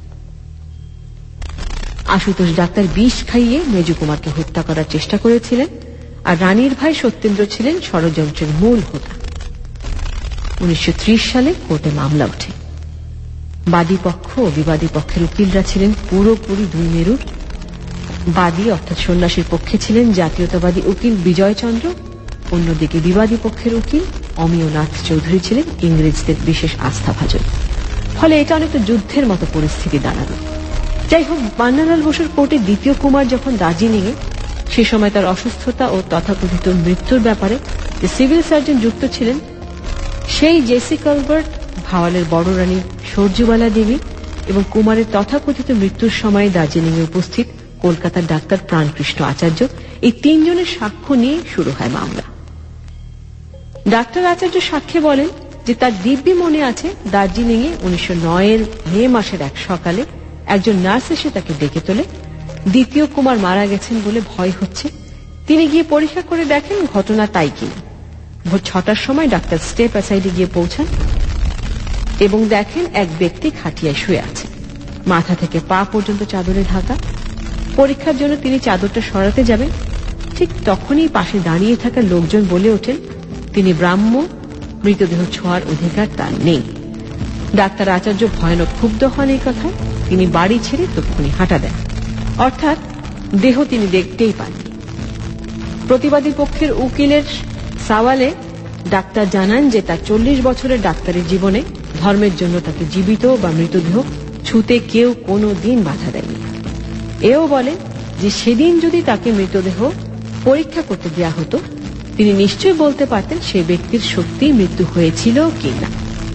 আশুতোষ ডাক্তার বিষ খাইয়ে মেজকুমারকে হত্যা করার চেষ্টা করেছিলেন, আর রানীর ভাই সত্যেন্দ্র ছিলেন ষড়যন্ত্রের মূল হোতা। উনিশশো ত্রিশ সালে কোর্টে মামলা ওঠে। বাদী পক্ষ ও বিবাদী পক্ষের উকিলরা ছিলেন পুরোপুরি দুই মেরুর। বাদী অর্থাৎ সন্ন্যাসীর পক্ষে ছিলেন জাতীয়তাবাদী উকিল বিজয়চন্দ্র, অন্যদিকে বিবাদী পক্ষের উকিল অমিয়নাথ চৌধুরী ছিলেন ইংরেজদের বিশেষ আস্থাভাজন। ফলে এটা অনেকটা যুদ্ধের মতো পরিস্থিতি দাঁড়ালো। যাই হোক, পান্নালাল বসুর কোর্টে দ্বিতীয় কুমার যখন দার্জিলিং এ, সে সময় তার অসুস্থতা ও তথাকথিত মৃত্যুর ব্যাপারে যে সিভিল সার্জন যুক্ত ছিলেন সেই জেসি কলবার্ট, ভাওয়ালের বড় রানী সরজুবালা দেবী এবং কুমারের তথাকথিত মৃত্যুর সময় দার্জিলিং এ উপস্থিত কলকাতার ডাক্তার প্রাণকৃষ্ণ আচার্য, এই তিনজনের সাক্ষ্য নিয়ে শুরু হয় মামলা। ডাক্তার আচার্য সাক্ষ্যে বলেন যে তার দিব্যি মনে আছে দার্জিলিং এ উনিশশো নয় এর মে মাসের এক সকালে একজন নার্স এসে তাকে ডেকে তোলে। দ্বিতীয় কুমার মারা গেছেন বলে ভয় হচ্ছে। তিনি গিয়ে পরীক্ষা করে দেখেন ঘটনা তাই কিনা। ভোর ছটার সময় ডাক্তার স্টেপ অ্যাসাইডে গিয়ে পৌঁছান এবং দেখেন এক ব্যক্তি খাটিয়ায় শুয়ে আছে, মাথা থেকে পা পর্যন্ত চাদরে ঢাকা। পরীক্ষার জন্য তিনি চাদরটা সরাতে যাবেন, ঠিক তখনই পাশে দাঁড়িয়ে থাকা লোকজন বলে ওঠেন তিনি ব্রাহ্ম মৃতদেহ ছোঁয়ার অধিকার তার নেই। ডাক্তার আচার্য ভয়ানক ক্ষুব্ধ হন এই কথায়। তিনি বাড়ি ছেড়ে তক্ষুনি হাঁটা দেন, অর্থাৎ দেহ তিনি দেখতেই পাননি। প্রতিবাদী পক্ষের উকিলের সওয়ালে ডাক্তার জানান যে তার চল্লিশ বছরের ডাক্তারের জীবনে ধর্মের জন্য তাকে জীবিত বা মৃতদেহ ছুঁতে কেউ কোনো দিন বাধা দেয়নি। এও বলেন যে সেদিন যদি তাকে মৃতদেহ পরীক্ষা করতে দেওয়া হতো, তিনি নিশ্চয়ই বলতে পারতেন সেই ব্যক্তির সত্যিই মৃত্যু হয়েছিল কিনা।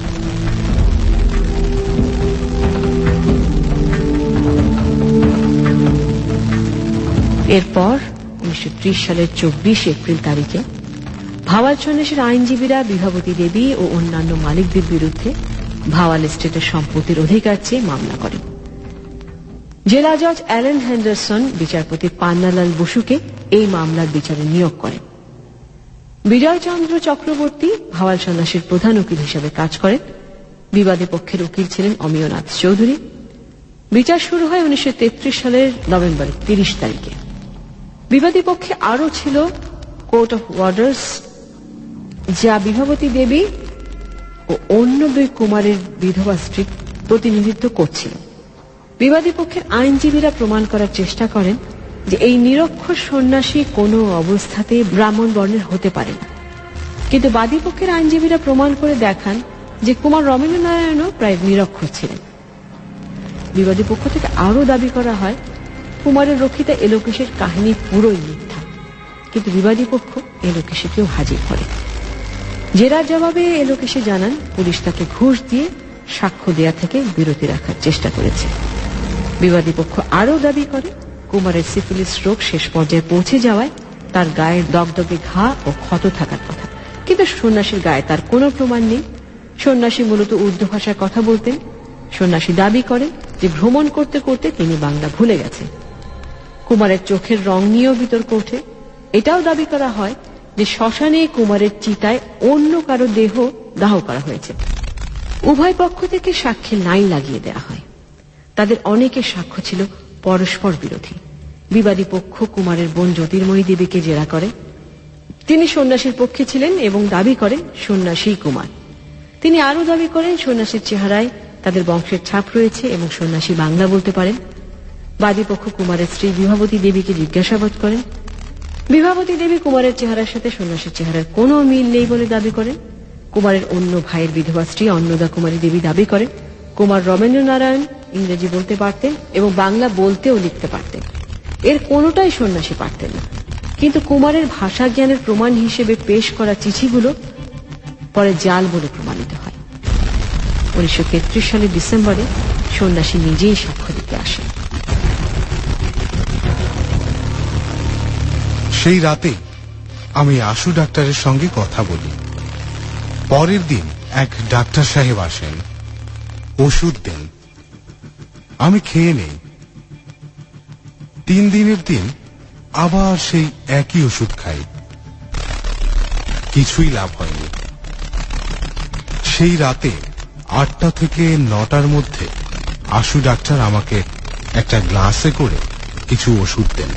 এরপর উনিশশো ত্রিশ সালের চব্বিশ এপ্রিল তারিখে ভাওয়াল সন্ন্যাসীর আইনজীবীরা বিভাবতী দেবী ও অন্যান্য মালিকদের বিরুদ্ধে ভাওয়াল এস্টেটের সম্পত্তির অধিকার চেয়ে মামলা করেন। জেলা জজ অ্যালেন হেন্ডারসন বিচারপতি পান্নালাল বসুকে এই মামলার বিচারে নিয়োগ করেন। বিজয়চন্দ্র চক্রবর্তী ভাওয়াল সন্ন্যাসীর প্রধান উকিল হিসেবে কাজ করেন। বিবাদী পক্ষের উকিল ছিলেন অমিয়নাথ চৌধুরী। বিচার শুরু হয় উনিশশো তেত্রিশ সালের নভেম্বরের তিরিশ তারিখে। বিবাদী পক্ষে আরও ছিল কোর্ট অফ ওয়ার্ডার্স, যা বিভাবতী দেবী ও অন্য দুই কুমারের বিধবা স্ত্রীর প্রতিনিধিত্ব করছিল। বিবাদী পক্ষের আইনজীবীরা প্রমাণ করার চেষ্টা করেন যে এই নিরক্ষর সন্ন্যাসী কোনো অবস্থাতে ব্রাহ্মণ বর্ণের হতে পারে না, কিন্তু বাদী পক্ষের আইনজীবীরা প্রমাণ করে দেখান যে কুমার রমেন্দ্রনারায়ণও প্রায় নিরক্ষর ছিলেন। বিবাদী পক্ষ থেকে আরও দাবি করা হয় কুমারের রক্ষিতা এলোকেশের কাহিনী পুরোই মিথ্যা, কিন্তু বিবাদী পক্ষ এলোকেশকেও হাজির করে। জেরার জবাবে এলোকেশে জানান পুলিশ তাকে ঘুষ দিয়ে সাক্ষ্য দেয়া থেকে বিরতি রাখার চেষ্টা করেছে। বিবাদী পক্ষ আরও দাবি করে কুমারের সিফিলিস রোগ শেষ পর্যায়ে পৌঁছে যাওয়ায় তার গায়ে দগদগে ঘা ও ক্ষত থাকার কথা, কিন্তু সন্ন্যাসীর গায়ে তার কোনো প্রমাণ নেই। সন্ন্যাসী মূলত উর্দু ভাষায় কথা বলতেন। সন্ন্যাসী দাবি করেন যে ভ্রমণ করতে করতে তিনি বাংলা ভুলে গেছেন। কুমারের চোখের রং নিয়েও বিতর্ক ওঠে। এটাও দাবি করা হয় যে শ্মশানে কুমারের চিতায় অন্য কারো দেহ দাহ করা হয়েছে। উভয় পক্ষ থেকে সাক্ষ্যের লাইন লাগিয়ে দেওয়া হয়। তাদের অনেকের সাক্ষ্য ছিল পরস্পর বিরোধী। বিবাদী পক্ষ কুমারের বোন জ্যোতির্ময়ী দেবীকে জেরা করে। তিনি সন্ন্যাসীর পক্ষে ছিলেন এবং দাবি করেন সন্ন্যাসী কুমার। তিনি আরও দাবি করেন সন্ন্যাসীর চেহারায় তাদের বংশের ছাপ রয়েছে এবং সন্ন্যাসী বাংলা বলতে পারেন। বাদী পক্ষ কুমারের স্ত্রী বিভাবতী দেবীকে জিজ্ঞাসাবাদ করেন। বিভাবতী দেবী কুমারের চেহারার সাথে সন্ন্যাসীর চেহারার কোনো মিল নেই বলে দাবি করেন। কুমারের অন্য ভাইয়ের বিধবা স্ত্রী অন্নদা কুমারী দেবী দাবি করেন কুমার রমেন্দ্রনারায়ণ ইংরেজি বলতে পারতেন এবং বাংলা বলতেও লিখতে পারতেন। এর কোনোটাই সন্ন্যাসী পারতেন না, কিন্তু কুমারের ভাষা জ্ঞানের প্রমাণ হিসেবে পেশ করা চিঠিগুলো পরে জাল বলে প্রমাণিত হয়। উনিশশো তেত্রিশ সালের ডিসেম্বরে সন্ন্যাসী নিজেই সাক্ষ্য দিতে আসেন। সেই রাতে আমি আশু ডাক্তারের সঙ্গে কথা বলি। পরের দিন এক ডাক্তার সাহেব আসেন, ওষুধ দেন, আমি খেয়ে নেই। তিন দিনের দিন আবার সেই একই ওষুধ খাই, কিছুই লাভ হয়নি। সেই রাতে আটটা থেকে নটার মধ্যে আশু ডাক্তার আমাকে একটা গ্লাসে করে কিছু ওষুধ দেন,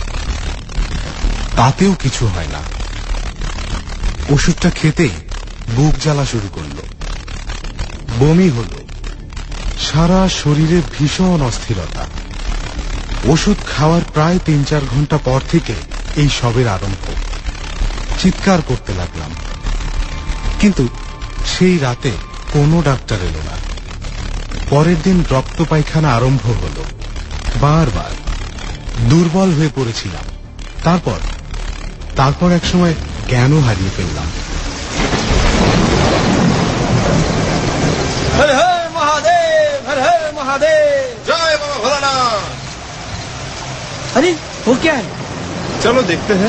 তাতেও কিছু হয় না। ওষুধটা খেতেই বুক জ্বালা শুরু করল, বমি হলো, সারা শরীরে ভীষণ অস্থিরতা। ওষুধ খাওয়ার প্রায় তিন চার ঘন্টা পর থেকে এই সবের আরম্ভ। চিৎকার করতে লাগলাম, কিন্তু সেই রাতে কোনো ডাক্তার এলো না। পরের দিন রক্ত পায়খানা আরম্ভ হলো বারবার। দুর্বল হয়ে পড়েছিলাম। তারপর তারপর এক সময় জ্ঞানও হারিয়ে ফেললাম। हर हर महादेव, हर हर महादेव, जय बाबा भोलानाथ। अरे वो क्या है? चलो देखते हैं।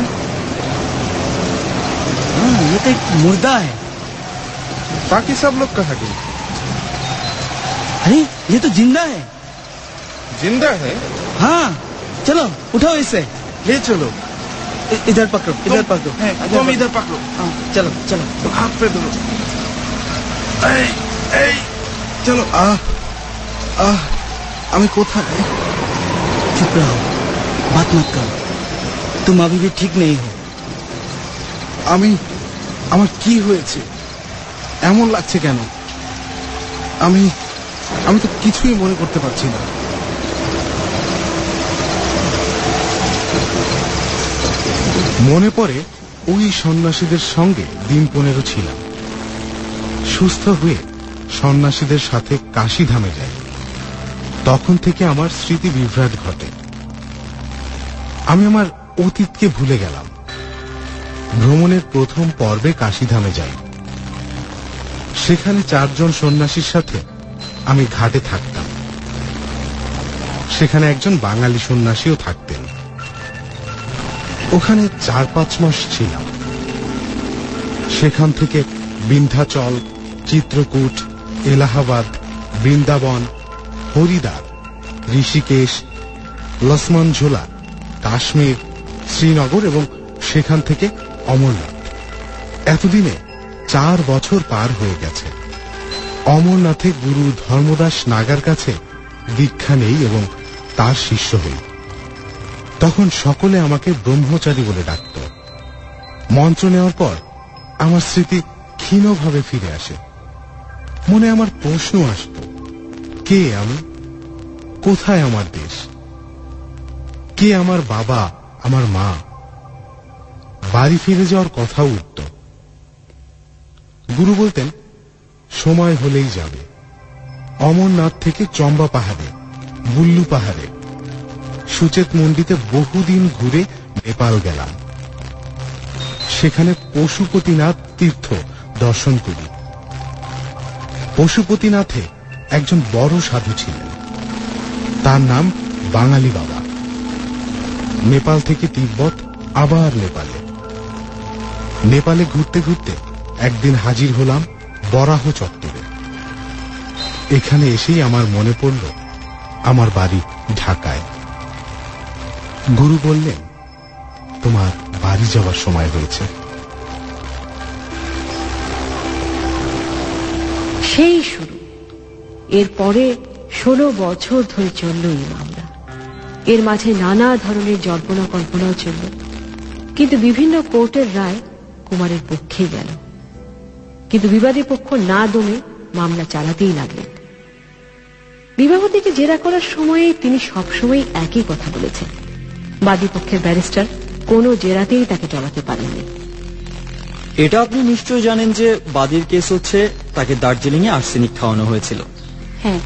हाँ, ये तो एक मुर्दा है। बाकी सब लोग कहाँ गए? अरे ये तो जिंदा है। जिंदा है? हाँ, चलो उठाओ इसे, ले चलो। इधर पकड़ो, इधर पकड़ो, तुम इधर पकड़ो। हाँ, चलो चलो हाथ पे धरो। चलो। आह आह আমি কোথায়? चुप रहो, बात मत करो, तुम अभी भी ठीक नहीं हो। আমি আমার কি হয়েছে? এমন লাগছে কেন? আমি আমি তো কিছুই মনে করতে পারছি না। মনে পড়ে ওই সন্ন্যাসীদের সঙ্গে দিন পনেরো ছিলাম। সুস্থ হয়ে সন্ন্যাসীদের সাথে কাশীধামে যাই। তখন থেকে আমার স্মৃতি বিভ্রাট ঘটে। আমি আমার অতীতকে ভুলে গেলাম। ভ্রমণের প্রথম পর্বে কাশীধামে যাই। সেখানে চারজন সন্ন্যাসীর সাথে আমি ঘাটে থাকতাম। সেখানে একজন বাঙালি সন্ন্যাসীও থাকতেন। ওখানে চার পাঁচ মাস ছিলাম। সেখান থেকে বিন্ধ্যাচল, চিত্রকূট, এলাহাবাদ, বৃন্দাবন, হরিদ্বার, ঋষিকেশ, লক্ষ্মণ ঝোলা, কাশ্মীর, শ্রীনগর এবং সেখান থেকে অমরনাথ। এতদিনে চার বছর পার হয়ে গেছে। অমরনাথে গুরু ধর্মদাস নাগার কাছে দীক্ষা নেই এবং তার শিষ্য হই। তখন সকলে আমাকে ব্রহ্মচারী বলে ডাকত। মন্ত্র নেওয়ার পর আমার স্মৃতি ক্ষীণভাবে ফিরে আসে। মনে আমার প্রশ্ন আসত, কে আমি? কোথায় আমার দেশ? কে আমার বাবা, আমার মা? বাড়ি ফিরে যাওয়ার কথাও উঠত। গুরু বলতেন, সময় হলেই যাবে। অমরনাথ থেকে চম্বা পাহাড়ে, বুল্লু পাহাড়ে, সুচেত মন্ডিতে বহুদিন ঘুরে নেপাল গেলাম। সেখানে পশুপতিনাথ তীর্থ দর্শন করি। পশুপতিনাথে একজন বড় সাধু ছিলেন। তার নাম বাঙালি বাবা। নেপাল থেকে তিব্বত, আবার নেপালে। নেপালে ঘুরতে ঘুরতে একদিন হাজির হলাম বরাহ চত্বরে। এখানে এসেই আমার মনে পড়ল আমার বাড়ি ঢাকায়। গুরু বললেন, তোমার বাড়ি যাওয়ার সময় হয়েছে। সেই শুরু। এরপরে ষোলো বছর ধরে চলল এই মামলা। এর মাঝে নানা ধরনের জল্পনা কল্পনাও চলল, কিন্তু বিভিন্ন কোর্টের রায় কুমারের পক্ষে গেল। কিন্তু বিবাদী পক্ষ না দমে মামলা চালাতেই লাগলেন। বিবাহ থেকে জেরা করার সময়ে তিনি সবসময় একই কথা বলেছেন। বাদী পক্ষের ব্যারিস্টার কোনো জেরাতেই তাকে জড়াতে পারেননি। এটা আপনি নিশ্চয় জানেন যে বাদীর কেস হচ্ছে তাকে দার্জিলিং এ আর্সেনিক খাওয়ানো হয়েছিল। হ্যাঁ।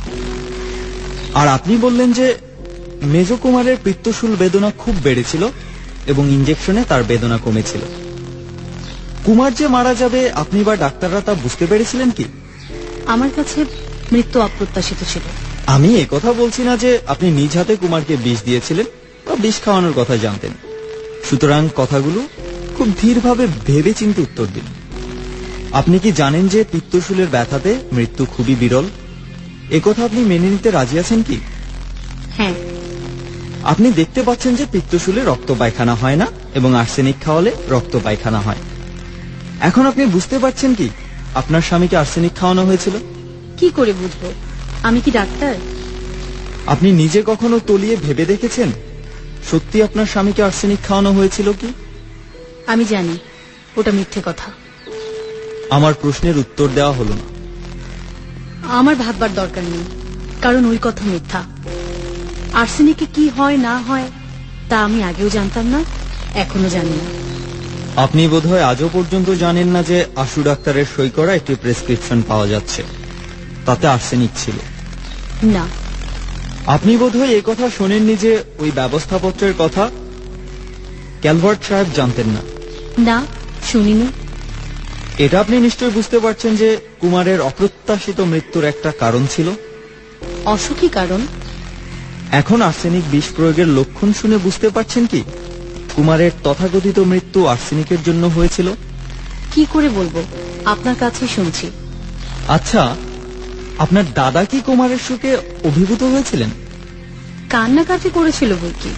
আর আপনি বললেন যে মেজ কুমারের পিত্তশুল বেদনা খুব বেড়েছিল এবং ইঞ্জেকশনে তার বেদনা কমেছিল। কুমার যে মারা যাবে আপনি বা ডাক্তাররা তা বুঝতে পেরেছিলেন কি? আমার কাছে মৃত্যু অপ্রত্যাশিত ছিল। আমি একথা বলছি না যে আপনি নিজ হাতে কুমারকে বিষ দিয়েছিলেন বা বিষ খাওয়ানোর কথা জানতেন। সুতরাং কথাগুলো খুব ধীরভাবে ভেবে চিন্তে উত্তর দিন। আপনি কি জানেন যে পিত্তশুলের ব্যথাতে মৃত্যু খুবই বিরল? একথা আপনি মেনে নিতে রাজি আছেন কি? হ্যাঁ। আপনি দেখতে পাচ্ছেন যে পিত্তশুলে রক্ত পায়খানা হয় না এবং আর্সেনিক খাওয়ালে রক্ত পায়খানা হয়। এখন আপনি বুঝতে পারছেন কি আপনার স্বামীকে আর্সেনিক খাওয়ানো হয়েছিল? কি করে বুঝবো? আমি কি ডাক্তার? আপনি নিজে কখনো তলিয়ে ভেবে দেখেছেন সত্যি আপনার স্বামীকে আর্সেনিক খাওয়ানো হয়েছিল কি? আমি জানি ওটা মিথ্যে কথা। আমার প্রশ্নের উত্তর দেওয়া হলো না। আমার ভাববার দরকার নেই, কারণ ওই কথা মিথ্যা। আর্সেনিকে কি হয় না হয় তা আমি আগেও জানতাম না, এখনো জানি না। আপনি বোধহয় আজও পর্যন্ত জানেন না যে আশু ডাক্তারের সই করা একটি প্রেসক্রিপশন পাওয়া যাচ্ছে, তাতে আর্সেনিক ছিল। না। আপনি বোধহয় এই কথা শোনেননি যে ওই ব্যবস্থাপত্রের কথা ক্যালভার্ট সাহেব জানতেন না। না, শুনিনি। এটা আপনি নিশ্চয় বুঝতে পারছেন যে কুমারের অপ্রত্যাশিত মৃত্যুর একটা কারণ ছিল। অসুখী কারণ? এখন আর্সেনিক বিষ প্রয়োগের লক্ষণ শুনে বুঝতে পারছেন কি কুমারের তথাকথিত মৃত্যু আর্সেনিকের জন্য হয়েছিল? কি করে বলবো, আপনার কাছে শুনছি। আচ্ছা, আপনার দাদা কি কুমারের সুখে অভিভূত হয়েছিলেন? কান্নাকাটি করেছিল বই কি।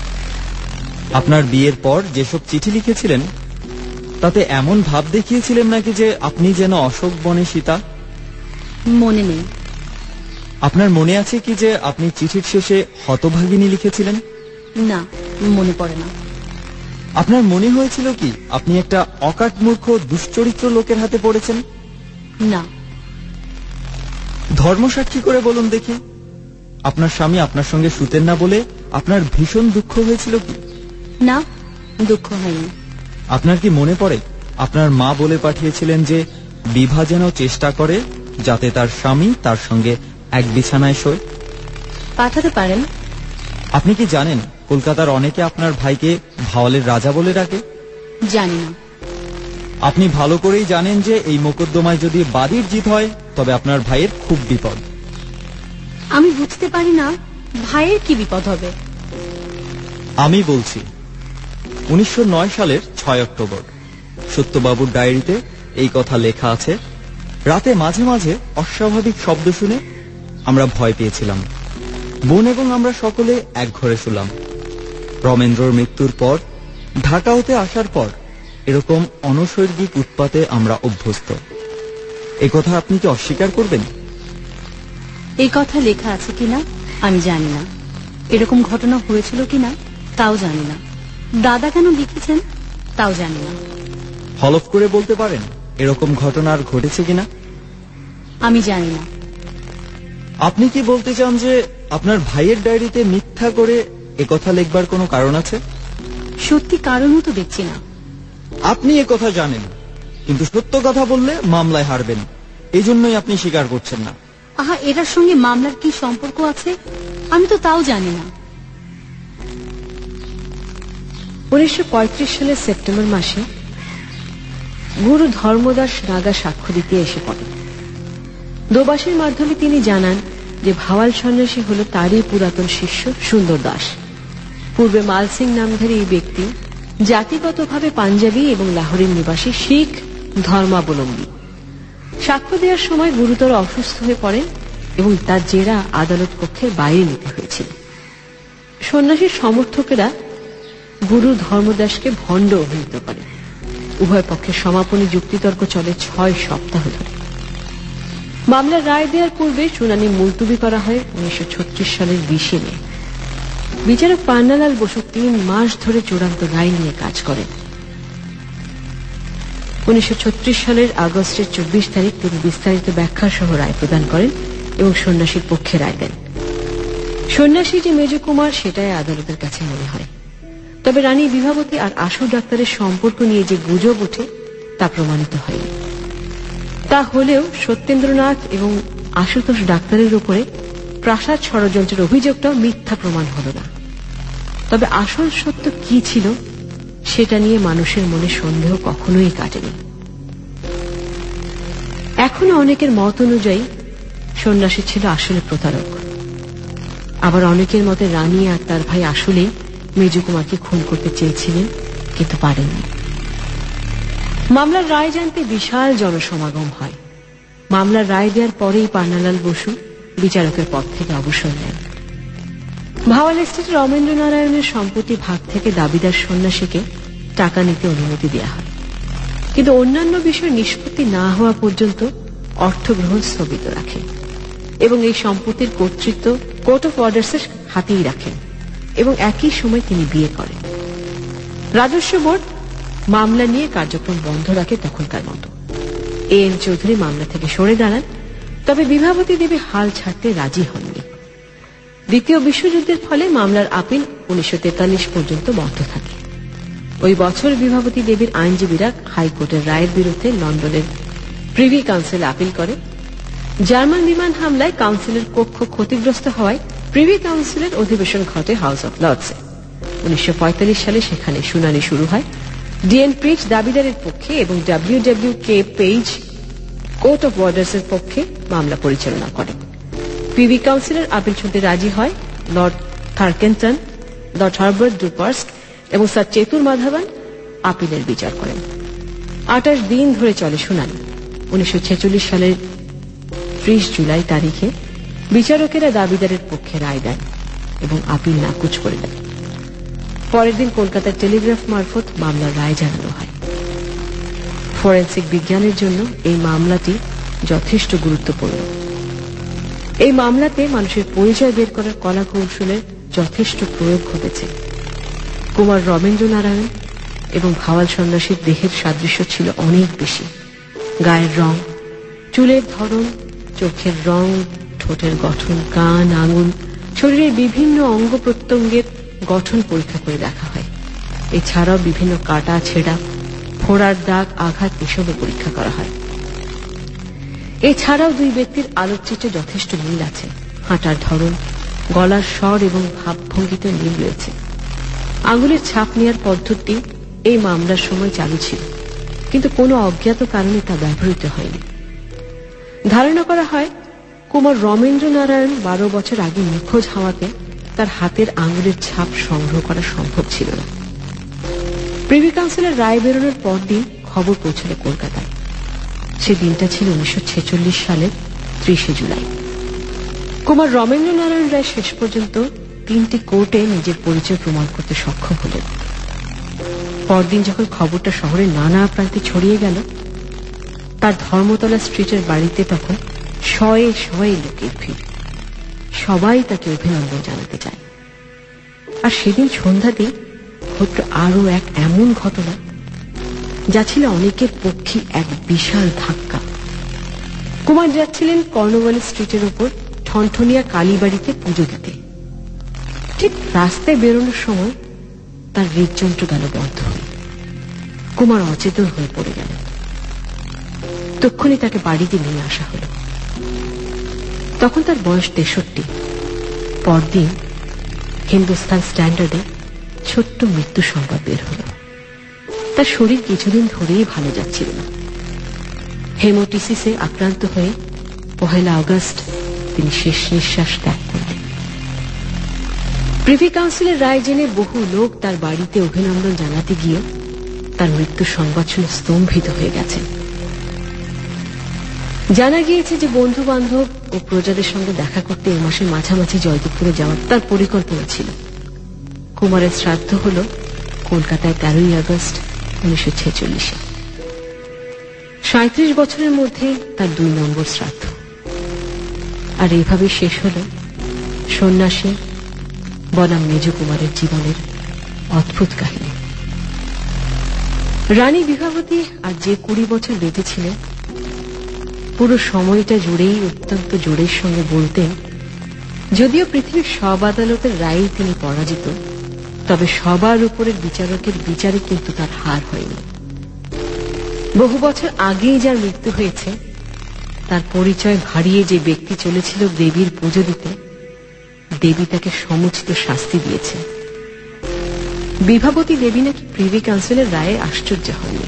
আপনার বিয়ের পর যেসব চিঠি লিখেছিলেন তাতে এমন ভাব দেখিয়েছিলেন নাকি যে আপনি যেন অশোক বনে সীতা? মনে নেই। আপনার মনে আছে কি যে আপনি চিঠির শেষে হতভাগিনী লিখেছিলেন? না, মনে পড়ে না। আপনার মনে হয়েছিল কি আপনি একটা অকাট মূর্খ দুশ্চরিত্র লোকের হাতে পড়েছেন? না। ধর্মসাক্ষী করে বলুন দেখি, আপনার স্বামী আপনার সঙ্গে শুতেন না বলে আপনার ভীষণ দুঃখ হয়েছিল কি? না, দুঃখ হয়নি। আপনার কি মনে পড়ে আপনার মা বলে পাঠিয়েছিলেন যে বিভা যেন চেষ্টা করে যাতে তার স্বামী তার সঙ্গে এক বিছানায় শোয়? পাঠাতে পারেন। আপনি কি জানেন কলকাতার অনেকে আপনার ভাইকে ভাওয়ালের রাজা বলে ডাকে? জানি না। আপনি ভালো করেই জানেন যে এই মোকদ্দমায় যদি বাদীর জিত হয় তবে আপনার ভাইয়ের খুব বিপদ। আমি বুঝতে পারি না ভাইয়ের কি বিপদ হবে। আমি বলছি, উনিশশো নয় সালের ছয় অক্টোবর সত্যবাবুর ডায়েরিতে এই কথা লেখা আছে। রাতে মাঝে মাঝে অস্বাভাবিক শব্দ শুনে আমরা ভয় পেয়েছিলাম। বোন এবং আমরা সকলে এক ঘরে শুলাম। রমেন্দ্রর মৃত্যুর পর ঢাকা হতে আসার পর এরকম অনৈসর্গিক উৎপাতে আমরা অভ্যস্ত। এ কথা আপনি কি অস্বীকার করবেন? এই কথা লেখা আছে কিনা আমি জানি না, এরকম ঘটনা হয়েছিল কিনা তাও জানি না, দাদা কেন লিখেছেন তাও জানি না। হলফ করে বলতে পারেন এরকম ঘটনা আর ঘটেছে কিনা? আমি জানি না। আপনি কি বলতে চান যে আপনার ভাইয়ের ডায়েরিতে মিথ্যা করে একথা লিখবার কোনো কারণ আছে? সত্যি কারণও তো দেখছি না। আপনি একথা জানেন, কিন্তু সত্য কথা বললে মামলায় হারবেন, এই জন্যই আপনি স্বীকার করছেন না। আহা, এটার সঙ্গে মামলার কি সম্পর্ক আছে আমি তো তাও জানি না। উনিশশো পঁয়ত্রিশ সালের সেপ্টেম্বর মাসে গুরু ধর্মদাস নাগা সাক্ষ্য দিতে এসে পড়েন। দোবাসের মাধ্যমে তিনি জানান যে ভাওয়াল সন্ন্যাসী হল তারই পুরাতন শিষ্য সুন্দর দাস। পূর্বে মালসিং নামধারী এই ব্যক্তি জাতিগতভাবে পাঞ্জাবি এবং লাহোরের নিবাসী শিখ ধর্মাবলম্বী। সাক্ষ্য দেওয়ার সময় গুরুতর অসুস্থ হয়ে পড়েন এবং তার জেরা আদালত কক্ষের বাইরে নিতে হয়েছিল। সন্ন্যাসীর সমর্থকেরা গুরু ধর্মদাসকে ভণ্ড অভিহিত করে। উভয় পক্ষের সমাপনী যুক্তিতর্ক চলে ছয় সপ্তাহ ধরে। মামলার রায় দেওয়ার পূর্বে শুনানি মুলতুবি করা হয় উনিশশো ছত্রিশ সালের বিশে মে। বিচারক পান্নালাল বসু তিন মাস ধরে চূড়ান্ত রায় নিয়ে কাজ করেন। উনিশশো ছত্রিশ সালের আগস্টের চব্বিশ তারিখ তিনি বিস্তারিত ব্যাখ্যা সহ রায় প্রদান করেন এবং সন্ন্যাসীর পক্ষে রায় দেন। সন্ন্যাসী যে মেজ কুমার সেটাই আদালতের কাছে মনে হয়। তবে রানী বিভাবতী আর আশু ডাক্তারের সম্পর্ক নিয়ে যে গুজব ওঠে তা প্রমাণিত হয়নি। তা হলেও সত্যেন্দ্রনাথ এবং আশুতোষ ডাক্তারের উপরে প্রাসাদ ষড়যন্ত্রের অভিযোগটাও মিথ্যা প্রমাণ হল না। তবে আসল সত্য কি ছিল সেটা নিয়ে মানুষের মনে সন্দেহ কখনোই কাটেনি। এখনো অনেকের মত অনুযায়ী সন্ন্যাসী ছিল আসলে প্রতারক। আবার অনেকের মতে রানী আর তার ভাই আসলে মেজকুমারকে খুন করতে চেয়েছিলেন, কিন্তু পারেননি। মামলার রায় জানতে বিশাল জনসমাগম হয়। মামলার রায় দেওয়ার পরেই পান্নালাল বসু বিচারকের পদ থেকে অবসর নেন। ভাওয়াল এস্টেটে রমেন্দ্র নারায়ণের সম্পত্তি ভাগ থেকে দাবিদার সন্ন্যাসীকে টাকা নিতে অনুমতি দেওয়া হয়, কিন্তু অন্যান্য বিষয় নিষ্পত্তি না হওয়া পর্যন্ত অর্থ গ্রহণ স্থগিত রাখে এবং এই সম্পত্তির কর্তৃত্ব কোর্ট অফ অর্ডার্সের হাতেই রাখেন এবং একই সময় তিনি বিয়ে করেন। রাজস্ব বোর্ড মামলা নিয়ে কার্যক্রম বন্ধ রাখে তখনকার মতো। এ এন চৌধুরী মামলা থেকে সরে দাঁড়ান, তবে বিভাবতী দেবী হাল ছাড়তে রাজি হননি। দ্বিতীয় বিশ্বযুদ্ধের ফলে মামলার আপিল উনিশশো তেতাল্লিশ পর্যন্ত বন্ধ থাকে। ওই বছর বিভাবতী দেবীর আইনজীবীরা হাইকোর্টের রায়ের বিরুদ্ধে লন্ডনের প্রিভি কাউন্সিলে আপিল করে। জার্মান বিমান হামলায় কাউন্সিলের কক্ষ ক্ষতিগ্রস্ত হওয়ায় প্রিভি কাউন্সিলের অধিবেশন ঘটে হাউস অব লর্ডসে। উনিশশো পঁয়তাল্লিশ সালে সেখানে শুনানি শুরু হয়। ডিএন প্রিচ দাবিদারের পক্ষে এবং W W K page court of অর্ডার্সের পক্ষে মামলা পরিচালনা করেন। প্রিভি কাউন্সিলের আপিল শুনতে রাজি হয় lord Thankerton, lord Herbert Du Parcq এবং স্যার চেতুর মাধবন আপিলের বিচার করেন। আঠাশ দিন ধরে চলে শুনানি। উনিশশো ছেচল্লিশ সালের ত্রিশ জুলাই তারিখে বিচারকেরা দাবিদারের পক্ষে রায় দেন এবং আপিল নাকচ করে দেন। পরের দিন কলকাতার টেলিগ্রাফ মারফত মামলার রায় জানানো হয়। ফরেন্সিক বিজ্ঞানের জন্য এই মামলাটি যথেষ্ট গুরুত্বপূর্ণ। এই মামলাতে মানুষের পরিচয় বের করার কলা কৌশলের যথেষ্ট প্রয়োগ ঘটেছে। কুমার রমেন্দ্র নারায়ণ এবং ভাওয়াল সন্ন্যাসীর দেহের সাদৃশ্য ছিল অনেক বেশি। গায়ের রং, চুলের ধরন, চোখের রং, ঠোঁটের গঠন, কান, আঙুল, শরীরের বিভিন্ন অঙ্গ প্রত্যঙ্গের গঠন পরীক্ষা করে দেখা হয়। এছাড়াও বিভিন্ন কাটা, ছেঁড়া, ফোড়ার দাগ, আঘাত এসবও পরীক্ষা করা হয়। এছাড়াও দুই ব্যক্তির আলোকচিত্রে যথেষ্ট মিল আছে। হাঁটার ধরন, গলার স্বর এবং ভাবভঙ্গিতে মিল রয়েছে। আঙুলের ছাপ নেওয়ার পদ্ধতি এই মামলার সময় চালু ছিল, কিন্তু কোনো অজ্ঞাত কারণে তা ব্যবহৃত হয়নি। ধারণা করা হয় কুমার রমেন্দ্র নারায়ণ বারো বছর আগে নিখোঁজ হওয়াতে তার হাতের আঙুলের ছাপ সংগ্রহ করা সম্ভব ছিল না। প্রিভি কাউন্সিলের রায় বেরোনোর পরদিন খবর পৌঁছল কলকাতায়। সে দিনটা ছিল উনিশশো ছেচল্লিশ সালের ত্রিশে জুলাই। কুমার রমেন্দ্র নারায়ণ রায় শেষ পর্যন্ত তিনটি কোর্টে নিজের পরিচয় প্রমাণ করতে সক্ষম হলেন। পরদিন যখন খবরটা শহরের নানা প্রান্তে ছড়িয়ে গেল, তার ধর্মতলা স্ট্রিটের বাড়িতে তখন শয়ে শয়ে লোকের ভিড়। সবাই তাকে অভিনন্দন জানাতে চায়। আর সেদিন সন্ধ্যাতেই ঘটল আরো এক এমন ঘটনা যা ছিল অনেকের পক্ষে এক বিশাল ধাক্কা। কুমার যাচ্ছিলেন কর্নওয়ালি স্ট্রিটের ওপর ঠনঠনিয়া কালীবাড়িতে পুজো দিতে। ঠিক রাস্তায় বেরোনোর সময় তার হৃদযন্ত্র গেল বন্ধ হয়ে। কুমার অচেতন হয়ে পড়ে গেল। তক্ষুনি তাকে বাড়িতে নিয়ে আসা হল। তখন তার বয়স তেষট্টি। পরদিন হিন্দুস্তান স্ট্যান্ডার্ডে ছোট্ট মৃত্যু সংবাদ বের হল। তার শরীর কিছুদিন ধরেই ভালো যাচ্ছিল না। হেমোটিসিসে আক্রান্ত হয়ে পহেলা আগস্ট তিনি শেষ নিঃশ্বাস ত্যাগ করলেন। প্রিভি কাউন্সিলের রায় জেনে বহু লোক তার বাড়িতে অভিনন্দন জানাতে গিয়ে তার মৃত্যু সংবাদ শুনে স্তম্ভিত হয়ে গেছে। জানা গিয়েছে যে বন্ধু বান্ধব ও প্রজাদের সঙ্গে দেখা করতে এ মাসের মাঝামাঝি জয়দেবপুরে যাওয়ার তার পরিকল্পনা ছিল। কুমারের শ্রাদ্ধ হল কলকাতায় তেরোই আগস্ট উনিশশো ছেচল্লিশে। সাঁত্রিশ বছরের মধ্যে তার দুই নম্বর শ্রাদ্ধ। আর এইভাবে শেষ হল সন্ন্যাসী বনাম মেজ কুমারের জীবনের অদ্ভুত কাহিনী। রানী বিভাবতী আর যে কুড়ি বছর বেঁচেছিলেন, পুরো সময়টা জুড়েই অত্যন্ত জোরের সঙ্গে বলতেন, যদিও পৃথিবীর সব আদালতের রায়ে তিনি পরাজিত, তবে সবার উপরের বিচারকের বিচারে কিন্তু তার হার হয়নি। বহু বছর আগেই যার মৃত্যু হয়েছে, তার পরিচয় হারিয়ে যে ব্যক্তি চলেছিল দেবীর পুজো দিতে, দেবী তাকে সমুচিত শাস্তি দিয়েছে। বিভাবতী দেবী নাকি প্রিভি কাউন্সিলের রায়ে আশ্চর্য হননি।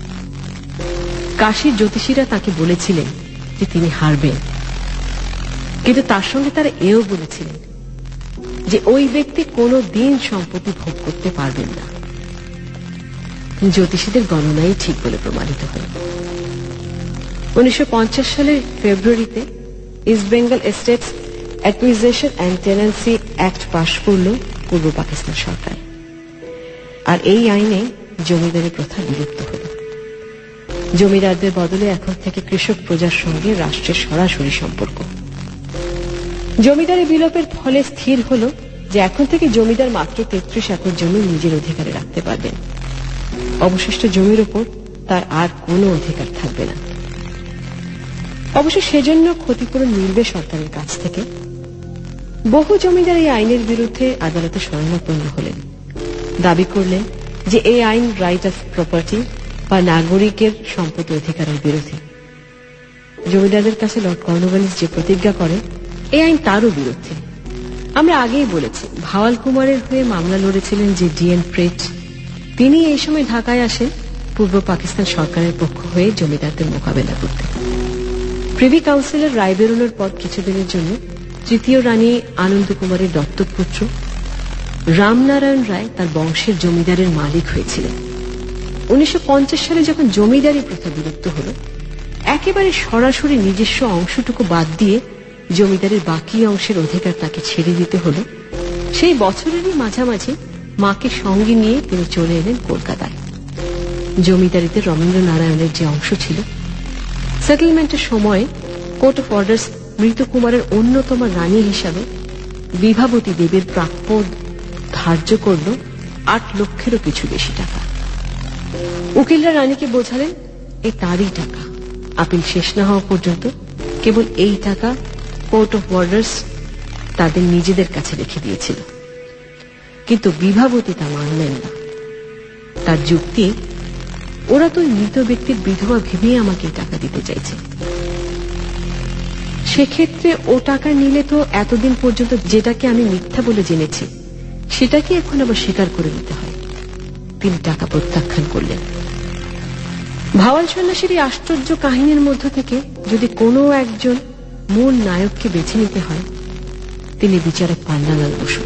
কাশীর জ্যোতিষীরা তাকে বলেছিলেন যে তিনি হারবেন, কিন্তু তার সঙ্গে তারা এও বলেছিলেন যে ওই ব্যক্তি কোনো দিন সম্পত্তি ভোগ করতে পারবেন না। জ্যোতিষীদের গণনাই ঠিক বলে প্রমাণিত হল। উনিশশো পঞ্চাশ সালের ফেব্রুয়ারিতে East Bengal estates acquisition and tenancy act pass করল পূর্ব পাকিস্তান সরকার। আর এই আইনে জমিদারি প্রথা বিলুপ্ত হল। জমিদারদের বদলে এখন থেকে কৃষক প্রজার সঙ্গে রাষ্ট্রের সরাসরি সম্পর্ক। জমিদারি বিলোপের ফলে স্থির হল যে এখন থেকে জমিদার মাত্র তেত্রিশ একর জমি নিজের অধিকারে রাখতে পারবেন। অবশিষ্ট জমির উপর তার আর কোনো অধিকার থাকবে না। অবশ্য সেজন্য ক্ষতিপূরণ মিলবে সরকারের কাছ থেকে। বহু জমিদার এই আইনের বিরুদ্ধে আদালতে শরণাপন্ন হলেন, দাবি করলেন যে এই আইন রাইট অফ প্রপার্টি বা নাগরিকের সম্পত্তি অধিকারের বিরোধী। জমিদারদের কাছে লর্ড কর্নওয়ালিস যে প্রতিজ্ঞা করেন, এই আইন তারও বিরুদ্ধে। আমরা আগেই বলেছি, ভাওয়াল কুমারের হয়ে মামলা লড়েছিলেন যে ডি এন প্রেট, তিনি এই সময় ঢাকায় আসেন পূর্ব পাকিস্তান সরকারের পক্ষ হয়ে জমিদারদের মোকাবেলা করতে। প্রিভি কাউন্সিলের রায় বেরোনোর পর কিছুদিনের জন্য তৃতীয় রানী আনন্দ কুমারের দত্তক পুত্র রামনারায়ণ রায় তার বংশের জমিদারের মালিক হয়েছিলেন। উনিশশো পঞ্চাশ সালে যখন জমিদারি প্রথা বিলুপ্ত হল, একেবারে সরাসরি নিজস্ব অংশটুকু বাদ দিয়ে জমিদারের বাকি অংশের অধিকার তাকে ছেড়ে দিতে হল। সেই বছরেরই মাঝামাঝি মাকে সঙ্গে নিয়ে তিনি চলে এলেন কলকাতায়। জমিদারিতে রবীন্দ্র নারায়ণের যে অংশ ছিল, সেটেলমেন্টের সময় কোর্ট অফ অর্ডার্স মৃত কুমারের অন্যতম রানী হিসাবে বিভাবতী দেবীর প্রাপ্য ধার্য করল আট লক্ষেরও কিছু বেশি টাকা। উকিলরা রানীকে বোঝালেন এ তারই টাকা, আপিল শেষ না হওয়া পর্যন্ত কেবল এই টাকা কোর্ট অফ ওয়ার্ডার্স তাদের নিজেদের কাছে রেখে দিয়েছিল। কিন্তু বিভাবতী তা মানলেন না। তার যুক্তি, ওরা তো মৃত ব্যক্তির বিধবা ভেবেই আমাকে টাকা দিতে চাইছে। সেক্ষেত্রে ও টাকা নিলে তো এতদিন পর্যন্ত যেটাকে আমি মিথ্যা বলে জেনেছি সেটাকে এখন আবার স্বীকার করে নিতে হয়। তিনি টাকা প্রত্যাখ্যান করলেন। ভাওয়াল সন্ন্যাসীর এই আশ্চর্য কাহিনীর মধ্য থেকে যদি কোনো একজন মূল নায়ককে বেছে নিতে হয়, তিনি বিচারক পান্নালাল বসু,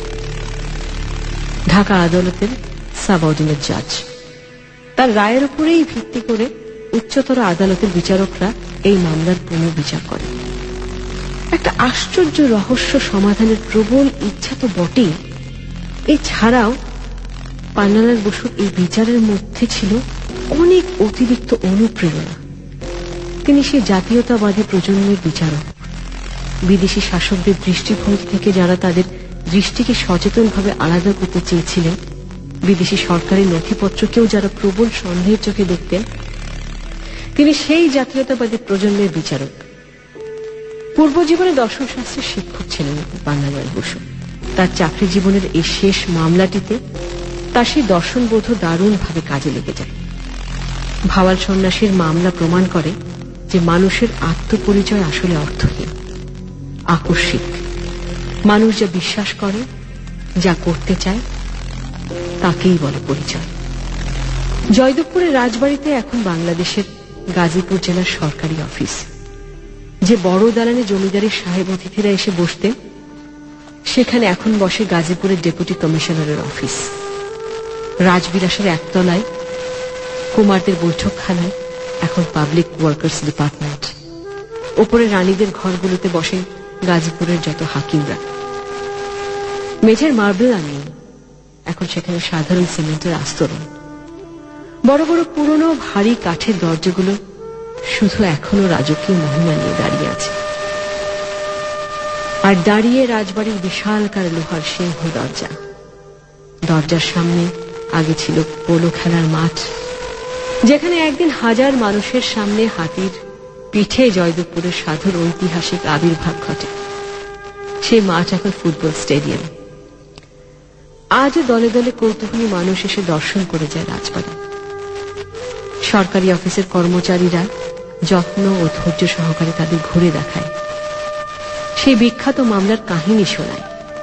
ঢাকা আদালতের সাবঅর্ডিনেট জাজ। তার রায়ের উপরেই ভিত্তি করে উচ্চতর আদালতের বিচারকরা এই মামলার পুনর্বিচার করেন। একটা আশ্চর্য রহস্য সমাধানের প্রবল ইচ্ছা তো বটেই, এছাড়াও পান্নালাল বসুর এই বিচারের মধ্যে ছিল অনেক অতিরিক্ত অনুপ্রেরণা। তিনি সেই জাতীয়তাবাদী প্রজন্মের বিচারক। বিদেশি শাসকদের দৃষ্টিভঙ্গি থেকে যারা তাদের দৃষ্টিকে সচেতনভাবে আলাদা করতে চেয়েছিলেন, বিদেশি সরকারি নথিপত্রকেও যারা প্রবল সন্দেহের চোখে দেখতেন, তিনি সেই জাতীয়তাবাদী প্রজন্মের বিচারক। পূর্বজীবনে দর্শনশাস্ত্রের শিক্ষক ছিলেন পান্নালাল বসু। তার চাকরি জীবনের এই শেষ মামলাটিতে তার সেই দর্শনবোধ দারুণভাবে কাজে লেগে যায়। ভাওয়াল সন্ন্যাসীর মামলা প্রমাণ করে যে মানুষের আত্মপরিচয় আসলে অর্থহীন, আকস্মিক। মানুষ যা বিশ্বাস করে, যা করতে চায়, তাকেই বলে পরিচয়। জয়দেবপুরের রাজবাড়িতে এখন বাংলাদেশের গাজীপুর জেলার সরকারি অফিস। যে বড় দালানে জমিদারের সাহেব অতিথিরা এসে বসতেন, সেখানে এখন বসে গাজীপুরের ডেপুটি কমিশনারের অফিস। রাজবিলাসের একতলায় কুমারদের বৈঠকখানায় এখন পাবলিক ওয়ার্কার্স ডিপার্টমেন্ট। ওপরে রানীদের ঘরগুলোতে বসেন গাজীপুরের যত হাকিমরা। মেঝের মার্বেল আনিয়ে এখন সেখানে সাধারণ সিমেন্টের আস্তরণ। বড় বড় পুরনো ভারী কাঠের দরজাগুলো শুধু এখনো রাজকীয় মহিমা নিয়ে দাঁড়িয়ে আছে। আর দাঁড়িয়ে রাজবাড়ির বিশালকার লোহার সিংহ দরজা। দরজার সামনে আগে ছিল পোলো খেলার মাঠ, যেখানে একদিন হাজার মানুষের সামনে হাতির পিঠে জয়দেবপুরের সাধুর ঐতিহাসিক আবির্ভাব ঘটে। সেই মাঠ এখন ফুটবল স্টেডিয়াম। আজও দলে দলে কৌতূহলী মানুষ এসে দর্শন করে যায় রাজবাড়ি। সরকারি অফিসের কর্মচারীরা যত্ন ও ধৈর্য সহকারে তাদের ঘুরে দেখায়, সেই বিখ্যাত মামলার কাহিনী শোনায়।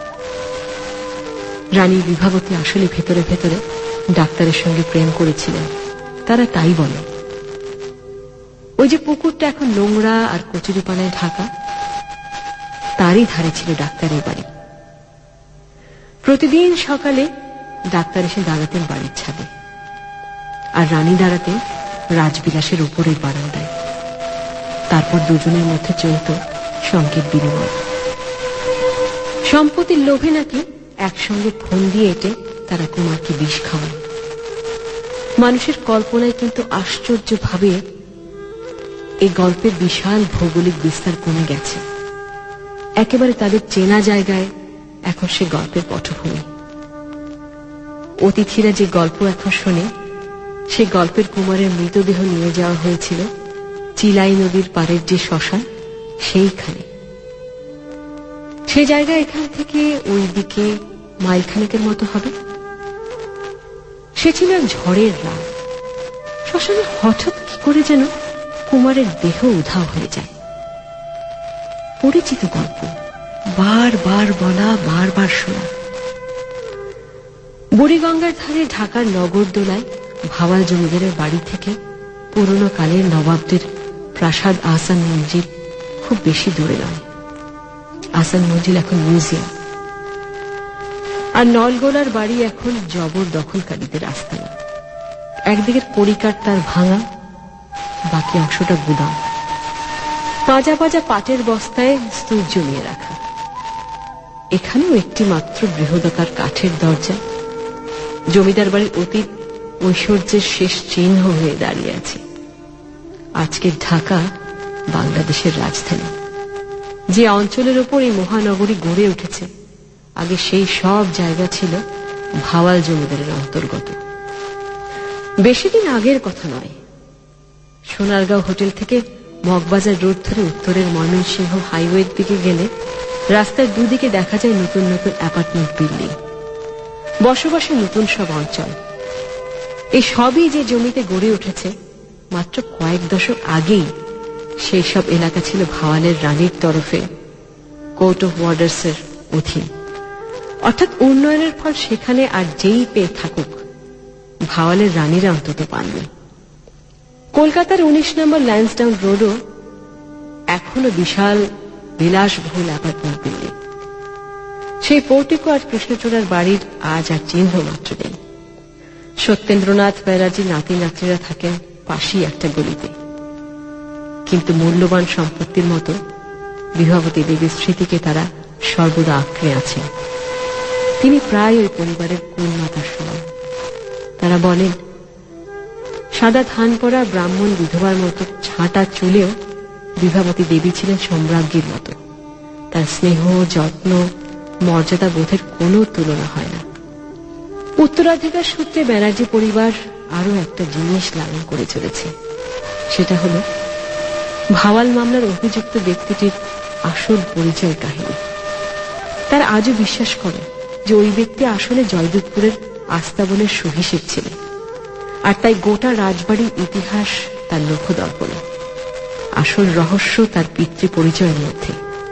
রানী বিভাবতী আসলে ভেতরে ভেতরে ডাক্তারের সঙ্গে প্রেম করেছিলেন, তারা তাই বলে। ওই যে পুকুরটা এখন নোংরা আর কচুরিপানায় ঢাকা, তারই ধারে ছিল ডাক্তারের বাড়ি। প্রতিদিন সকালে ডাক্তার এসে দাঁড়াতেন বাড়ির ছাদে, আর রানী দাঁড়াতেন রাজবিলাসের উপরের বারান্দায়। তারপর দুজনের মধ্যে চলত সংকেত বিনিময়। সম্পত্তির লোভে নাকি একসঙ্গে ফোন দিয়ে এটে তারা কুমারকে বিষ খাওয়ায়। মানুষের কল্পনায় কিন্তু আশ্চর্যভাবে এই গল্পের বিশাল ভৌগোলিক বিস্তার কমে গেছে। একেবারে তাদের চেনা জায়গায় এখন সে গল্পের পটভূমি। অতিথিরা যে গল্প এখন শোনে, সে গল্পের কুমারের মৃতদেহ নিয়ে যাওয়া হয়েছিল চিলাই নদীর পাড়ের যে শ্মশান, সেইখানে। সে জায়গা এখান থেকে ওই দিকে মাইলখানেকের মতো হবে। সে ছিল এক ঝড়ের রাত। শ্মশানে হঠাৎ কি করে যেন কুমারের দেহ উধাও হয়ে যায়। পরিচিত গল্প, বারবার বলা, বারবার শোনা। বুড়িগঙ্গার ধারে ঢাকার নগরদোলায় ভাওয়াল জমিদারের বাড়ি থেকে পুরনো কালের নবাবদের প্রাসাদ আহসান মঞ্জিল খুব বেশি দূরে নয়। আহসান মঞ্জিল এখন মিউজিয়াম, আর নলগোলার বাড়ি এখন জবর দখলকারীদের আস্তানা। একদিকের কড়িকাঠ তার ভাঙা, বাকি অংশটা গুদাম। পাজা পাজা পাটের বস্তায় স্তূপ জমিয়ে রাখা। এখানেও একটি মাত্র বৃহদাকার কাঠের দরজা জমিদার বাড়ির অতীত ঐশ্বর্যের শেষ চিহ্ন হয়ে দাঁড়িয়ে আছে। আজকের ঢাকা বাংলাদেশের রাজধানী। যে অঞ্চলের ওপর এই মহানগরী গড়ে উঠেছে, আগে সেই সব জায়গা ছিল ভাওয়াল জমিদারের অন্তর্গত। বেশি দিন আগের কথা নয়, সোনারগাঁও হোটেল থেকে মগবাজার রোড ধরে উত্তরের ময়মনসিংহ হাইওয়ের দিকে গেলে রাস্তার দুদিকে দেখা যায় নতুন নতুন অ্যাপার্টমেন্ট বিল্ডিং, বসবাসের নতুন সব অঞ্চল। এই সবই যে জমিতে গড়ে উঠেছে মাত্র কয়েক দশক আগেই সেই সব এলাকা ছিল ভাওয়ালের রানীর তরফে কোর্ট অফ ওয়ার্ডার্সের অধীন। অর্থাৎ উন্নয়নের ফল সেখানে আর যেই পেয়ে থাকুক, ভাওয়ালের রানীরা অন্তত পাননি। কলকাতার উনিশ নম্বর ল্যান্সডাউন রোডও এখনো বিশাল বিলাসবহুল অ্যাপার্টমেন্ট বিল্ডিং। সেই পর্টিকো আর কৃষ্ণচূড়ার বাড়ির আজ আর চিহ্ন মাত্র নেই। সত্যেন্দ্রনাথ ব্যানার্জির নাতি নাতনিরা থাকেন পাশেই একটা গলিতে। কিন্তু মূল্যবান সম্পত্তির মতো বিভাবতী দেবীর স্মৃতিকে তারা সর্বদা আঁকড়ে আছেন। তিনি প্রায় ওই পরিবারের কুলমাতার সমান। তারা বলেন, সাদা ধান পরা ব্রাহ্মণ বিধবার মতো ছাঁটা চুলেও বিভাবতী দেবী ছিলেন সম্রাজ্ঞীর মতো। তার স্নেহ, যত্ন, মর্যাদা বোধের কোনো তুলনা হয় না। উত্তরাধিকার সূত্রে ব্যানার্জি পরিবার আরো একটা জিনিস লালন করে চলেছে, সেটা হল ভাওয়াল মামলার অভিযুক্ত ব্যক্তিটির আসল পরিচয় কাহিনী। তারা আজও বিশ্বাস করে যে ওই ব্যক্তি আসলে জয়দেবপুরের আস্তাবলের সহিসেব ছিলেন, আর তাই গোটা রাজবাড়ির ইতিহাস তার লক্ষ্যদর্পণে। আসল রহস্য তার পিতৃ পরিচয়ের মধ্যে।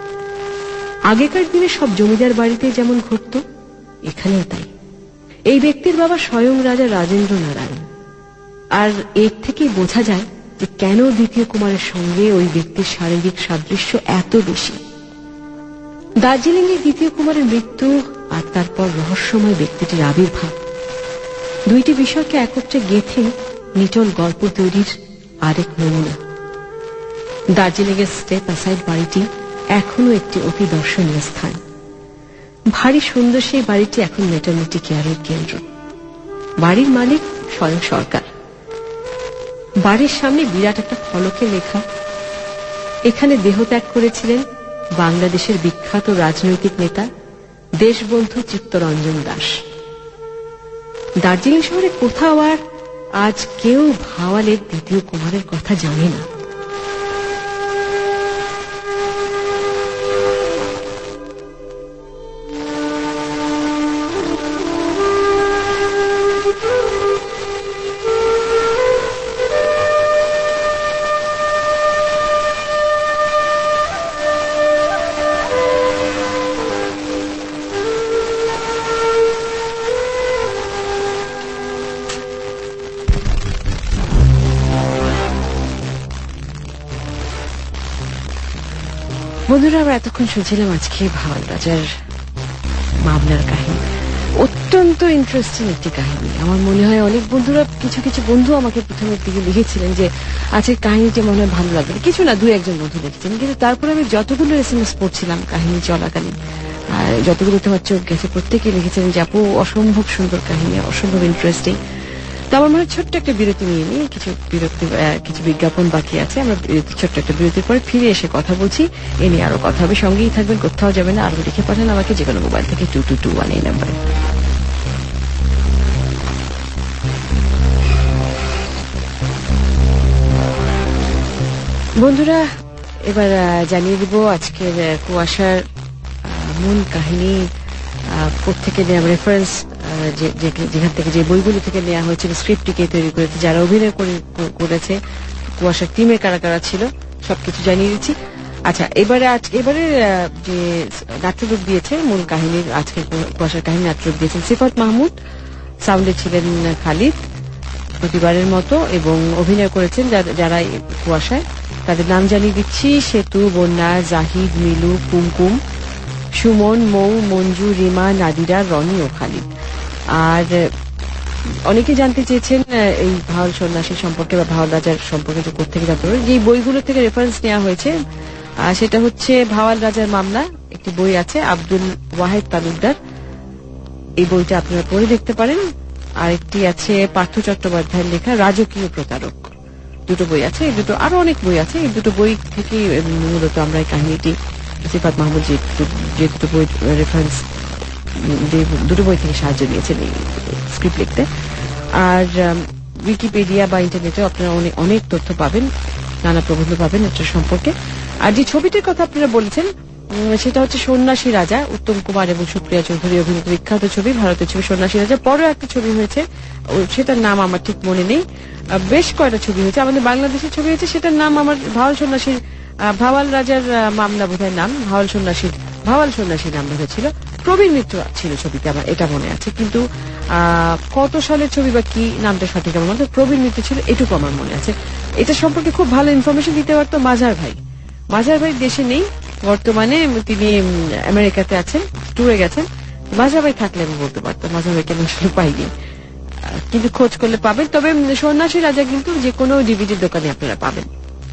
আগেকার দিনে সব জমিদার বাড়িতে যেমন ঘটত, এখানেও তাই। এই ব্যক্তির বাবা স্বয়ং রাজা রাজেন্দ্র নারায়ণ, আর এর থেকেই বোঝা যায় যে কেন দ্বিতীয় কুমারের সঙ্গে ওই ব্যক্তির শারীরিক সাদৃশ্য এত বেশি। দার্জিলিং এ দ্বিতীয় কুমারের মৃত্যু আর তারপর রহস্যময় ব্যক্তিটির আবির্ভাব, দুইটি বিষয়কে একত্রে গেঁথে নিটল গল্প তৈরির আরেক নমুনা। দার্জিলিং এর স্টেপ অ্যাসাইড বাড়িটি এখনো একটি অতি দর্শনীয় স্থান। ভারী সুন্দর সেই বাড়িটি এখন মেটার্নিটি কেয়ারের কেন্দ্র। বাড়ির মালিক স্বয়ং সরকার। বাড়ির সামনে বিরাট একটা ফলকে লেখা, এখানে দেহত্যাগ করেছিলেন বাংলাদেশের বিখ্যাত রাজনৈতিক নেতা দেশবন্ধু চিত্তরঞ্জন দাস। দার্জিলিং শহরে কোথাও আর আজ কেউ ভাওয়ালের দ্বিতীয় কুমারের কথা জানে না। বন্ধুরা, আমরা এতক্ষণ শুনছিলাম আজকে ভাওয়াল রাজার মামলার কাহিনী। অত্যন্ত ইন্টারেস্টিং একটি কাহিনী। আমার মনে হয় অনেক বন্ধুরা, কিছু কিছু বন্ধু আমাকে প্রথমের দিকে লিখেছিলেন যে আজকে কাহিনীটা মনে হয় ভালো লাগবে। কিছু না, দুই একজন বন্ধু লিখেছেন। কিন্তু তারপরে আমি যতগুলো এস এম এস পড়ছিলাম কাহিনী চলাকালীন, যতগুলো তোমার চোখ গেছে, প্রত্যেকে লিখেছেন যে আপু অসম্ভব সুন্দর কাহিনী, অসম্ভব ইন্টারেস্টিং। তো আমার মনে হয় ছোট্ট একটা বিরতি নিয়ে নিই। কিছু বিরতি, কিছু বিজ্ঞাপন বাকি আছে। আমরা ছোট্ট একটা বিরতির পরে ফিরে এসে কথা বলছি। এ নিয়ে আরো কথা হবে। সঙ্গেই থাকবেন, কোথাও যাবেন না। আরো লিখে পাঠান আমাকে যে কোনো মোবাইল থেকে টু টু টু ওয়ান এই নাম্বারে। বন্ধুরা, এবার জানিয়ে দিব আজকের কুয়াশার মূল কাহিনী কোত্থেকে নেওয়া, রেফারেন্স যেখান থেকে, যে বইগুলো থেকে নেওয়া হয়েছিল, স্ক্রিপ্টটিকে তৈরি করেছে, যারা অভিনয় করেছে, কুয়াশার টিমে কারা কারা ছিল, সবকিছু জানিয়ে দিচ্ছি। আচ্ছা, এবারে আজ এবারে যে নাট্যরূপ দিয়েছে মূল কাহিনীর, আজকের কুয়াশার কাহিনী নাট্যরূপ দিয়েছেন সিফাত মাহমুদ, সাউন্ডে ছিলেন খালিদ প্রতিবারের মতো, এবং অভিনয় করেছেন যারা কুয়াশায়, তাদের নাম জানিয়ে দিচ্ছি: সেতু, বন্যা, জাহিদ, মিলু, কুমকুম, সুমন, মৌ, মঞ্জু, রিমা, নাদিরা, রনি ও খালিদ। আর অনেকে জানতে চেয়েছেন এই ভাওয়াল সন্ন্যাসী সম্পর্কে বা ভাওয়াল রাজার সম্পর্কে, যে কোথেকে জানতে পারবেন। যে বইগুলো থেকে রেফারেন্স নেওয়া হয়েছে সেটা হচ্ছে ভাওয়াল রাজার মামলা, একটি বই আছে আব্দুল ওয়াহেদ তালুকদার, এই বইটা আপনারা পড়ে দেখতে পারেন। আরেকটি আছে পার্থ চট্টোপাধ্যায়ের লেখা রাজকীয় প্রতারক, দুটো বই আছে। এই দুটো, আরো অনেক বই আছে। এই দুটো বই থেকে মূলত আমরা এই কাহিনীটি, সিফাত মাহমুদ যে যে দুটো বই রেফারেন্স, দুটো বই থেকে সাহায্য নিয়েছেন এই স্ক্রিপ্ট লিখতে। আর উইকিপিডিয়া বা ইন্টারনেটে আপনারা অনেক অনেক তথ্য পাবেন, নানা প্রবন্ধ পাবেন এটা সম্পর্কে। আর যে ছবিটির কথা আপনারা বলেছেন সেটা হচ্ছে সন্ন্যাসী রাজা, উত্তম কুমার এবং সুপ্রিয়া চৌধুরী অভিনীত বিখ্যাত ছবি, ভারতের ছবি সন্ন্যাসী রাজা। পরে একটা ছবি হয়েছে, সেটার নাম আমার ঠিক মনে নেই, বেশ কয়টা ছবি হয়েছে, আমাদের বাংলাদেশের ছবি হয়েছে, সেটার নাম আমার ভাওয়াল সন্ন্যাসীর, ভাওয়াল রাজার মামলা বোধহয় নাম, ভাওয়াল সন্ন্যাসীর ভাওয়াল সন্ন্যাসীর নাম হয়েছিল। প্রবীণ মিত্র ছিল ছবিতে, আমার এটা মনে আছে, কিন্তু আহ কত সালের ছবি বা কি নামটা সঠিক আমার মনে, প্রবীণ মিত্র ছিল এটুকু আমার মনে আছে। এটা সম্পর্কে খুব ভালো ইনফরমেশন দিতে পারতো মাজার ভাই। মাজার ভাই দেশে নেই বর্তমানে, তিনি আমেরিকাতে আছেন, ট্যুরে গেছেন। মাজার ভাই থাকলে আমি বলতে পারতাম, মাজার ভাইকে আমি আসলে পাইনি, কিন্তু খোঁজ করলে পাবেন। তবে সন্ন্যাসী রাজা কিন্তু যে কোনো ডিভিডির দোকানে আপনারা পাবেন।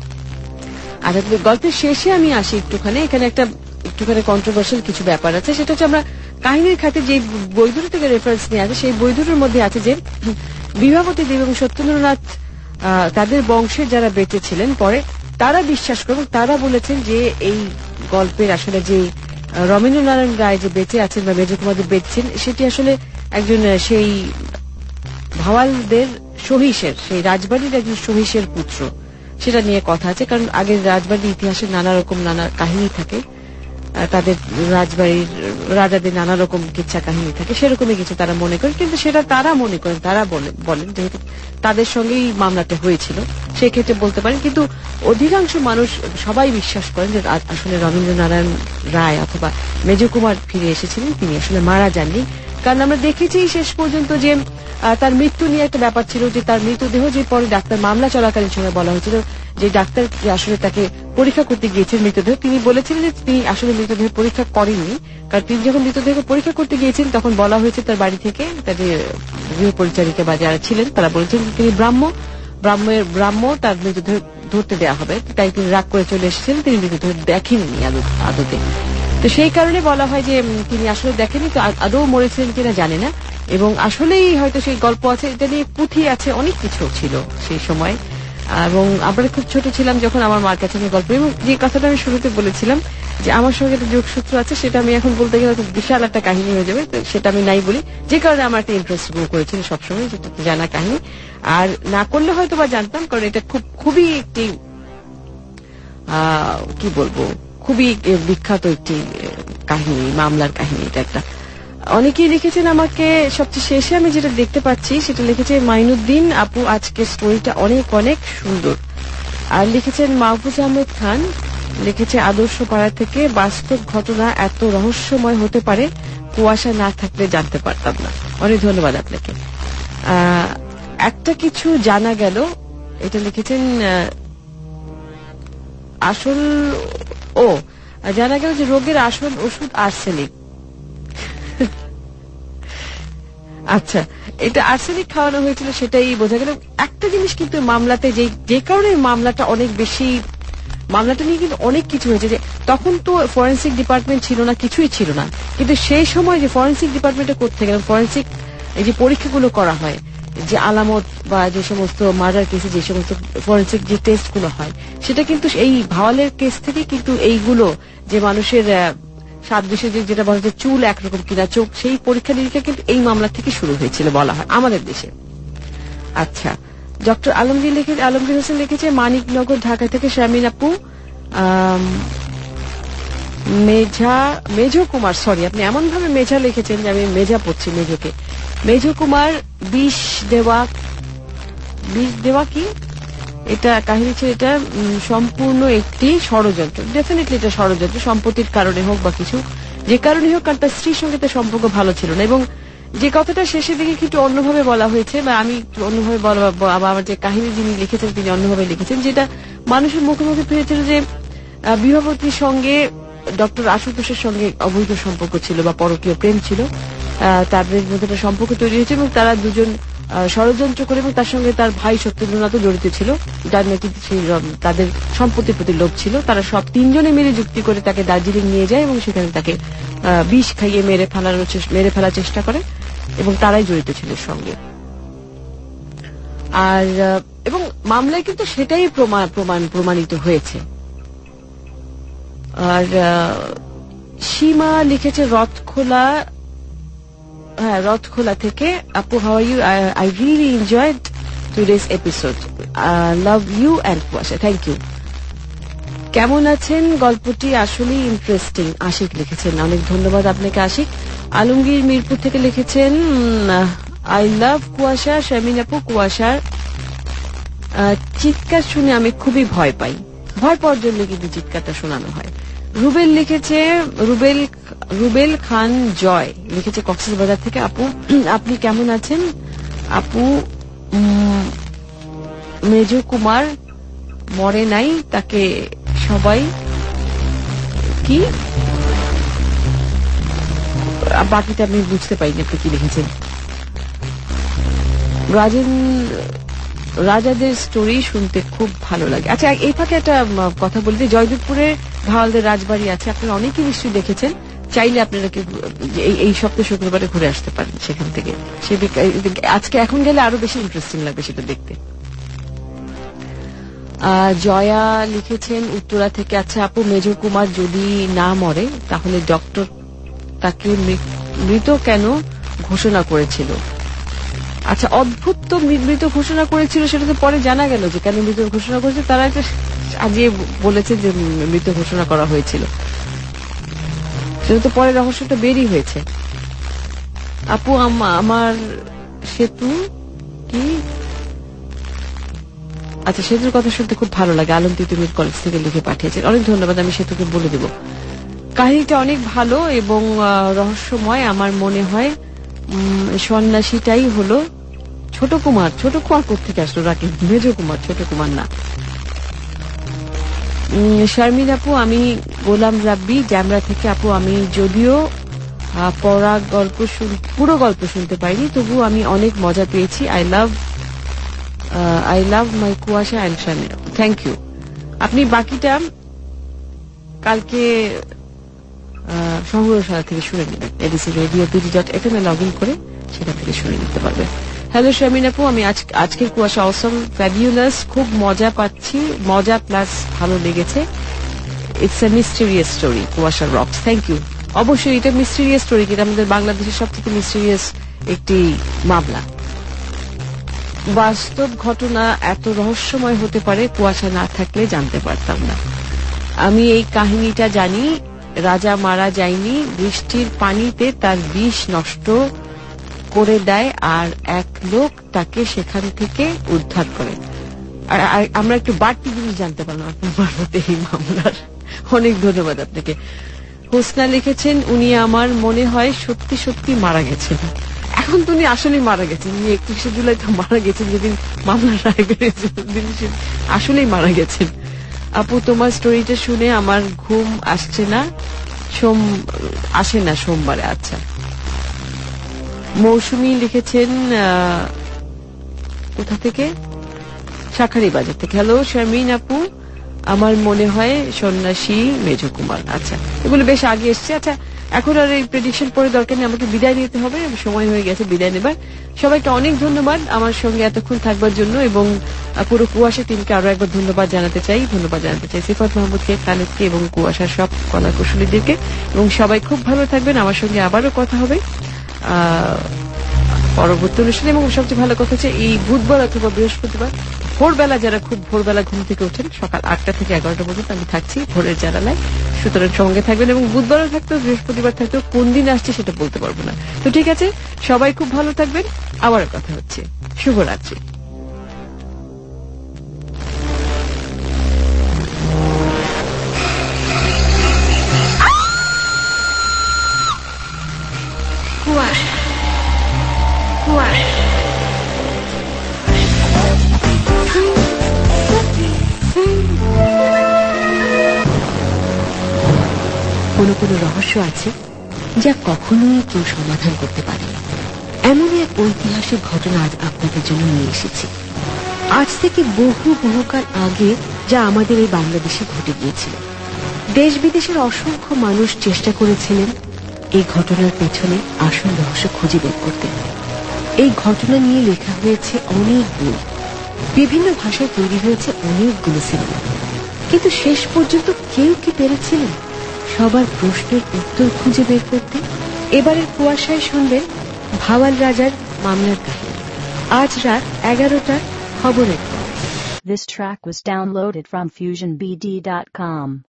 আর গল্পের শেষে আমি আসি একটুখানি, এখানে একটা একটুখানি কন্ট্রোভার্সিয়াল কিছু ব্যাপার আছে, সেটা হচ্ছে আমরা কাহিনীর খাতে যে বই দুটো থেকে রেফারেন্স নিয়ে আছে, সেই বই দুটোর মধ্যে আছে যে বিভাবতী দেবী এবং সত্যেন্দ্রনাথ তাদের বংশের যারা বেঁচে ছিলেন পরে, তারা বিশ্বাস করেন, তারা বলেছেন যে এই গল্পের আসলে যে রবীন্দ্রনারায়ণ রায় যে বেঁচে আছেন বা মেজ কুমার বেঁচেছেন, সেটি আসলে একজন সেই ভাওয়ালদের সহিসের, সেই রাজবাড়ির একজন সহিসের পুত্র। সেটা নিয়ে কথা আছে, কারণ আগের রাজবাড়ির ইতিহাসে নানা রকম নানা কাহিনী থাকে, তাদের রাজবাড়ির রাজাদের নানা রকম কিচ্ছা কাহিনী থাকে, সেরকমই কিছু তারা মনে করেন। কিন্তু সেটা তারা মনে করেন, তারা বলেন যেহেতু তাদের সঙ্গেই মামলাটা হয়েছিল, সেক্ষেত্রে বলতে পারেন। কিন্তু অধিকাংশ মানুষ সবাই বিশ্বাস করেন যে আসলে রবীন্দ্রনারায়ণ রায় অথবা মেজ কুমার ফিরে এসেছিলেন, তিনি আসলে মারা যাননি। কারণ আমরা দেখেছি শেষ পর্যন্ত যে তার মৃত্যু নিয়ে একটা ব্যাপার ছিল, যে তার মৃতদেহ যে পরে ডাক্তার মামলা চলাকালীন সময় বলা হয়েছিল যে ডাক্তার আসলে তাকে পরীক্ষা করতে গিয়েছেন মৃতদেহ, তিনি বলেছিলেন যে তিনি আসলে মৃতদেহ পরীক্ষা করেননি। কারণ তিনি যখন মৃতদেহ পরীক্ষা করতে গিয়েছেন তখন বলা হয়েছে তার বাড়ি থেকে, তাদের গৃহ পরিচারিকা বা যারা ছিলেন তারা বলেছেন তিনি ব্রাহ্ম, ব্রাহ্মের ব্রাহ্ম তার মৃতদেহ ধরতে দেওয়া হবে, তাই তিনি রাগ করে চলে এসেছেন, তিনি মৃতদেহ দেখেননি আদতে। তো সেই কারণে বলা হয় যে তিনি আসলে দেখেনি, তো আদৌ মরেছিলেন কিনা জানে না। এবং আসলেই হয়তো সেই গল্প আছে, এটা নিয়ে পুঁথি আছে, অনেক কিছু ছিল সেই সময়। এবং আমরা খুব ছোট ছিলাম যখন আমার মার কাছে আমি গল্প, এবং যে কথাটা আমি শুরুতে বলেছিলাম যে আমার সঙ্গে একটা যোগসূত্র আছে, সেটা আমি এখন বলতে গেলে বিশাল একটা কাহিনী হয়ে যাবে, সেটা আমি নাই বলি, যে কারণে আমার একটা ইন্টারেস্ট গ্রো করেছিল সবসময়, যেটা জানা কাহিনী। আর না করলে হয়তো বা জানতাম, কারণ এটা খুব খুবই একটি আহ কি বলবো খুবই বিখ্যাত একটি কাহিনী, মামলার কাহিনী। এটা একটা অনেকেই লিখেছেন আমাকে, সবচেয়ে শেষে আমি যেটা দেখতে পাচ্ছি সেটা লিখেছে মাইনুদ্দিন আপু, আজকের স্টোরিটা অনেক অনেক সুন্দর। আর লিখেছেন মাহফুজ আহমেদ খান, লিখেছে আদর্শ পাড়া থেকে, বাস্তব ঘটনা এত রহস্যময় হতে পারে, কুয়াশা না থাকলে জানতে পারতাম না। অনেক ধন্যবাদ আপনাকে। আহ একটা কিছু জানা গেল, এটা লিখেছেন আসল, ও জানা গেল যে রোগের আসল ওষুধ আর্সেনিক। আচ্ছা, এটা আর্সেনিক খাওয়ানো হয়েছিল সেটাই বোঝা গেল। একটা জিনিস কিন্তু মামলাতে, যে যে কারণে মামলাটা অনেক বেশি, মামলাটা নিয়ে কিন্তু অনেক কিছু হয়েছে, যে তখন তো ফরেন্সিক ডিপার্টমেন্ট ছিল না, কিছুই ছিল না, কিন্তু সেই সময় যে ফরেন্সিক ডিপার্টমেন্টে করতে গেল, ফরেন্সিক এই যে পরীক্ষাগুলো করা হয়, যে আলামত বা যে সমস্ত মার্ডার কেসে যে সমস্ত ফরেন্সিক যে টেস্ট গুলো হয়, সেটা কিন্তু এই ভাওয়ালের কেস থেকে কিন্তু এইগুলো যে মানুষের সাত দেশে যেটা বলা যায় চুল একরকম কিনা চোখ, সেই পরীক্ষা নিরীক্ষা কিন্তু এই মামলা থেকে শুরু হয়েছিল বলা হয় আমাদের দেশে। আচ্ছা, ডক্টর আলমগীর লিখে আলমগীর হোসেন লিখেছে মানিকনগর ঢাকা থেকে শামিন আপু, মেঝা মেঝো কুমার, সরি আপনি এমন ভাবে মেঝা লিখেছেন যে আমি মেঝা পড়ছি মেঝোকে, মেঝো কুমার বিষ দেওয়া, বিষ দেওয়া কি এটা কাহিনী ছিল, এটা সম্পূর্ণ একটি ষড়যন্ত্র, ডেফিনেটলি এটা ষড়যন্ত্র, সম্পত্তির কারণে হোক বা কিছু যে কারণে হোক, কারণ তার স্ত্রীর সঙ্গে তার সম্পর্ক ভালো ছিল না। এবং যে কথাটা শেষের দিকে একটু অন্যভাবে বলা হয়েছে, বা আমি অন্যভাবে বলা, আমার যে কাহিনী যিনি লিখেছেন তিনি অন্যভাবে লিখেছেন, যেটা মানুষের মুখে মুখে ফিরেছিল যে বিভাবতীর সঙ্গে ডক্টর আশুতোষের সঙ্গে অবৈধ সম্পর্ক ছিল বা পরকীয় প্রেম ছিল, তাদের মধ্যে একটা সম্পর্ক তৈরি হয়েছে এবং তারা দুজন ষড়যন্ত্র করে, এবং তার সঙ্গে তার ভাই সত্যেন্দ্রনাথও জড়িত ছিল, যার নাকি তাদের সম্পত্তির প্রতি লোভ ছিল। তারা সব তিনজনে মিলে যুক্তি করে তাকে দার্জিলিং নিয়ে যায় এবং সেখানে তাকে বিষ খাইয়ে মেরে ফেলার মেরে ফেলার চেষ্টা করে, এবং তারাই জড়িত ছিল সঙ্গে। আর এবং মামলায় কিন্তু সেটাই প্রমাণ প্রমাণ প্রমাণিত হয়েছে। আর সীমা লিখেছে রথখোলা, হ্যাঁ রথখোলা থেকে, আপু how are you, I really enjoyed today's episode. Love you and Kuasha. Thank you. কেমন আছেন? গল্পটি আসলে ইন্টারেস্টিং। আশিক লিখেছেন, অনেক ধন্যবাদ আপনাকে আশিক। আলমগীর মিরপুর থেকে লিখেছেন, আই লাভ কুয়াশা। শারমিন আপু, কুয়াশার চিৎকার শুনে আমি খুবই ভয় পাই। ভয় পাওয়ার জন্য কিন্তু চিৎকারটা শোনানো হয়। রুবেল লিখেছে, রুবেল রুবেল খান জয় লিখেছে কক্সবাজার থেকে, আপু আপনি কেমন আছেন? আপু মেজো কুমার মরে নাই, তাকে সবাই কি, বাকিটা আমি বুঝতে পারিনি আপনি কি লিখেছেন। রাজেন রাজাদের স্টোরি শুনতে খুব ভালো লাগে। আচ্ছা, এই ফাঁকে একটা কথা বলতে, জয়দেবপুরের ভাওয়ালদের রাজবাড়ি আছে, আপনারা অনেকেই নিশ্চয়ই দেখেছেন। চাইলে আপনারা এই সপ্তাহ শুক্রবারে ঘুরে আসতে পারেন সেখান থেকে। সে আজকে এখন গেলে আরো বেশি ইন্টারেস্টিং লাগবে সেটা দেখতে। জয়া লিখেছেন উত্তরা থেকে, আচ্ছা আপু, মেজর কুমার যদি না মরে তাহলে ডক্টর তাকে মৃত কেন ঘোষণা করেছিল? আচ্ছা, অদ্ভুত তো মৃত ঘোষণা করেছিল, সেটা তো পরে জানা গেল যে কেন মৃত ঘোষণা করেছে। তারা একটা আজিয়ে বলেছে যে মৃত ঘোষণা করা হয়েছিল, সেটা তো পরে রহস্যটা বেরিয়ে হয়েছে। আপু আমার সেতু কি, আচ্ছা সেতুর কথা শুনতে খুব ভালো লাগে। আলম তিতুমির কলেজ থেকে লিখে পাঠিয়েছেন, অনেক ধন্যবাদ। আমি সেতুকে বলে দেব। কাহিনীটা অনেক ভালো এবং রহস্যময়। আমার মনে হয় সন্ন্যাসীটাই হলো ছোট কুমার। ছোট কুমার কোথেকে আসলো? রাকিব, মেজর কুমার, ছোট কুমার না। শারমিন আপু, আমি গোলাম রাব্বি জ্যামরা থেকে। আপু আমি যদিও পড়া গল্প পুরো গল্প শুনতে পাইনি, তবু আমি অনেক মজা পেয়েছি। আই লাভ আই লাভ মাই কুয়াশা অ্যান্ড শারমিন। Thank you. আপনি বাকিটা কালকে সংগ্রহশালা থেকে শুনে নেবেন। ABC radio BD dot F M এ লগ ইন করে সেখান থেকে শুনে নিতে পারবে। হ্যালো শারমিন আপু, আমি আজকের কুয়াশা অসম, ফ্যাবিউলাস, খুব মজা পাচ্ছি। মজা প্লাস ভালো লেগেছে। It's a mysterious story, Kuasha rocks. Thank you. অবশ্যই এটা মিস্টেরিয়াস স্টোরি, যেটা আমাদের বাংলাদেশের সব থেকে মিস্টেরিয়াস একটি মামলা। বাস্তব ঘটনা এত রহস্যময় হতে পারে, কুয়াশা না থাকলে জানতে পারতাম না। আমি এই কাহিনীটা জানি, রাজা মারা যায়নি, বৃষ্টির পানিতে তার বিষ নষ্ট করে দেয় আর এক লোক তাকে সেখান থেকে উদ্ধার করে। আর আমরা একটু বাড়তি জিনিস জানতে পারলাম আপনার মারফতে এই মামলার। অনেক ধন্যবাদ আপনাকে। হোসনা লিখেছেন, উনি আমার মনে হয় সত্যি সত্যি মারা গেছেন। এখন তো উনি আসলেই মারা গেছেন, উনি একত্রিশে জুলাই তো মারা গেছেন, যেদিন মামলার রায় বেড়েছে আসলেই মারা গেছেন। আপু তোমার স্টোরিটা শুনে আমার ঘুম আসছে না, সোম আসে না সোমবারে। আচ্ছা, মৌসুমী লিখেছেন কোথা থেকে? শাখারি বাজার থেকে। হ্যালো শারমিন আপু, আমার মনে হয় সন্ন্যাসী মেজো কুমার। আচ্ছা, এগুলো বেশ আগে এসছে। আচ্ছা, এখন আর এই প্রেডিকশন পরে দরকার নেই, আমাকে বিদায় নিতে হবে, সময় হয়ে গেছে বিদায় নেবার। সবাইকে অনেক ধন্যবাদ আমার সঙ্গে এতক্ষণ থাকবার জন্য, এবং পুরো কুয়াশা টিমকে আরো একবার ধন্যবাদ জানাতে চাই। ধন্যবাদ জানাতে চাই সিফাত মাহমুদকে, খালেদকে এবং কুয়াশার সব কলা কুশলীদেরকে। এবং সবাই খুব ভালো থাকবেন। আমার সঙ্গে আবারও কথা হবে পরবর্তী অনুষ্ঠানে। এবং সবচেয়ে ভালো কথা হচ্ছে এই বুধবার অথবা বৃহস্পতিবার ভোরবেলা, যারা খুব ভোরবেলা ঘুম থেকে ওঠেন, সকাল আটটা থেকে এগারোটা পর্যন্ত আমি থাকছি ভোরের জানালায়, সুতরাং সঙ্গে থাকবেন। এবং বুধবারও থাকতেও বৃহস্পতিবার থাকতেও কোন দিন আসছে সেটা বলতে পারবো না। তো ঠিক আছে, সবাই খুব ভালো থাকবেন। আবার কথা হচ্ছে। শুভরাত্রি। কোনো কোনো রহস্য আছে যা কখনোই কেউ সমাধান করতে পারে। এমনই এক ঐতিহাসিক ঘটনা আজ আপনাদের জন্য নিয়ে এসেছি। আজ থেকে বহু বহুকাল আগে যা আমাদের এই বাংলাদেশে ঘটে গিয়েছিল। দেশ বিদেশের অসংখ্য মানুষ চেষ্টা করেছিলেন এই ঘটনার পেছনে আসল রহস্য খুঁজে বের করতে। এই ঘটনা নিয়ে লেখা হয়েছে অনেক বই, বিভিন্ন ভাষায় তৈরি হয়েছে অনেকগুলো সিনেমা, কিন্তু শেষ পর্যন্ত কেউ কি পেরেছিলেন সবার প্রশ্নের উত্তর খুঁজে বের করতে? এবারের কুয়াশায় শুনবেন ভাওয়াল রাজার মামলার কাহিনী। আজ রাত এগারোটার খবরের পর। This track was downloaded from fusion b d dot com.